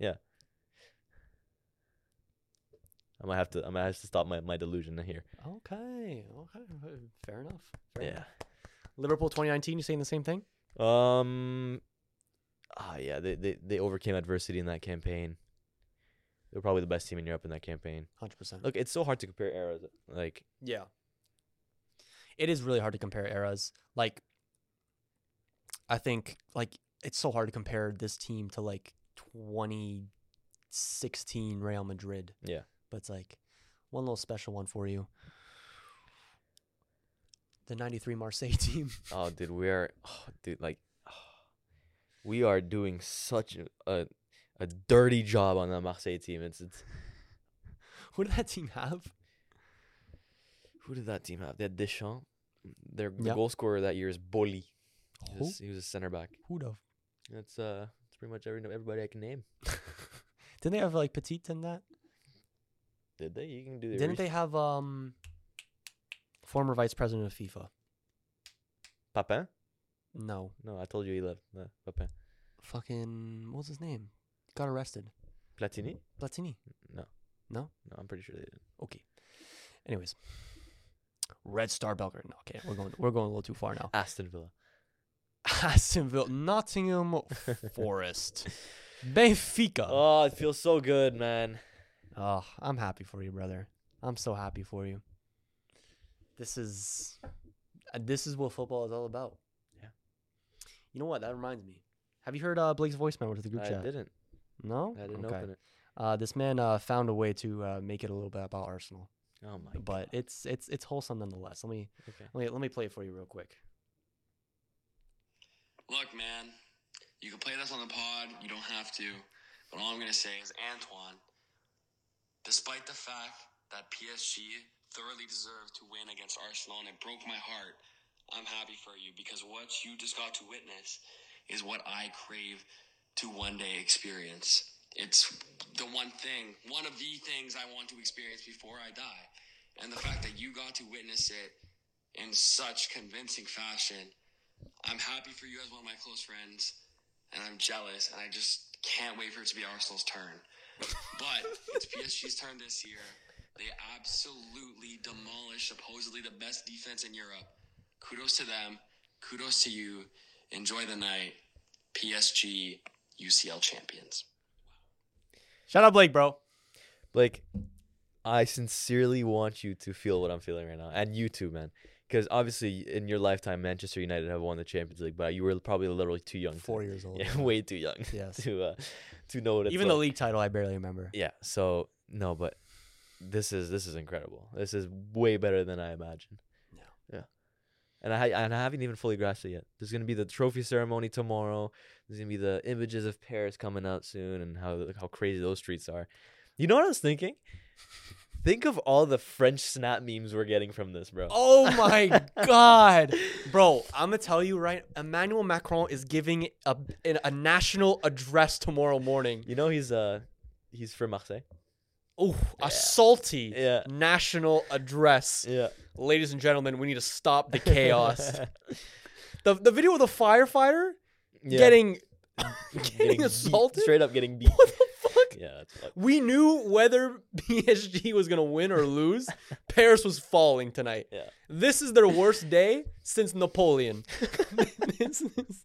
[SPEAKER 4] I might have to. I might have to stop my, my delusion here.
[SPEAKER 3] Okay. Okay. Fair enough. Fair
[SPEAKER 4] Yeah.
[SPEAKER 3] enough. Liverpool twenty nineteen. You saying the same thing?
[SPEAKER 4] Um. Ah, yeah. They, they they overcame adversity in that campaign. They were probably the best team in Europe in that campaign.
[SPEAKER 3] Hundred percent.
[SPEAKER 4] Look, it's so hard to compare eras. Like,
[SPEAKER 3] Yeah. It is really hard to compare eras. Like, I think like it's so hard to compare this team to like twenty sixteen Real Madrid.
[SPEAKER 4] yeah.
[SPEAKER 3] But it's like one little special one for you. The ninety-three Marseille team.
[SPEAKER 4] Oh, dude, we are, oh, dude, like, we are doing such a, a a dirty job on the Marseille team. It's it's.
[SPEAKER 3] Who did that team have?
[SPEAKER 4] Who did that team have? They had Deschamps. Their the
[SPEAKER 3] Yep.
[SPEAKER 4] goal scorer that year is Boli. He
[SPEAKER 3] Who?
[SPEAKER 4] was, he was a center back.
[SPEAKER 3] Who'd have?
[SPEAKER 4] That's uh, that's pretty much every everybody I can name.
[SPEAKER 3] Didn't they have like Petit in that?
[SPEAKER 4] Did they? You can do. The
[SPEAKER 3] Didn't they have um former vice president of FIFA?
[SPEAKER 4] Papin?
[SPEAKER 3] No.
[SPEAKER 4] No, I told you he left. No, Papin.
[SPEAKER 3] Fucking what was his name? Got arrested.
[SPEAKER 4] Platini?
[SPEAKER 3] Platini.
[SPEAKER 4] No.
[SPEAKER 3] No?
[SPEAKER 4] No, I'm pretty sure they did.
[SPEAKER 3] Okay. Anyways. Red Star Belgrade. No, okay, we're going we're going a little too far now.
[SPEAKER 4] Aston Villa.
[SPEAKER 3] Aston Villa, Nottingham Forest, Benfica.
[SPEAKER 4] Oh, it feels so good, man.
[SPEAKER 3] Oh, I'm happy for you, brother. I'm so happy for you. This is, uh, this is what football is all about.
[SPEAKER 4] Yeah.
[SPEAKER 3] You know what? That reminds me. Have you heard uh, Blake's voice memo to the group
[SPEAKER 4] I
[SPEAKER 3] chat?
[SPEAKER 4] didn't.
[SPEAKER 3] No.
[SPEAKER 4] I didn't
[SPEAKER 3] Okay.
[SPEAKER 4] open it.
[SPEAKER 3] Uh, this man uh, found a way to uh, make it a little bit about Arsenal,
[SPEAKER 4] Oh my god.
[SPEAKER 3] but it's it's it's wholesome nonetheless. Let me
[SPEAKER 4] Okay.
[SPEAKER 3] let me let me play it for you real quick.
[SPEAKER 5] Look, man, you can play this on the pod. You don't have to. But all I'm going to say is, Antoine, despite the fact that P S G thoroughly deserved to win against Arsenal and it broke my heart, I'm happy for you because what you just got to witness is what I crave to one day experience. It's the one thing, one of the things I want to experience before I die. And the fact that you got to witness it in such convincing fashion, I'm happy for you as one of my close friends, and I'm jealous, and I just can't wait for it to be Arsenal's turn. But it's P S G's turn this year. They absolutely demolished supposedly the best defense in Europe. Kudos to them. Kudos to you. Enjoy the night. P S G U C L champions.
[SPEAKER 3] Shout out Blake, bro.
[SPEAKER 4] Blake, I sincerely want you to feel what I'm feeling right now, and you too, man. Because obviously, in your lifetime, Manchester United have won the Champions League, but you were probably literally too young.
[SPEAKER 3] Four
[SPEAKER 4] to,
[SPEAKER 3] years old.
[SPEAKER 4] Yeah, way too young.
[SPEAKER 3] Yes.
[SPEAKER 4] To uh, to know what it's
[SPEAKER 3] Even the
[SPEAKER 4] like.
[SPEAKER 3] league title, I barely remember.
[SPEAKER 4] Yeah. So no, but this is this is incredible. This is way better than I imagined.
[SPEAKER 3] Yeah.
[SPEAKER 4] Yeah. And I and I haven't even fully grasped it yet. There's gonna be the trophy ceremony tomorrow. There's gonna be the images of Paris coming out soon, and how how crazy those streets are. You know what I was thinking? Think of all the French snap memes we're getting from this, bro.
[SPEAKER 3] Oh my God. Bro, I'm going to tell you right, Emmanuel Macron is giving a, a national address tomorrow morning.
[SPEAKER 4] You know he's uh he's from Marseille.
[SPEAKER 3] Oh,
[SPEAKER 4] Yeah.
[SPEAKER 3] a salty
[SPEAKER 4] Yeah.
[SPEAKER 3] national address.
[SPEAKER 4] Yeah.
[SPEAKER 3] Ladies and gentlemen, we need to stop the chaos. the the video of the firefighter
[SPEAKER 4] Yeah.
[SPEAKER 3] getting getting
[SPEAKER 4] beat-
[SPEAKER 3] assaulted?
[SPEAKER 4] straight up getting beat.
[SPEAKER 3] What the fuck?
[SPEAKER 4] Yeah, that's fucked.
[SPEAKER 3] We knew whether P S G was going to win or lose. Paris was falling tonight.
[SPEAKER 4] Yeah.
[SPEAKER 3] This is their worst day since Napoleon. This is-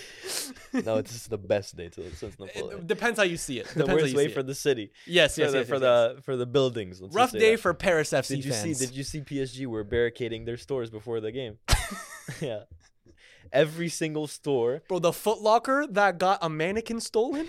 [SPEAKER 4] No, it's just the best day till since
[SPEAKER 3] it
[SPEAKER 4] Napoleon.
[SPEAKER 3] depends how you see it.
[SPEAKER 4] The
[SPEAKER 3] Depends how
[SPEAKER 4] worst
[SPEAKER 3] you
[SPEAKER 4] way
[SPEAKER 3] see
[SPEAKER 4] for
[SPEAKER 3] it.
[SPEAKER 4] the city.
[SPEAKER 3] Yes, yes,
[SPEAKER 4] for the,
[SPEAKER 3] yes,
[SPEAKER 4] for
[SPEAKER 3] yes,
[SPEAKER 4] the
[SPEAKER 3] yes.
[SPEAKER 4] for the buildings. Let's
[SPEAKER 3] Rough
[SPEAKER 4] just say
[SPEAKER 3] day
[SPEAKER 4] that.
[SPEAKER 3] for Paris F C
[SPEAKER 4] Did you
[SPEAKER 3] fans.
[SPEAKER 4] see? Did you see P S G were barricading their stores before the game? Yeah, every single store,
[SPEAKER 3] Bro, the Foot Locker that got a mannequin stolen?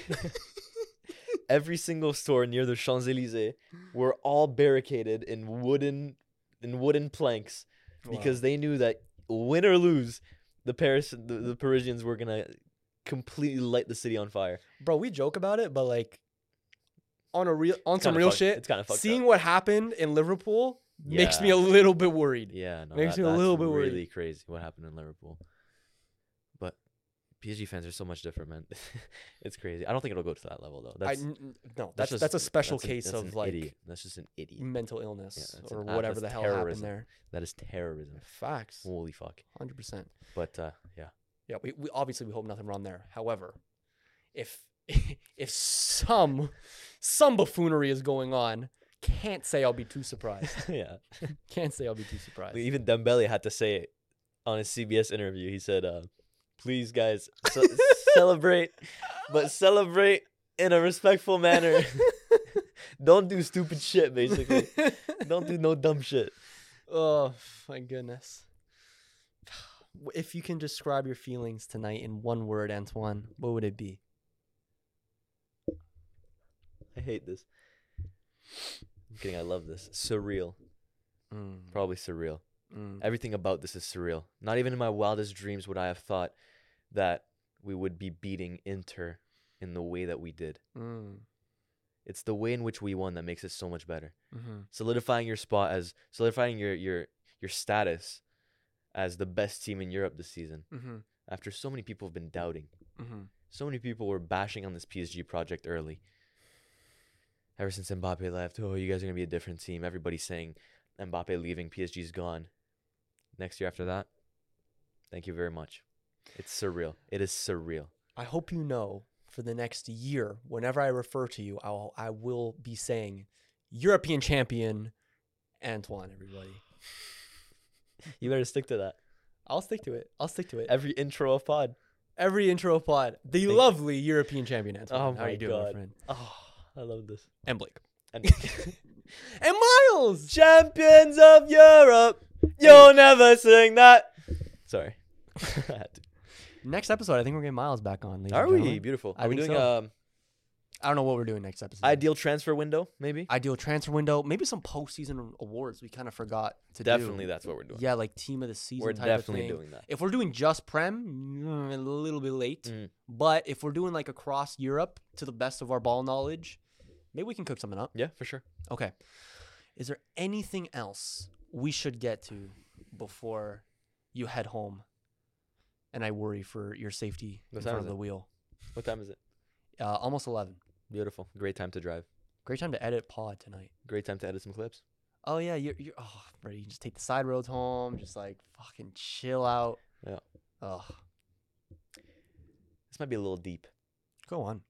[SPEAKER 4] every single store near the Champs Elysees were all barricaded in wooden, in wooden planks, because they knew that win or lose, the Paris, the, the Parisians were gonna completely light the city on fire.
[SPEAKER 3] Bro, we joke about it, but like on a real on
[SPEAKER 4] It's
[SPEAKER 3] some
[SPEAKER 4] kinda
[SPEAKER 3] real
[SPEAKER 4] fucked-
[SPEAKER 3] shit,
[SPEAKER 4] it's kinda fucked
[SPEAKER 3] seeing
[SPEAKER 4] up.
[SPEAKER 3] what happened in Liverpool makes me
[SPEAKER 4] Yeah.
[SPEAKER 3] a little bit worried.
[SPEAKER 4] Yeah, no,
[SPEAKER 3] Makes
[SPEAKER 4] that,
[SPEAKER 3] me a
[SPEAKER 4] that's
[SPEAKER 3] little bit worried.
[SPEAKER 4] really crazy what happened in Liverpool. But P S G fans are so much different, man. It's crazy. I don't think it'll go to that level though.
[SPEAKER 3] I,
[SPEAKER 4] That's
[SPEAKER 3] n- n- no, that's
[SPEAKER 4] just-
[SPEAKER 3] that's a special
[SPEAKER 4] that's an-
[SPEAKER 3] case
[SPEAKER 4] that's
[SPEAKER 3] of
[SPEAKER 4] an
[SPEAKER 3] like
[SPEAKER 4] idiot. That's just an idiot.
[SPEAKER 3] mental illness
[SPEAKER 4] Yeah, that's
[SPEAKER 3] or
[SPEAKER 4] an- uh,
[SPEAKER 3] whatever
[SPEAKER 4] that's
[SPEAKER 3] the hell happened
[SPEAKER 4] terrorism.
[SPEAKER 3] there.
[SPEAKER 4] That is terrorism.
[SPEAKER 3] Facts,
[SPEAKER 4] Holy fuck.
[SPEAKER 3] hundred percent.
[SPEAKER 4] But uh, yeah,
[SPEAKER 3] Yeah, we, we obviously we hope nothing wrong there. However, if if some some buffoonery is going on, can't say I'll be too surprised.
[SPEAKER 4] yeah.
[SPEAKER 3] Can't say I'll be too surprised.
[SPEAKER 4] Even Dembele had to say it on his C B S interview. He said, uh, "Please, guys, ce- celebrate, but celebrate in a respectful manner. Don't do stupid shit. Basically, don't do no dumb shit."
[SPEAKER 3] Oh my goodness. If you can describe your feelings tonight in one word, Antoine, what would it be?
[SPEAKER 4] I hate this. I'm kidding. I love this. Surreal.
[SPEAKER 3] Mm.
[SPEAKER 4] Probably surreal.
[SPEAKER 3] Mm.
[SPEAKER 4] Everything about this is surreal. Not even in my wildest dreams would I have thought that we would be beating Inter in the way that we did.
[SPEAKER 3] Mm.
[SPEAKER 4] It's the way in which we won that makes it so much better.
[SPEAKER 3] Mm-hmm.
[SPEAKER 4] Solidifying your spot as solidifying your your your status as the best team in Europe this season.
[SPEAKER 3] Mm-hmm.
[SPEAKER 4] After so many people have been doubting.
[SPEAKER 3] Mm-hmm.
[SPEAKER 4] So many people were bashing on this P S G project early. Ever since Mbappe left, oh, you guys are going to be a different team. Everybody's saying Mbappe leaving, P S G's gone. Next year after that, thank you very much. It's surreal. It is surreal.
[SPEAKER 3] I hope you know for the next year, whenever I refer to you, I'll, I will be saying European champion Antoine, everybody.
[SPEAKER 4] You better stick to that.
[SPEAKER 3] I'll stick to it. I'll stick to it.
[SPEAKER 4] Every intro of pod.
[SPEAKER 3] Every intro pod. The
[SPEAKER 4] Thank
[SPEAKER 3] lovely you. European champion Antoine.
[SPEAKER 4] Oh
[SPEAKER 3] How
[SPEAKER 4] my
[SPEAKER 3] you doing, my
[SPEAKER 4] God.
[SPEAKER 3] friend?
[SPEAKER 4] Oh, I love this.
[SPEAKER 3] And Blake.
[SPEAKER 4] And
[SPEAKER 3] And Miles!
[SPEAKER 4] Champions of Europe. You'll never sing that. Sorry. I had to.
[SPEAKER 3] Next episode, I think we're getting Miles back on. ladies
[SPEAKER 4] Are
[SPEAKER 3] and
[SPEAKER 4] we?
[SPEAKER 3] gentlemen.
[SPEAKER 4] Beautiful.
[SPEAKER 3] I
[SPEAKER 4] Are we
[SPEAKER 3] think
[SPEAKER 4] doing
[SPEAKER 3] so.
[SPEAKER 4] um
[SPEAKER 3] I don't know what we're doing next episode.
[SPEAKER 4] ideal transfer window, maybe?
[SPEAKER 3] Ideal transfer window. Maybe some postseason awards we kind of forgot to
[SPEAKER 4] Definitely
[SPEAKER 3] do.
[SPEAKER 4] that's what we're doing.
[SPEAKER 3] Yeah, like team of the season
[SPEAKER 4] We're
[SPEAKER 3] type
[SPEAKER 4] definitely
[SPEAKER 3] of thing.
[SPEAKER 4] doing that.
[SPEAKER 3] If we're doing just Prem, mm, a little bit late.
[SPEAKER 4] Mm.
[SPEAKER 3] But if we're doing like across Europe to the best of our ball knowledge, maybe we can cook something up.
[SPEAKER 4] Yeah, for sure.
[SPEAKER 3] Okay. Is there anything else we should get to before you head home? And I worry for your safety
[SPEAKER 4] What
[SPEAKER 3] in
[SPEAKER 4] time
[SPEAKER 3] front
[SPEAKER 4] is
[SPEAKER 3] of the
[SPEAKER 4] it?
[SPEAKER 3] wheel.
[SPEAKER 4] What time is it?
[SPEAKER 3] Uh, almost eleven.
[SPEAKER 4] Beautiful. Great time to drive.
[SPEAKER 3] Great time to edit pod tonight.
[SPEAKER 4] Great time to edit some clips.
[SPEAKER 3] Oh yeah, you're you're oh bro, you just take the side roads home, just like fucking chill out.
[SPEAKER 4] Yeah.
[SPEAKER 3] Oh,
[SPEAKER 4] This might be a little deep.
[SPEAKER 3] go on.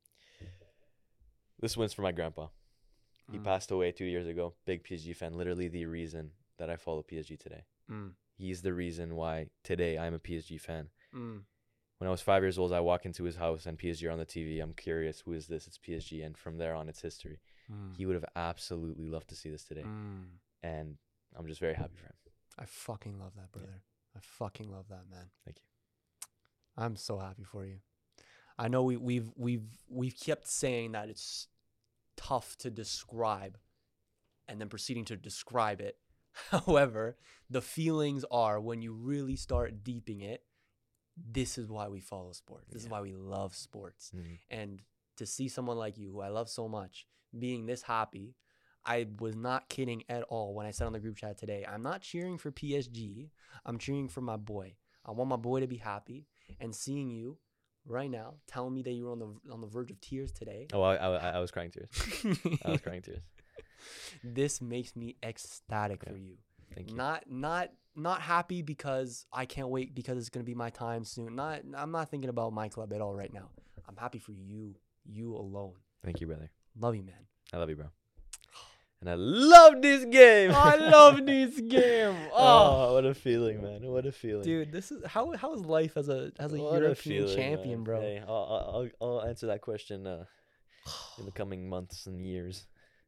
[SPEAKER 4] This one's for my grandpa. He
[SPEAKER 3] Mm.
[SPEAKER 4] passed away two years ago. Big P S G fan. Literally the reason that I follow P S G today.
[SPEAKER 3] Mm.
[SPEAKER 4] He's the reason why today I'm a P S G fan.
[SPEAKER 3] Mm.
[SPEAKER 4] When I was five years old, I walk into his house and P S G are on the T V. I'm curious, who is this? It's P S G. And from there on, it's history.
[SPEAKER 3] Mm.
[SPEAKER 4] He would have absolutely loved to see this today.
[SPEAKER 3] Mm.
[SPEAKER 4] And I'm just very happy for him.
[SPEAKER 3] I fucking love that, brother. I fucking love that, man.
[SPEAKER 4] Thank you.
[SPEAKER 3] I'm so happy for you. I know we, we've we've we've kept saying that it's tough to describe, and then proceeding to describe it. However, the feelings are when you really start deeping it. This is why we follow sports. This is
[SPEAKER 4] Yeah.
[SPEAKER 3] why we love sports.
[SPEAKER 4] Mhm.
[SPEAKER 3] And to see someone like you, who I love so much, being this happy, I was not kidding at all when I said on the group chat today, I'm not cheering for P S G. I'm cheering for my boy. I want my boy to be happy. And seeing you right now, telling me that you were on the on the verge of tears today,
[SPEAKER 4] Oh, I, I, I was crying tears. I was crying tears.
[SPEAKER 3] this makes me ecstatic
[SPEAKER 4] Yeah.
[SPEAKER 3] for you.
[SPEAKER 4] Thank you.
[SPEAKER 3] Not not not happy because I can't wait because it's gonna be my time soon. Not I'm not thinking about my club at all right now. I'm happy for you, you alone.
[SPEAKER 4] Thank you, brother.
[SPEAKER 3] Love you, man.
[SPEAKER 4] I love you, bro. And I love this game.
[SPEAKER 3] I love this game.
[SPEAKER 4] Oh,
[SPEAKER 3] Oh,
[SPEAKER 4] what a feeling, man. What a feeling.
[SPEAKER 3] dude, this is how how is life as a as a
[SPEAKER 4] What
[SPEAKER 3] European
[SPEAKER 4] feeling,
[SPEAKER 3] champion,
[SPEAKER 4] man.
[SPEAKER 3] bro?
[SPEAKER 4] Hey, I'll, I'll, I'll I'll answer that question uh, in the coming months and years.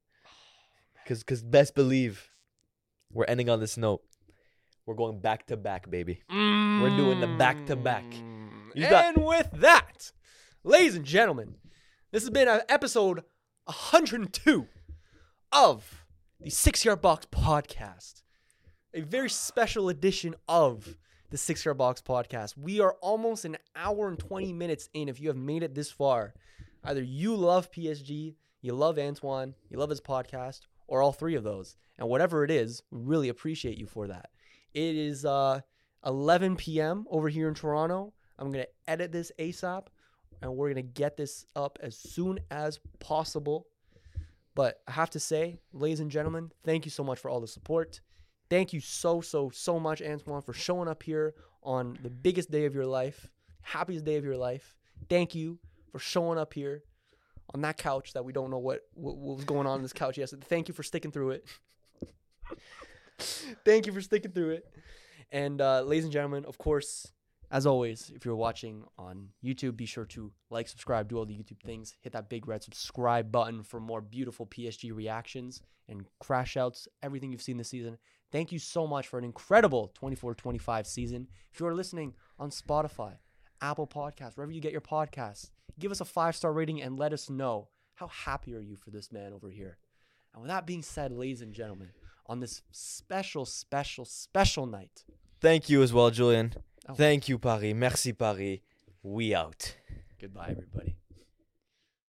[SPEAKER 4] Cause, cause best believe, we're ending on this note. We're going back to back, baby. We're doing the back to back. You got-
[SPEAKER 3] And with that, ladies and gentlemen, this has been uh, episode one hundred two of the Six Yard Box Podcast, a very special edition of the Six Yard Box Podcast. We are almost an hour and twenty minutes in. If you have made it this far, either you love P S G, you love Antoine, you love his podcast, or all three of those. And whatever it is, we really appreciate you for that. It is uh, eleven p.m. over here in Toronto. I'm going to edit this ASAP, and we're going to get this up as soon as possible. But I have to say, ladies and gentlemen, thank you so much for all the support. Thank you so, so, so much, Antoine, for showing up here on the biggest day of your life, happiest day of your life. Thank you for showing up here on that couch that we don't know what, what, what was going on on this couch yesterday. Thank you for sticking through it. Thank you for sticking through it. And uh, ladies and gentlemen, of course, as always, if you're watching on YouTube, be sure to like, subscribe, do all the YouTube things. Hit that big red subscribe button for more beautiful P S G reactions and crash outs, everything you've seen this season. Thank you so much for an incredible twenty-four twenty-five season. If you're listening on Spotify, Apple Podcasts, wherever you get your podcasts, give us a five-star rating and let us know how happy are you for this man over here. And with that being said, ladies and gentlemen, on this special, special, special night.
[SPEAKER 4] Thank you as well, Julian.
[SPEAKER 3] Oh.
[SPEAKER 4] Thank you, Paris. Merci, Paris. We out.
[SPEAKER 3] Goodbye, everybody.